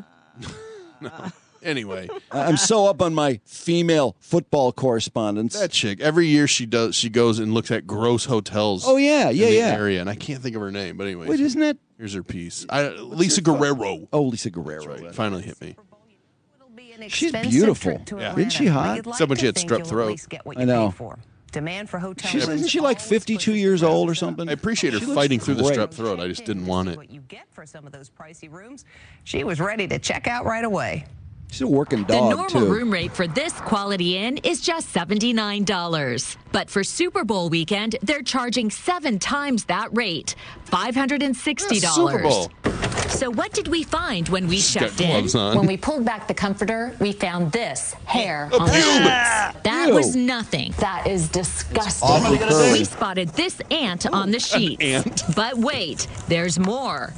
Anyway, I'm so up on my female football correspondence. that chick. Every year she does. She goes and looks at gross hotels. Oh, yeah, in yeah, the yeah. area, and I can't think of her name. But anyway, Wait, isn't that? here's her piece. I, Lisa Guerrero. Oh, Lisa Guerrero. Right, finally hit me. She's beautiful. Yeah. Isn't she hot? Except when she had strep throat. I know. Demand for hotel She's, rooms isn't she like fifty-two years old or something? I appreciate her She looks fighting through the great. strep throat. I just didn't want it. what you get for some of those pricey rooms. She was ready to check out right away. She's a working The dog, normal too. room rate for this Quality Inn is just seventy-nine dollars. But for Super Bowl weekend, they're charging seven times that rate, five hundred sixty dollars. Super Bowl. So what did we find when we She's got checked in? gloves on. When we pulled back the comforter, we found this hair A on the pube. sheets. That Ew. was nothing. That is disgusting. Awful curly. We spotted this ant on the sheets. ant? But wait, there's more.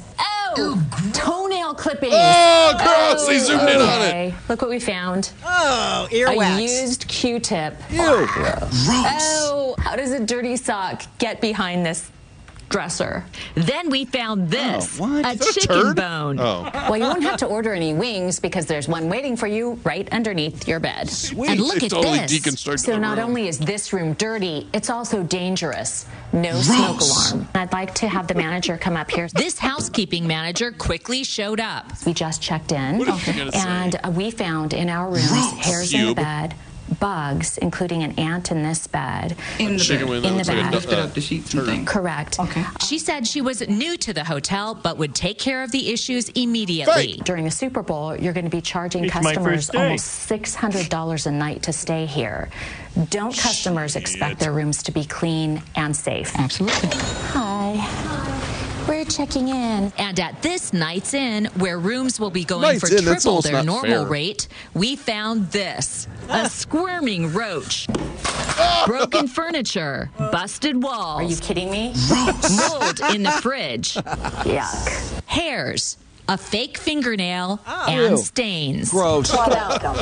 Oh, toenail clippings. Oh, gross. They zoomed in on it. Okay, look what we found. Oh, A earwax. used Q-tip. Ew. Oh, how does a dirty sock get behind this dresser? Then we found this, Oh, what? a Is that a chicken turd? bone. Oh. Well, you won't have to order any wings because there's one waiting for you right underneath your bed. Sweet. And look They at totally this. deconstructed So the not room. only is this room dirty, it's also dangerous. No smoke alarm. I'd like to have the manager come up here. This housekeeping manager quickly showed up. We just checked in, What is she gonna say? and uh, we found in our rooms hairs in the Cube. bed, bugs, including an ant in this bed. In the Chicken wing that In the looks like a bed. du- uh, the sheets and things. Correct. Okay. She said she was new to the hotel, but would take care of the issues immediately. During the Super Bowl, you're going to be charging It's my customers first day. almost six hundred dollars a night to stay here. Don't customers expect their rooms to be clean and safe? Absolutely. Hi. We're checking in. And at this Night's Inn, where rooms will be going Night's for Inn, that's triple almost their not normal fair. rate, we found this. A squirming roach. Broken furniture. Busted walls. Are you kidding me? Mold in the fridge. Yuck. Hairs. A fake fingernail. Oh. And Ew. stains. Gross. What else?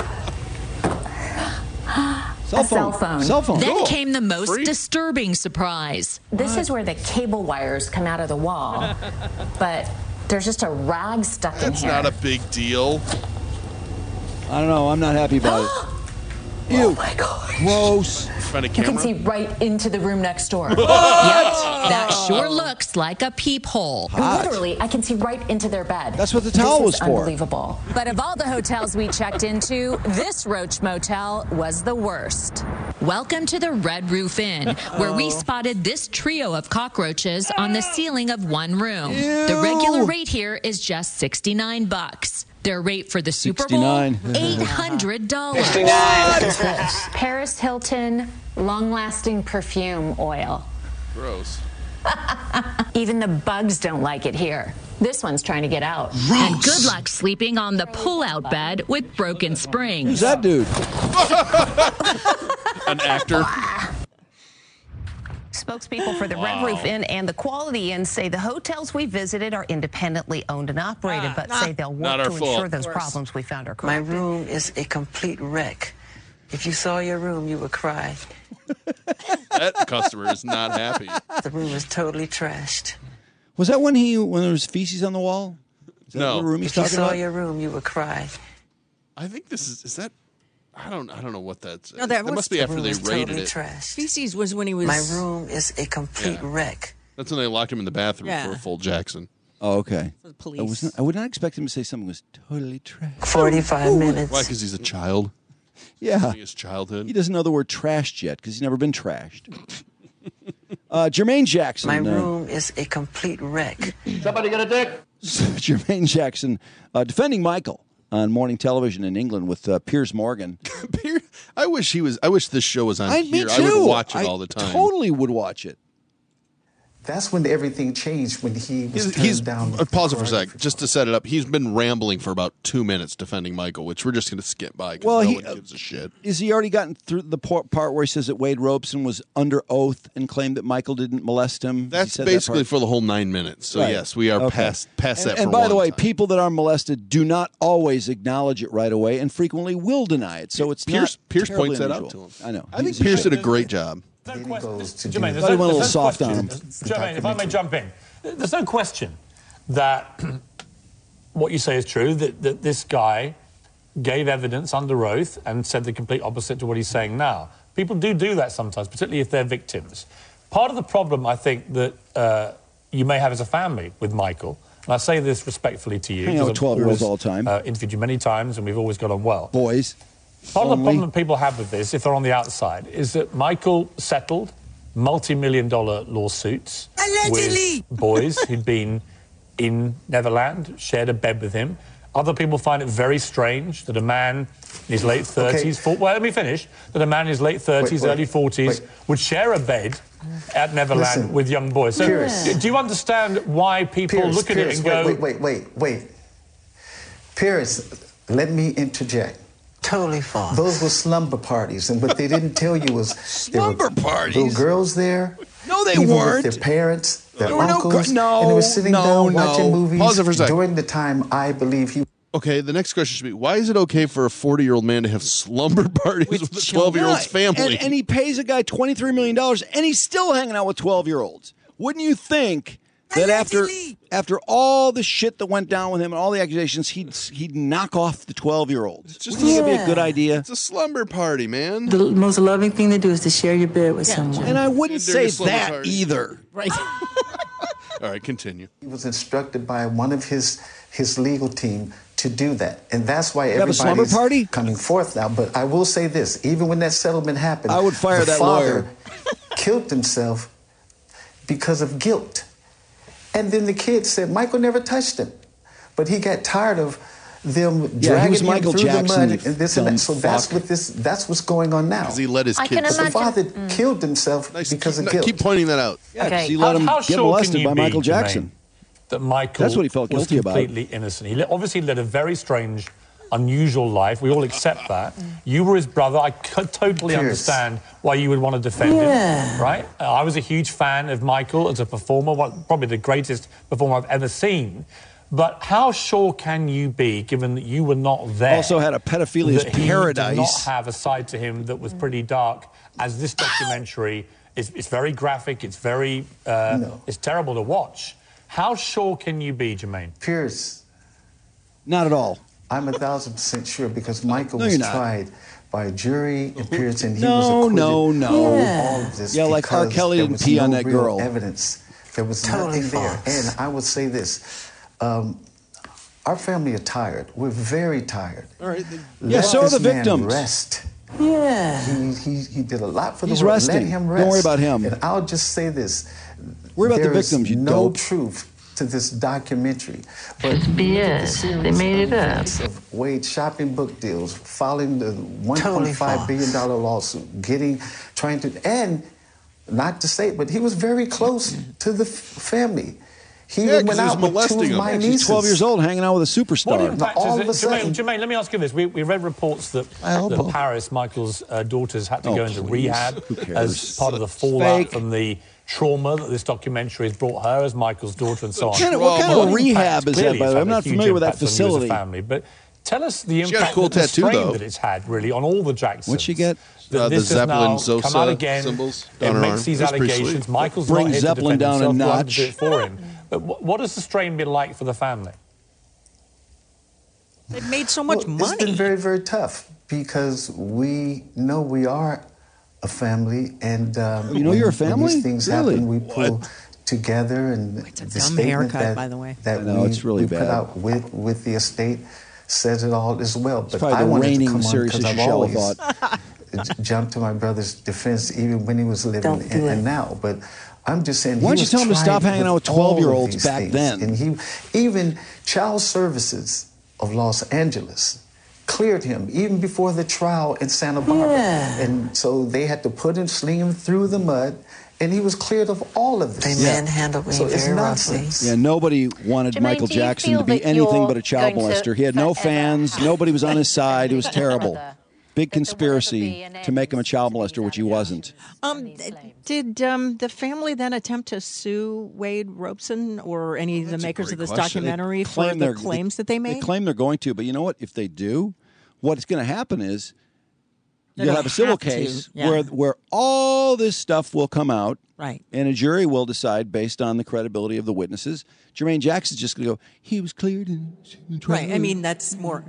Cell A cell phone. phone. Cell phone. Then Cool. came the most Free? disturbing surprise. This is where the cable wires come out of the wall, but there's just a rag stuck in That's here. not a big deal. I don't know. I'm not happy about it. Ew. Oh my God. Gross. Find a You can camera. see right into the room next door. Yep, that sure looks like a peephole. Hot. Literally, I can see right into their bed. That's what the towel this was is for. Unbelievable. But of all the hotels we checked into, this Roach Motel was the worst. Welcome to the Red Roof Inn, where we spotted this trio of cockroaches on the ceiling of one room. The regular rate here is just sixty-nine bucks. Their rate for the Super Bowl, sixty-nine. eight hundred dollars. Paris Hilton long-lasting perfume oil. Gross. Even the bugs don't like it here. This one's trying to get out. And good luck sleeping on the pull-out bed with broken springs. Who's that dude? An actor. Spokespeople for the Red Roof Inn and the Quality Inn say the hotels we visited are independently owned and operated, but say they'll Not work our to fault. ensure those problems we found are My corrected. room is a complete wreck. If you saw your room, you would cry. That customer is not happy. The room is totally trashed. Was that when he when there was feces on the wall? Is that No. the room he's If you talking saw about? your room, you would cry. I think this is is that. I don't. I don't know what that's. No, that was- must be The after room they is raided totally it. trashed. Feces was when he was. My room is a complete Yeah. wreck. That's when they locked him in the bathroom Yeah. for a full Jackson. Oh, okay. For the police. I, was not, I would not expect him to say something was totally trash. forty-five minutes. Why? Because he's a child. Yeah. His childhood. He doesn't know the word trashed yet because he's never been trashed. uh, Jermaine Jackson. My uh, room is a complete wreck. Somebody got a dick? Jermaine Jackson uh, defending Michael on morning television in England with uh, Piers Morgan. Pier- I wish he was. I wish this show was on I, here. me I too. would watch it I all the time. Totally would watch it. That's when everything changed, when he was He's, turned he's down. uh, pause it for a sec, just to set it up. He's been rambling for about two minutes defending Michael, which we're just going to skip by because Well, no he- one gives a shit. Is he already gotten through the por- part where he says that Wade Robeson was under oath and claimed that Michael didn't molest him? Has he That's said that basically part? for the whole nine minutes. So Right. yes, we are Okay. past past And, that. and for by one the way, time. people that are molested do not always acknowledge it right away, and frequently will deny it. So it's Pierce not Pierce terribly points that out unusual. to him. I know. I think He's a Pierce shit. did a great job. Then he goes to Jermaine, do there's Thought he no, went a little there's no soft on question. him. Jermaine, if I may jump in, there's no question that what you say is true, that, that this guy gave evidence under oath and said the complete opposite to what he's saying now. People do do that sometimes, particularly if they're victims. Part of the problem, I think, that uh, you may have as a family with Michael, and I say this respectfully to you, Hang out with because I've twelve-year-olds always, all the time. Uh, interviewed you many times, and we've always got on well. Boys. Part of the Only. problem that people have with this, if they're on the outside, is that Michael settled multi-million dollar lawsuits Allegedly. with boys who'd been in Neverland, shared a bed with him. Other people find it very strange that a man in his late thirties, okay. well, let me finish, that a man in his late thirties, Wait, wait, early forties wait. would share a bed at Neverland Listen, with young boys. So Pierce. do you understand why people Pierce, look at Pierce, it and go... wait, wait, wait, wait, wait. Pierce, let me interject. Totally false. Those were slumber parties, and what they didn't tell you was there Slumber were parties? little girls there. No No, they even weren't. with their parents, their There were no uncles, gr- no, and they were sitting no, down no. watching movies Pause it for a second. during the time I believe he. Okay, the next question should be, why is it okay for a forty-year-old man to have slumber parties with, a twelve-year-old's family? And, and he pays a guy twenty-three million dollars, and he's still hanging out with twelve-year-olds. Wouldn't you think that after after all the shit that went down with him and all the accusations, he'd he'd knock off the twelve-year-olds? Just Wouldn't it be a good idea? It's a slumber party, man. The most loving thing to do is to share your bed with someone. And I wouldn't During say a slumber that party. either. Right. All right, continue. He was instructed by one of his his legal team to do that, and that's why have a slumber everybody's party? coming forth now. But I will say this: even when that settlement happened, I would fire the that father lawyer. killed himself because of guilt, and then the kid said Michael never touched him, but he got tired of them Yeah, he dragging was him Michael through Jackson, the mud and this and dumb that. So that's fuck. what this that's what's going on now. Because he let his I kids. can But the imagine- father Mm. killed himself Nice. because keep, of guilt. keep pointing that out. Yeah, 'cause Okay. he let How- him how get sure molested can you by be, Michael Jermaine, Jackson. That Michael That's what he felt was guilty about. completely innocent. He li- obviously led a very strange, unusual life. We all accept that. You were his brother. I could totally Pierce. understand why you would want to defend Yeah. him, right? Uh, I was a huge fan of Michael as a performer, one, probably the greatest performer I've ever seen. But how sure can you be, given that you were not there? Also had a pedophilia's that he did paradise. not have a side to him that was pretty dark, as this documentary is. It's very graphic. It's very. Uh, No. It's terrible to watch. How sure can you be, Jermaine? Pierce, Not at all. I'm a thousand percent sure because Michael No, was you're not. tried by a jury in Pierce and he No, was acquitted no, no. of Yeah. all of this Yeah, like R. because Kelly there didn't was pee no on that real girl. Evidence. There was Totally nothing there. false. And I would say this. Um, our family are tired. We're very tired. All right. Let Yeah, so are this the man victims. Rest. Yeah. He, he, he did a lot for the He's world. resting. Let him rest. Don't worry about him. And I'll just say this. Worry about the There is victims, you no dope. truth to this documentary. But It's B S. They made it up. of Wade shopping book deals, filing the one Totally point five false. billion dollar lawsuit, getting, trying to, and not to say it, but he was very close to the f- family. He Yeah, even 'cause went he was out with two molesting of him. my He's nieces. twelve years old, hanging out with a What superstar. impact all is of a it, Jermaine, sudden- Jermaine, let me ask you this. We, we read reports that, that Paris, Michael's uh, daughters, had to Oh, go into please. rehab Who cares? as part of the fallout Fake. from the trauma that this documentary has brought her as Michael's daughter and so on. What kind of- what kind of What rehab impact- is that, clearly by the it's way? had I'm a not huge familiar with that impact on you as a facility. family, but tell us the got a impact, cool the tattoo, strain though. that it's had, really, on all the Jacksons. What'd she get? That Uh, the this has Zeppelin now Zosa come out again. symbols It down her makes arm. these That's pretty allegations. sweet. Michael's Bring not here Zeppelin to defend down a himself. We'll have to notch. do it for him. But wh- what has the strain been like for the family? They made so much Well, money. It's been very, very tough because we know we are a family, and um, You know when, you're a when family? these things Really? happen, we pull together, and It's a the dumb statement haircut, that, by the way. that I know, we, it's really we put bad. out with with the estate says it all as well. But probably I the wanted to reigning come on seriously because I've Shishella always thought. j- jumped to my brother's defense, even when he was living Don't and, do it. and now. But I'm just saying. Why he don't you was tell him to stop tried hanging out with all of twelve-year-olds these back things. then? And he, even Child Services of Los Angeles cleared him even before the trial in Santa Barbara. Yeah. And so they had to put him, sling him through the mud, and he was cleared of all of this. They manhandled me So it's very nonsense. Yeah, nobody wanted Jermaine, Michael do you Jackson feel to be that anything you're but a child going to molester. He had no forever fans. have Nobody was on his side. It was terrible. brother, Big that there will never conspiracy be an to make him a end child to these molester, which he wasn't. Um, did um, the family then attempt to sue Wade Robeson or any of the makers of this Question. They documentary for claim the they're- claims that they made? They claim they're going to, but you know what? If they do, what's going to happen is They you'll don't have a civil have to, case yeah. where where all this stuff will come out, Right. and a jury will decide based on the credibility of the witnesses. Jermaine Jackson's just going to go, he was cleared in in trial. Right. I mean, that's more.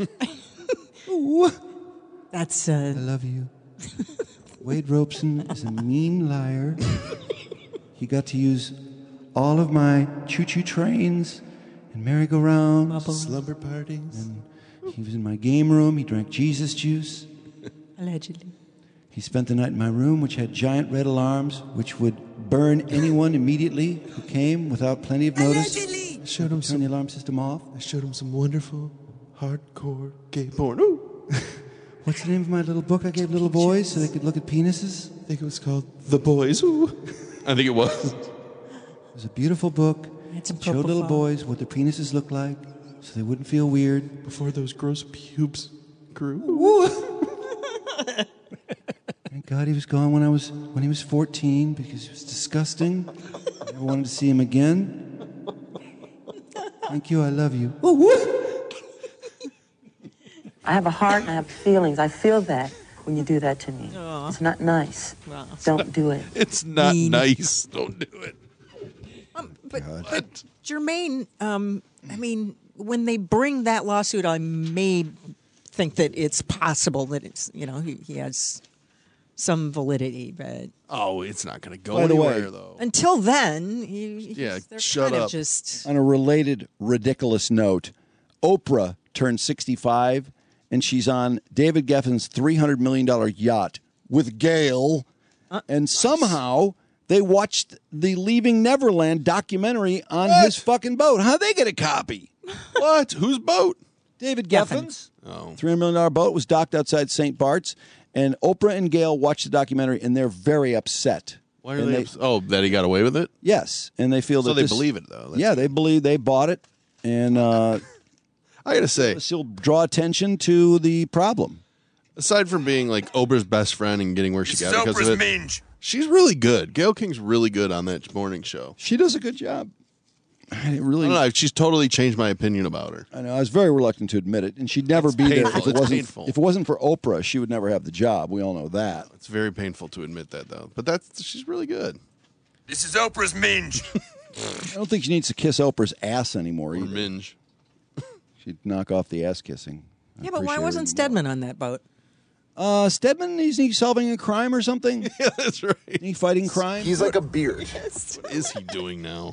That's. Uh, I love you. Wade Robeson is a mean liar. He got to use all of my choo-choo trains and merry-go-rounds. Slumber parties. And he was in my game room. He drank Jesus juice. Allegedly. He spent the night in my room, which had giant red alarms, which would burn anyone immediately who came without plenty of notice. I showed him Turn some. the alarm system off. I showed him some wonderful hardcore gay porn. Ooh. What's the name of my little book I gave little boys so they could look at penises? I think it was called The Boys. Ooh. I think it was. It was a beautiful book. It's a It showed little boys what their penises looked like so they wouldn't feel weird. Before those gross pubes grew. Drank God he was gone when I was when he was fourteen because he was disgusting. I never wanted to see him again. Thank you. I love you. Oh, whoop. I have a heart and I have feelings. I feel that when you do that to me. Aw. It's not nice. Well, Don't do it. It's not Mean. nice. Don't do it. Um, but, but Jermaine, um, I mean, when they bring that lawsuit, I may think that it's possible that it's, you know, he, he has some validity, but Oh, it's not going to go By the way- anywhere, though. until then, he, he's- Yeah, they're shut kind up. of just On a related ridiculous note, Oprah turned sixty-five, and she's on David Geffen's three hundred million dollars yacht with Gail, Uh, and somehow they watched the Leaving Neverland documentary on his fucking boat. How'd they get a copy? What? Whose boat? David Geffen. Geffen's. Oh. three hundred million dollars boat was docked outside Saint Bart's, and Oprah and Gail watched the documentary, and they're very upset. Why are And they? ups- oh, that he got away with it? Yes, and they feel So that they this- believe it, though. That's- yeah, they believe they bought it, and uh, I got to say, this will draw attention to the problem. aside from being like Oprah's best friend and getting where she This got is because Oprah's of it, minge. she's really good. Gail King's really good on that morning show. She does a good job. I didn't I really. don't know. She's totally changed my opinion about her. I know. I was very reluctant to admit it, and she'd never It's be there painful. if it It's wasn't. painful. If it wasn't for Oprah, she would never have the job. We all know that. It's very painful to admit that, though. But that's she's really good. This is Oprah's minge. I don't think she needs to kiss Oprah's ass anymore Or either. minge. She'd knock off the ass kissing. I yeah. But why appreciate her wasn't more. Stedman on that boat? Uh, Stedman, isn't he solving a crime or something? Yeah, that's right. Isn't he fighting crime? He's like a beard. What is he doing now?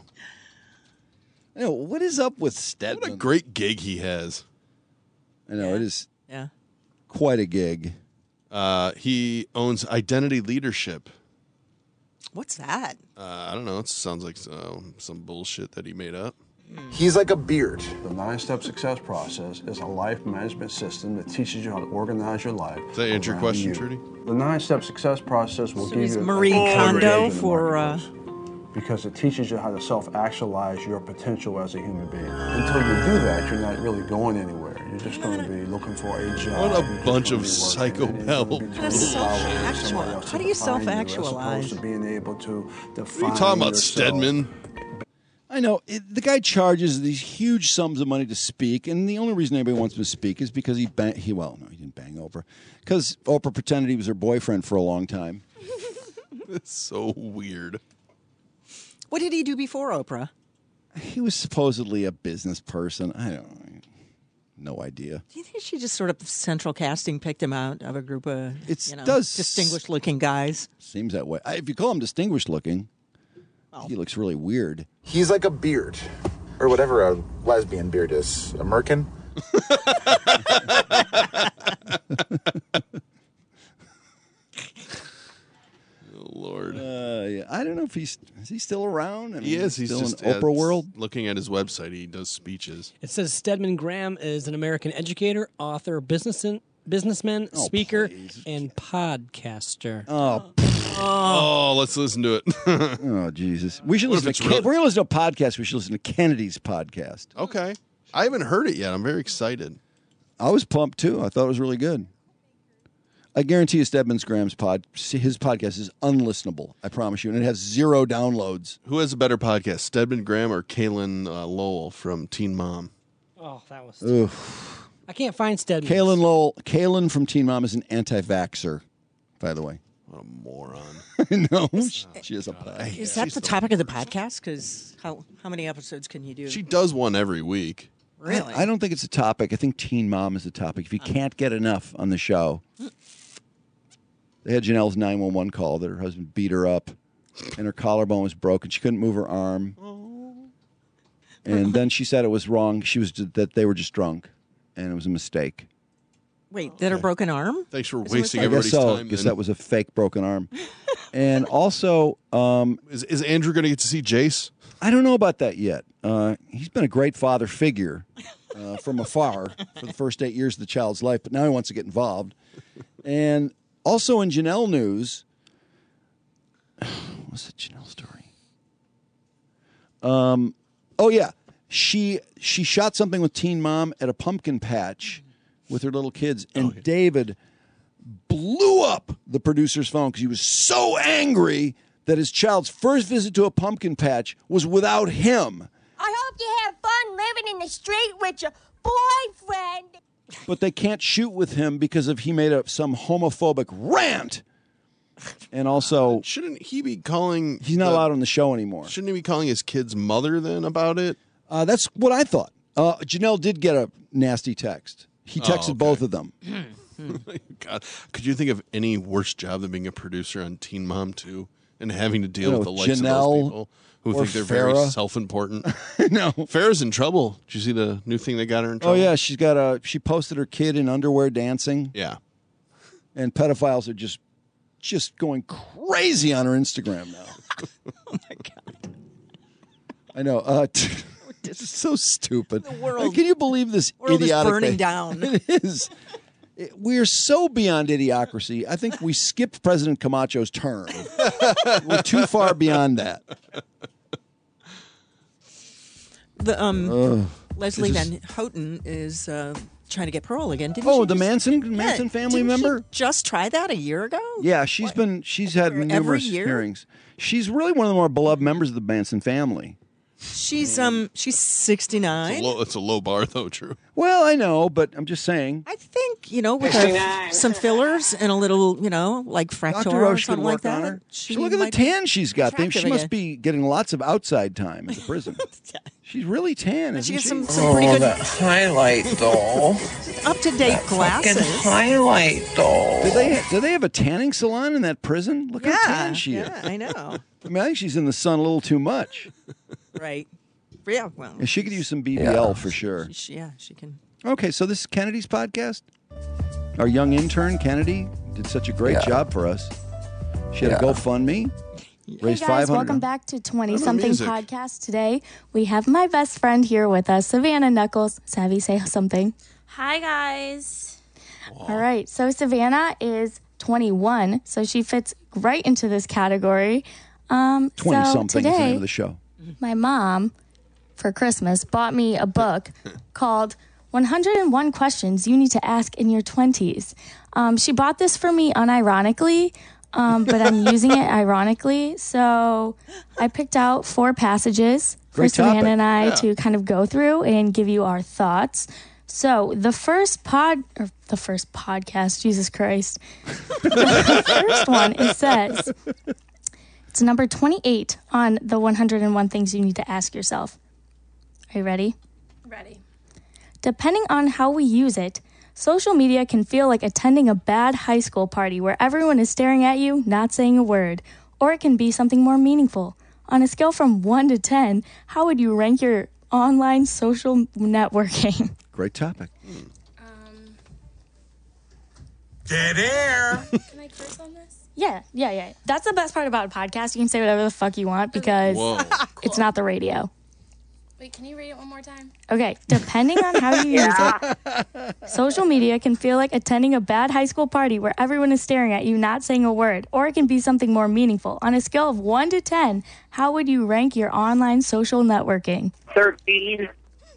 I know. What is up with Stedman? What a great gig he has. I know it is Yeah. quite a gig. Uh, he owns Identity Leadership. What's that? Uh, I don't know. It sounds like uh, some bullshit that he made up. He's like a beard. The nine-step success process is a life management system that teaches you how to organize your life. Does that answer your around question, you. Trudy? The nine-step success process will So give he's you Marie a- Kondo in the for, uh, marketplace. Because it teaches you how to self-actualize your potential as a human being. Until you do that, you're not really going anywhere. You're just going to be looking for a job. What a You're just bunch gonna of be working, and you're gonna be psychobabble. totally How does powerless for self-actual- somebody else to how do you define you, self-actualize? As opposed to being able to define What are you talking about, yourself. Stedman? I know it, the guy charges these huge sums of money to speak, and the only reason anybody wants him to speak is because he bang, he well, no, he didn't bang Oprah, because Oprah pretended he was her boyfriend for a long time. It's so weird. What did he do before Oprah? He was supposedly a business person. I don't, no idea. Do you think she just sort of central casting picked him out of a group of It you know, does distinguished looking guys? Seems that way. I, if you call him distinguished looking, Oh. he looks really weird. He's like a beard. Or whatever a lesbian beard is. A merkin? Oh, Lord. Uh, yeah, I don't know if he's is he still around. I mean, He is. He's still just in Oprah yeah, world. Looking at his website, he does speeches. It says Stedman Graham is an American educator, author, businessman, businessman, speaker, and podcaster. Oh, Oh, let's listen to it. oh, Jesus! We should What if listen it's to. Ken- really- If we're gonna listen to a podcast, we should listen to Kennedy's podcast. Okay. I haven't heard it yet. I'm very excited. I was pumped too. I thought it was really good. I guarantee you, Stedman Graham's pod, his podcast is unlistenable. I promise you, and it has zero downloads. Who has a better podcast, Stedman Graham or Kaylin uh, Lowell from Teen Mom? Oh, that was. Oof. I can't find Stedman. Kaylin Lowell, Kaylin from Teen Mom is an anti-vaxxer, by the way. What a moron! No, she is a. Is that the topic of the podcast? Because how how many episodes can you do? She does one every week. Really? I, I don't think it's a topic. I think Teen Mom is a topic. If you can't get enough on the show, they had Janelle's nine one one call that her husband beat her up, and her collarbone was broken. She couldn't move her arm, and then she said it was wrong. She was that they were just drunk, and it was a mistake. Wait, that her broken arm? Thanks for Is it wasting like- I guess everybody's so, time. because then. that was a fake broken arm. And also, um, Is, is Andrew going to get to see Jace? I don't know about that yet. Uh, he's been a great father figure uh, from afar for the first eight years of the child's life, but now he wants to get involved. And also in Janelle news, what's the Janelle story? Um, oh yeah, she she shot something with Teen Mom at a pumpkin patch with her little kids, and David blew up the producer's phone because he was so angry that his child's first visit to a pumpkin patch was without him. I hope you have fun living in the street with your boyfriend. But they can't shoot with him because of he made up some homophobic rant. And also, shouldn't he be calling? He's not the, allowed on the show anymore. Shouldn't he be calling his kid's mother then about it? Uh, that's what I thought. Uh, Janelle did get a nasty text. He texted oh, okay. both of them. God, could you think of any worse job than being a producer on Teen Mom two and having to deal You know, with the likes Janelle of those people who or think they're very Farrah. self-important? No, Farrah's in trouble. Did you see the new thing that got her in Oh trouble? yeah, she's got a. She posted her kid in underwear dancing. Yeah. And pedophiles are just, just going crazy on her Instagram now. Oh my God. I know. Uh, this is so stupid. The world- Can you believe this world is idiotic burning thing? down. It is. It- We're so beyond idiocracy. I think we skipped President Camacho's term. We're too far beyond that. The um, Ugh. Leslie This is- Van Houten is uh, trying to get parole again. Didn't Oh, she the just- Manson Manson Yeah, family didn't she member? just try that a year ago. Yeah, she's been she's had Every numerous year? hearings. She's really one of the more beloved members of the Manson family. She's um she's sixty It's nine. a, low, it's a low bar, though, Drew. Well, I know, but I'm just saying. I think you know with a, some fillers and a little you know like Fractor Doctor or Roche could something like work that. on her. She look at the might- tan she's got. They- She attractive must again. be getting lots of outside time at the prison. She's really tan, And she isn't gets she? some, some pretty good highlight, though. up to date glasses. highlight, though. Do they do they have a tanning salon in that prison? Look Yeah, how tan she is. yeah, I know. I mean, I think she's in the sun a little too much. Right. Yeah. Well, And she could use some B B L for sure. she, yeah, she can. Okay, so this is Kennedy's podcast. Our young intern Kennedy did such a great Yeah. job for us. She had Yeah. a GoFundMe, Hey raised guys, five hundred. welcome back to twenty What about something music? podcast. Today we have my best friend here with us, Savannah Knuckles. Savvy, say something. Hi, guys. All right, so Savannah is twenty-one, so she fits right into this category. Um, Twenty so something is the today, name of the show. my mom, for Christmas, bought me a book called one hundred one Questions You Need to Ask in Your twenties. Um, she bought this for me unironically, um, but I'm using it ironically. So I picked out four passages for Great Savannah topic. and I Yeah. to kind of go through and give you our thoughts. So the first pod, or the first podcast, Jesus Christ. The first one, it says, it's number twenty-eight on the one hundred one things you need to ask yourself. Are you ready? Ready. Depending on how we use it, social media can feel like attending a bad high school party where everyone is staring at you, not saying a word. Or it can be something more meaningful. On a scale from one to ten, how would you rank your online social networking? Great topic. Dead air. Can I curse on this? Yeah, yeah, yeah. That's the best part about a podcast. You can say whatever the fuck you want because Whoa. it's not the radio. Wait, can you read it one more time? Okay, depending on how you use it, social media can feel like attending a bad high school party where everyone is staring at you, not saying a word, or it can be something more meaningful. On a scale of one to ten, how would you rank your online social networking? thirteen.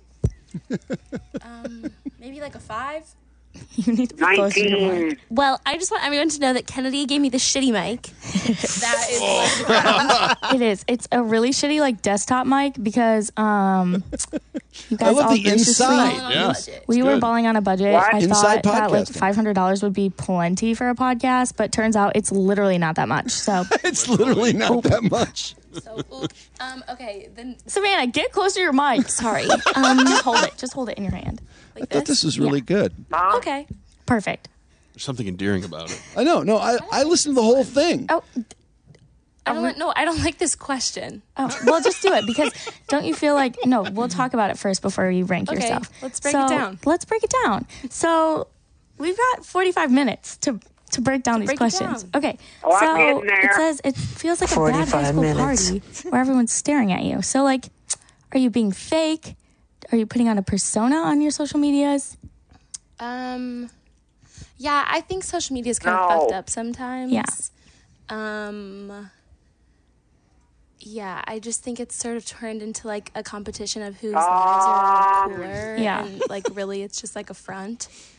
um, maybe like a five? You need to be close to your mic. Well, I just want everyone to know that Kennedy gave me the shitty mic. That is like, It is. It's a really shitty like desktop mic because um you guys I love all the graciously- inside. Yeah. We It's were good. balling on a budget. What? I Inside thought that like podcasting. five hundred dollars would be plenty for a podcast, but turns out it's literally not that much. So It's literally not that much. so, oop. um, okay, then Savannah, get closer to your mic. Sorry. Um, just hold it. Just hold it in your hand. I thought this was really good. Okay. Perfect. There's something endearing about it. I know. No, I, I listened to the whole thing. Oh, I don't know. I don't like this question. Oh, well, just do it because don't you feel like no? We'll talk about it first before you rank Okay, yourself. let's break So, it down. Let's break it down. So we've got forty-five minutes to to break down these break it questions. down. Okay. Oh, I'm so getting there. it says it feels like a bad high forty-five school minutes. party where everyone's staring at you. So like, are you being fake? Are you putting on a persona on your social medias? Um, yeah, I think social media is kind of No. fucked up sometimes. Yeah. Um. Yeah, I just think it's sort of turned into like a competition of whose lives are cooler. Yeah. And like really, it's just like a front.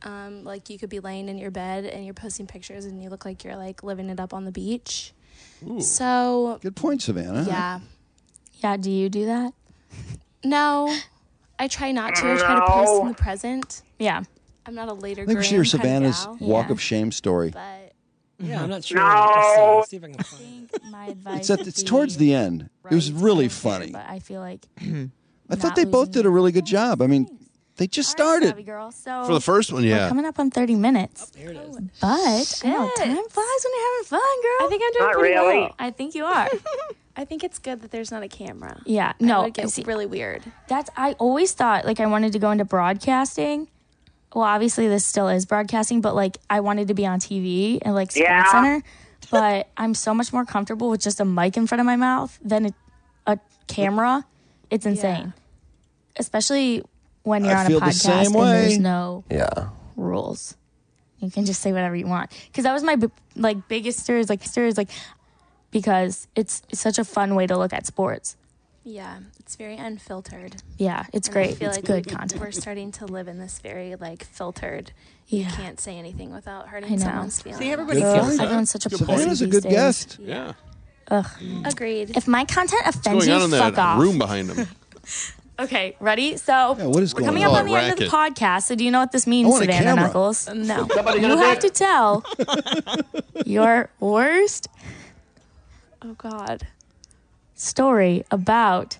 Um, like you could be laying in your bed and you're posting pictures and you look like you're like living it up on the beach. Ooh. So Good point, Savannah. yeah, Yeah, do you do that? no, I try not to. I try to post in the present. Yeah. I'm not a later. I think we should hear Savannah's walk yeah. of shame story. But Yeah, I'm not sure. No. Let's, uh, see if I can find it. My advice. It's, at, it's towards the end. It was really funny. But I feel like I thought they both did a really good job. I mean, they just started. Savvy girl. So For the first one, we're yeah. coming up on thirty minutes. There it is. But I know time flies when you're having fun, girl. I think I'm doing Not pretty really. well. I think you are. I think it's good that there's not a camera. Yeah. I No. would get see, really weird. that's I always thought like I wanted to go into broadcasting. Well, obviously this still is broadcasting, but like I wanted to be on T V and like Sports Yeah. Center. But I'm so much more comfortable with just a mic in front of my mouth than a, a camera. It's insane, especially when you're I on feel a the podcast same and way. there's no Yeah. rules. You can just say whatever you want. Because that was my b- like biggest story is like story is like because it's, it's such a fun way to look at sports. Yeah, it's very unfiltered. Yeah, it's And great. I feel It's like good we- content. We're starting to live in this very like filtered. Yeah. You can't say anything without I hurting know. someone's feelings. See, everybody Good feels point. that. Everyone's such a Good pussy point. Savannah's a these good days. guest. Yeah. Ugh. Agreed. If my content What's offends going you, on in fuck that off. room behind him? Okay, ready? So Yeah, what is we're going coming on? up Oh, on the end of the racket. podcast. So do you know what this I means, want a Savannah camera. Knuckles? No. Somebody You gonna have dick? to tell your worst Oh God. story about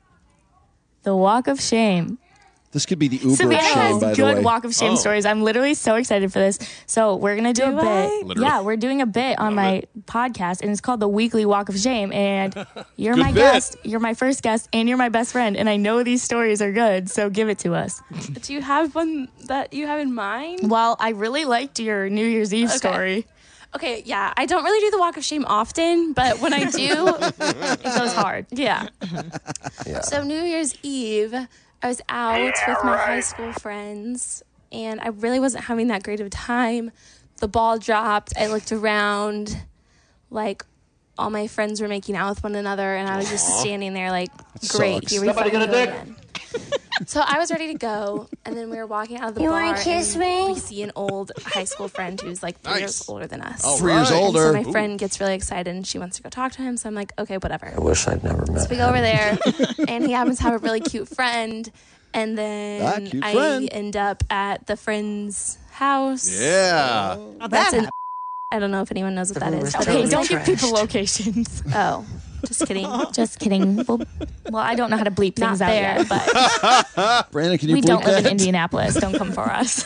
the walk of shame. This could be the Uber Savannah of shame, has by the good way. walk of shame Oh. stories. I'm literally so excited for this. So we're gonna do, Do a I? bit. Literally. Yeah, we're doing a bit on my podcast, and it's called the Weekly Walk of Shame. And you're Good my bit. guest. You're my first guest, and you're my best friend. And I know these stories are good, so give it to us. Do you have one that you have in mind? Well, I really liked your New Year's Eve Okay. story. Okay, yeah. I don't really do the walk of shame often, but when I do, It goes hard. yeah. Yeah. So New Year's Eve, I was out with my high school friends, and I really wasn't having that great of a time. The ball dropped. I looked around, like all my friends were making out with one another, and I was just standing there, like, great, sucks. here we Somebody fucking gonna go dick? again. So I was ready to go, and then we were walking out of the You bar, wanna kiss and me? we see an old high school friend who's like three Nice. years older than us. All Three years right. older. And so my friend gets really excited, and she wants to go talk to him. So I'm like, okay, whatever. I wish I'd never met So we him. go over there, and he happens to have a really cute friend. And then Ah, cute I friend. end up at the friend's house. Yeah. Now That's that in, I don't know if anyone knows what that is. but it Okay, was don't like- give people locations. Oh, just kidding. Just kidding. Well, well, I don't know how to bleep Not things out there, yet. but Brandon, can you We bleep don't live in that? Indianapolis. Don't come for us.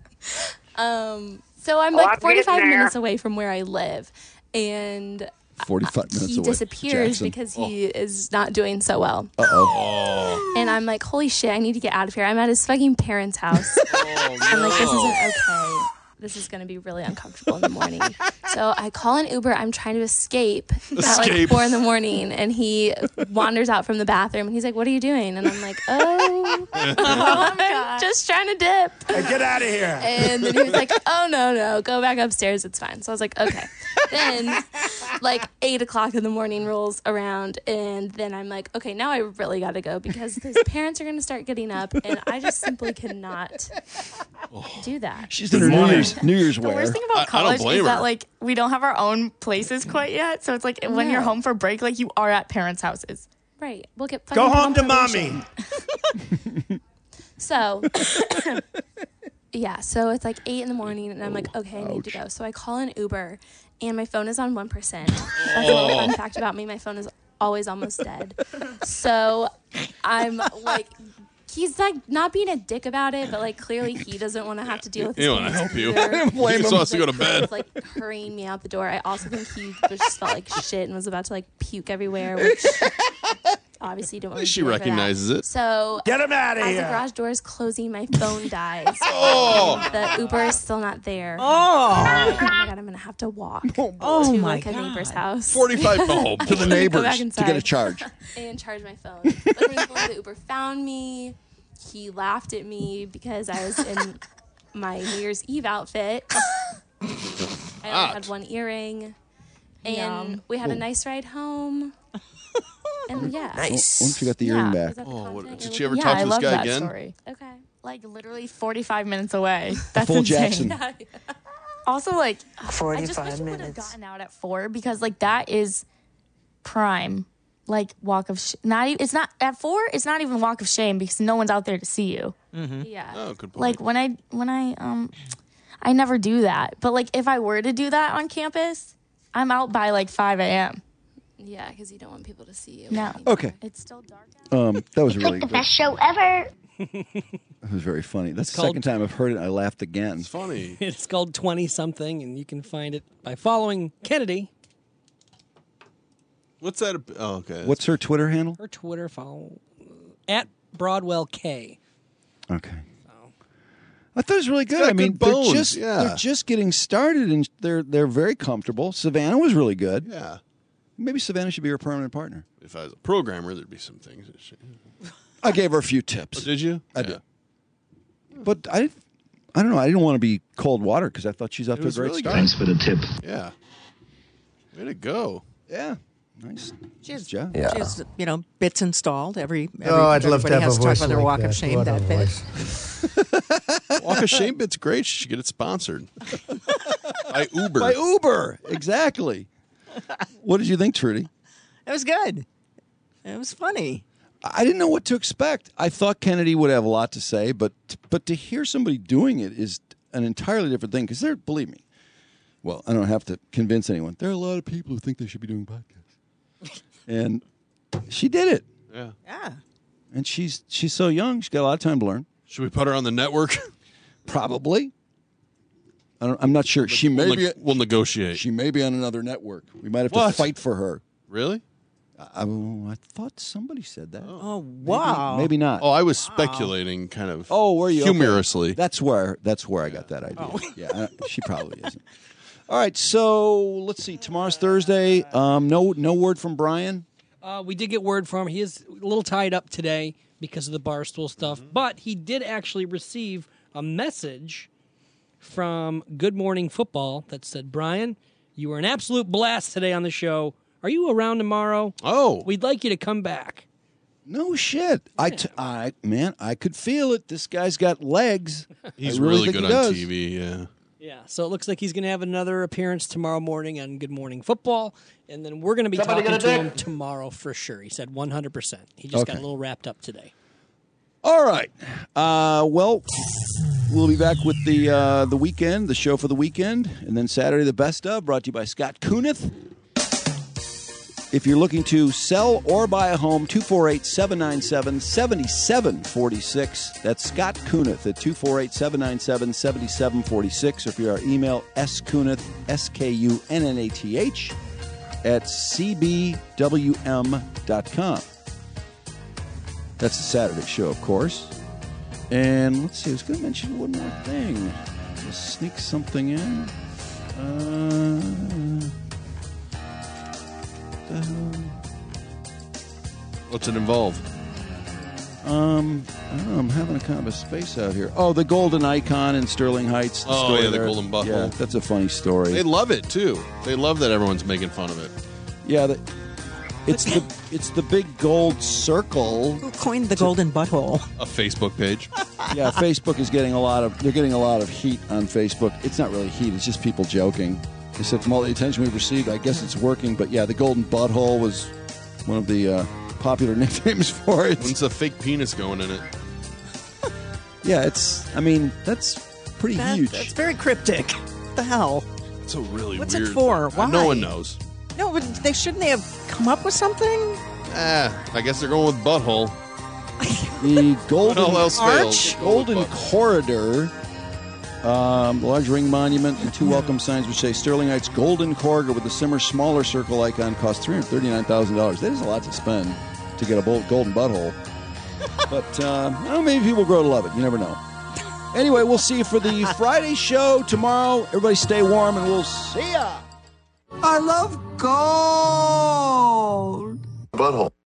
um, so I'm Oh, like I'm forty-five getting there. minutes away from where I live, and forty-five minutes he away. disappears Jackson. because he is not doing so well. Uh-oh. And I'm like, holy shit, I need to get out of here. I'm at his fucking parents' house. I'm like, this isn't okay. This is going to be really uncomfortable in the morning. So I call an Uber. I'm trying to escape, at like Escape. four in the morning. And he wanders out from the bathroom. And he's like, what are you doing? And I'm like, oh, I'm just trying to dip. Hey, get out of here. And then he was like, oh, no, no, go back upstairs. It's fine. So I was like, okay. Then, like, eight o'clock in the morning rolls around. And then I'm like, okay, now I really got to go because his parents are going to start getting up. And I just simply cannot do that. She's in her New Year's, New Year's The wear. worst thing I- I about don't college blame is that her. like we don't have our own places quite yet. So it's like when you're No. home for break, like you are at parents' houses. Right. We'll get Go fucking home to probation. mommy. So, yeah, so it's like eight in the morning, and I'm like, okay, I need to go. So I call an Uber, and my phone is on one percent. That's a little fun fact about me. My phone is always almost dead. So I'm like, he's like not being a dick about it, but like clearly he doesn't want to have to deal with He this. don't wanna help you. either. I didn't blame He just him. wants to go to He bed. was, like hurrying me out the door. I also think he was just felt like shit and was about to like puke everywhere, which obviously you don't want to She do for that. recognizes it. So Get him outta as here. the garage door is closing, my phone dies. Oh. And the Uber is still not there. Oh. And I'm like, oh my god, I'm gonna have to walk Oh to my like a God. neighbor's house. forty-five home. To the Go neighbors back to inside. get a charge. And charge my phone. Luckily, the Uber found me. He laughed at me because I was in my New Year's Eve outfit. I only had one earring. And Yum. we had a nice ride home. And yeah. Once you got the earring Yeah. back. Is that the Oh, what, content did you're she ever looking Yeah, talk I to this love guy that again? story. for? Okay. like literally forty-five minutes away. That's Full insane. Jackson. Also, like, I just forty-five wish we would have minutes. gotten out at four because, like, that is prime. Like, walk of sh- not even. It's not at four. It's not even walk of shame because no one's out there to see you. Mm-hmm. Yeah. Oh, good point. Like when I when I um, I never do that. But like if I were to do that on campus, I'm out by like five a.m. Yeah, because you don't want people to see you. No. Okay. It's still dark. Um, that was really The best show ever. that was very funny. That's the called- second time I've heard it. I laughed again. It's funny. It's called twenty something, and you can find it by following Kennedy. What's that? ab- Oh, okay. What's her Twitter handle? Her Twitter follow at Broadwell K. Okay. I thought it was really good. got I mean, good bones, they're just yeah. they're just getting started, and they're they're very comfortable. Savannah was really good. Yeah. Maybe Savannah should be her permanent partner. If I was a programmer, there'd be some things. That she... I gave her a few tips. Oh, did you? I Yeah. did. But I, I don't know. I didn't want to be cold water because I thought she's off It to a was great really start. good. Thanks for the tip. Yeah. Way to go. Yeah. Nice. She has, job. she has, you know, bits installed. Every, every Oh, I'd love to everybody have has a to talk voice about their like walk that. of shame. What That a bit. voice. Walk of Shame bit's great. She should get it sponsored by Uber. By Uber. Exactly. What did you think, Trudy? It was good. It was funny. I didn't know what to expect. I thought Kennedy would have a lot to say, but but to hear somebody doing it is an entirely different thing. Because there, believe me, well, I don't have to convince anyone. There are a lot of people who think they should be doing podcasts, and she did it. Yeah. Yeah. And she's she's so young. She's got a lot of time to learn. Should we put her on the network? Probably. I don't, I'm not sure. She may we'll, be. ne- we'll negotiate. She may be on another network. We might have What? to fight for her. Really? I, I thought somebody said that. Oh, wow. Maybe, maybe not. Oh, I was speculating, kind of. Oh, were you? Okay. Humorously. That's where that's where I got that idea. Oh. Yeah, uh, she probably isn't. All right, so let's see. Tomorrow's Thursday. Um, no, no word from Brian. Uh, we did get word from him. He is a little tied up today because of the Barstool stuff, but he did actually receive a message from Good Morning Football that said, Brian, you were an absolute blast today on the show. Are you around tomorrow? Oh. We'd like you to come back. No shit. I, t- I, man, I could feel it. This guy's got legs. He's I really, really think good he on does. T V, yeah. Yeah, so it looks like he's going to have another appearance tomorrow morning on Good Morning Football, and then we're going to be Somebody talking get to a him dick? tomorrow for sure. He said one hundred percent. He just got Okay. a little wrapped up today. All right. Uh, well, we'll be back with the uh, the weekend, the show for the weekend, and then Saturday, the best of, brought to you by Scott Kunith. If you're looking to sell or buy a home, two four eight, seven nine seven, seven seven four six. That's Scott Kunith at two four eight, seven nine seven, seven seven four six. Or if you're our email, skunith, S K U N N A T H, at c b w m dot com. That's the Saturday show, of course. And let's see, I was going to mention one more thing. Just sneak something in. Uh, the hell? What's it involve? Um, I don't know, I'm having a kind of a space out here. Oh, the golden icon in Sterling Heights. The Oh, story yeah, the there. golden butthole. Yeah, that's a funny story. They love it, too. They love that everyone's making fun of it. Yeah, the, it's the it's the big gold circle. Who coined the golden butthole? A Facebook page. Yeah, Facebook is getting a lot of they're getting a lot of heat on Facebook. It's not really heat; it's just people joking. They said from all the attention we've received, I guess it's working. But yeah, the golden butthole was one of the uh, popular nicknames for it. When's a fake penis going in it? Yeah, it's. I mean, that's pretty That- huge. That's very cryptic. What the hell? It's a really What's weird. it for? Uh, Why? No one knows. No, but they shouldn't they have come up with something? Ah, I guess they're going with butthole. The golden When all else fails, arch, they go with golden butthole. corridor, um, large ring monument, and two welcome signs which say Sterling Heights Golden Corridor with a similar smaller circle icon cost three hundred thirty-nine thousand dollars. That is a lot to spend to get a bold golden butthole. But uh, I don't know, maybe people grow to love it. You never know. Anyway, we'll see you for the Friday show tomorrow. Everybody stay warm, and we'll see ya. I love gold. Butthole.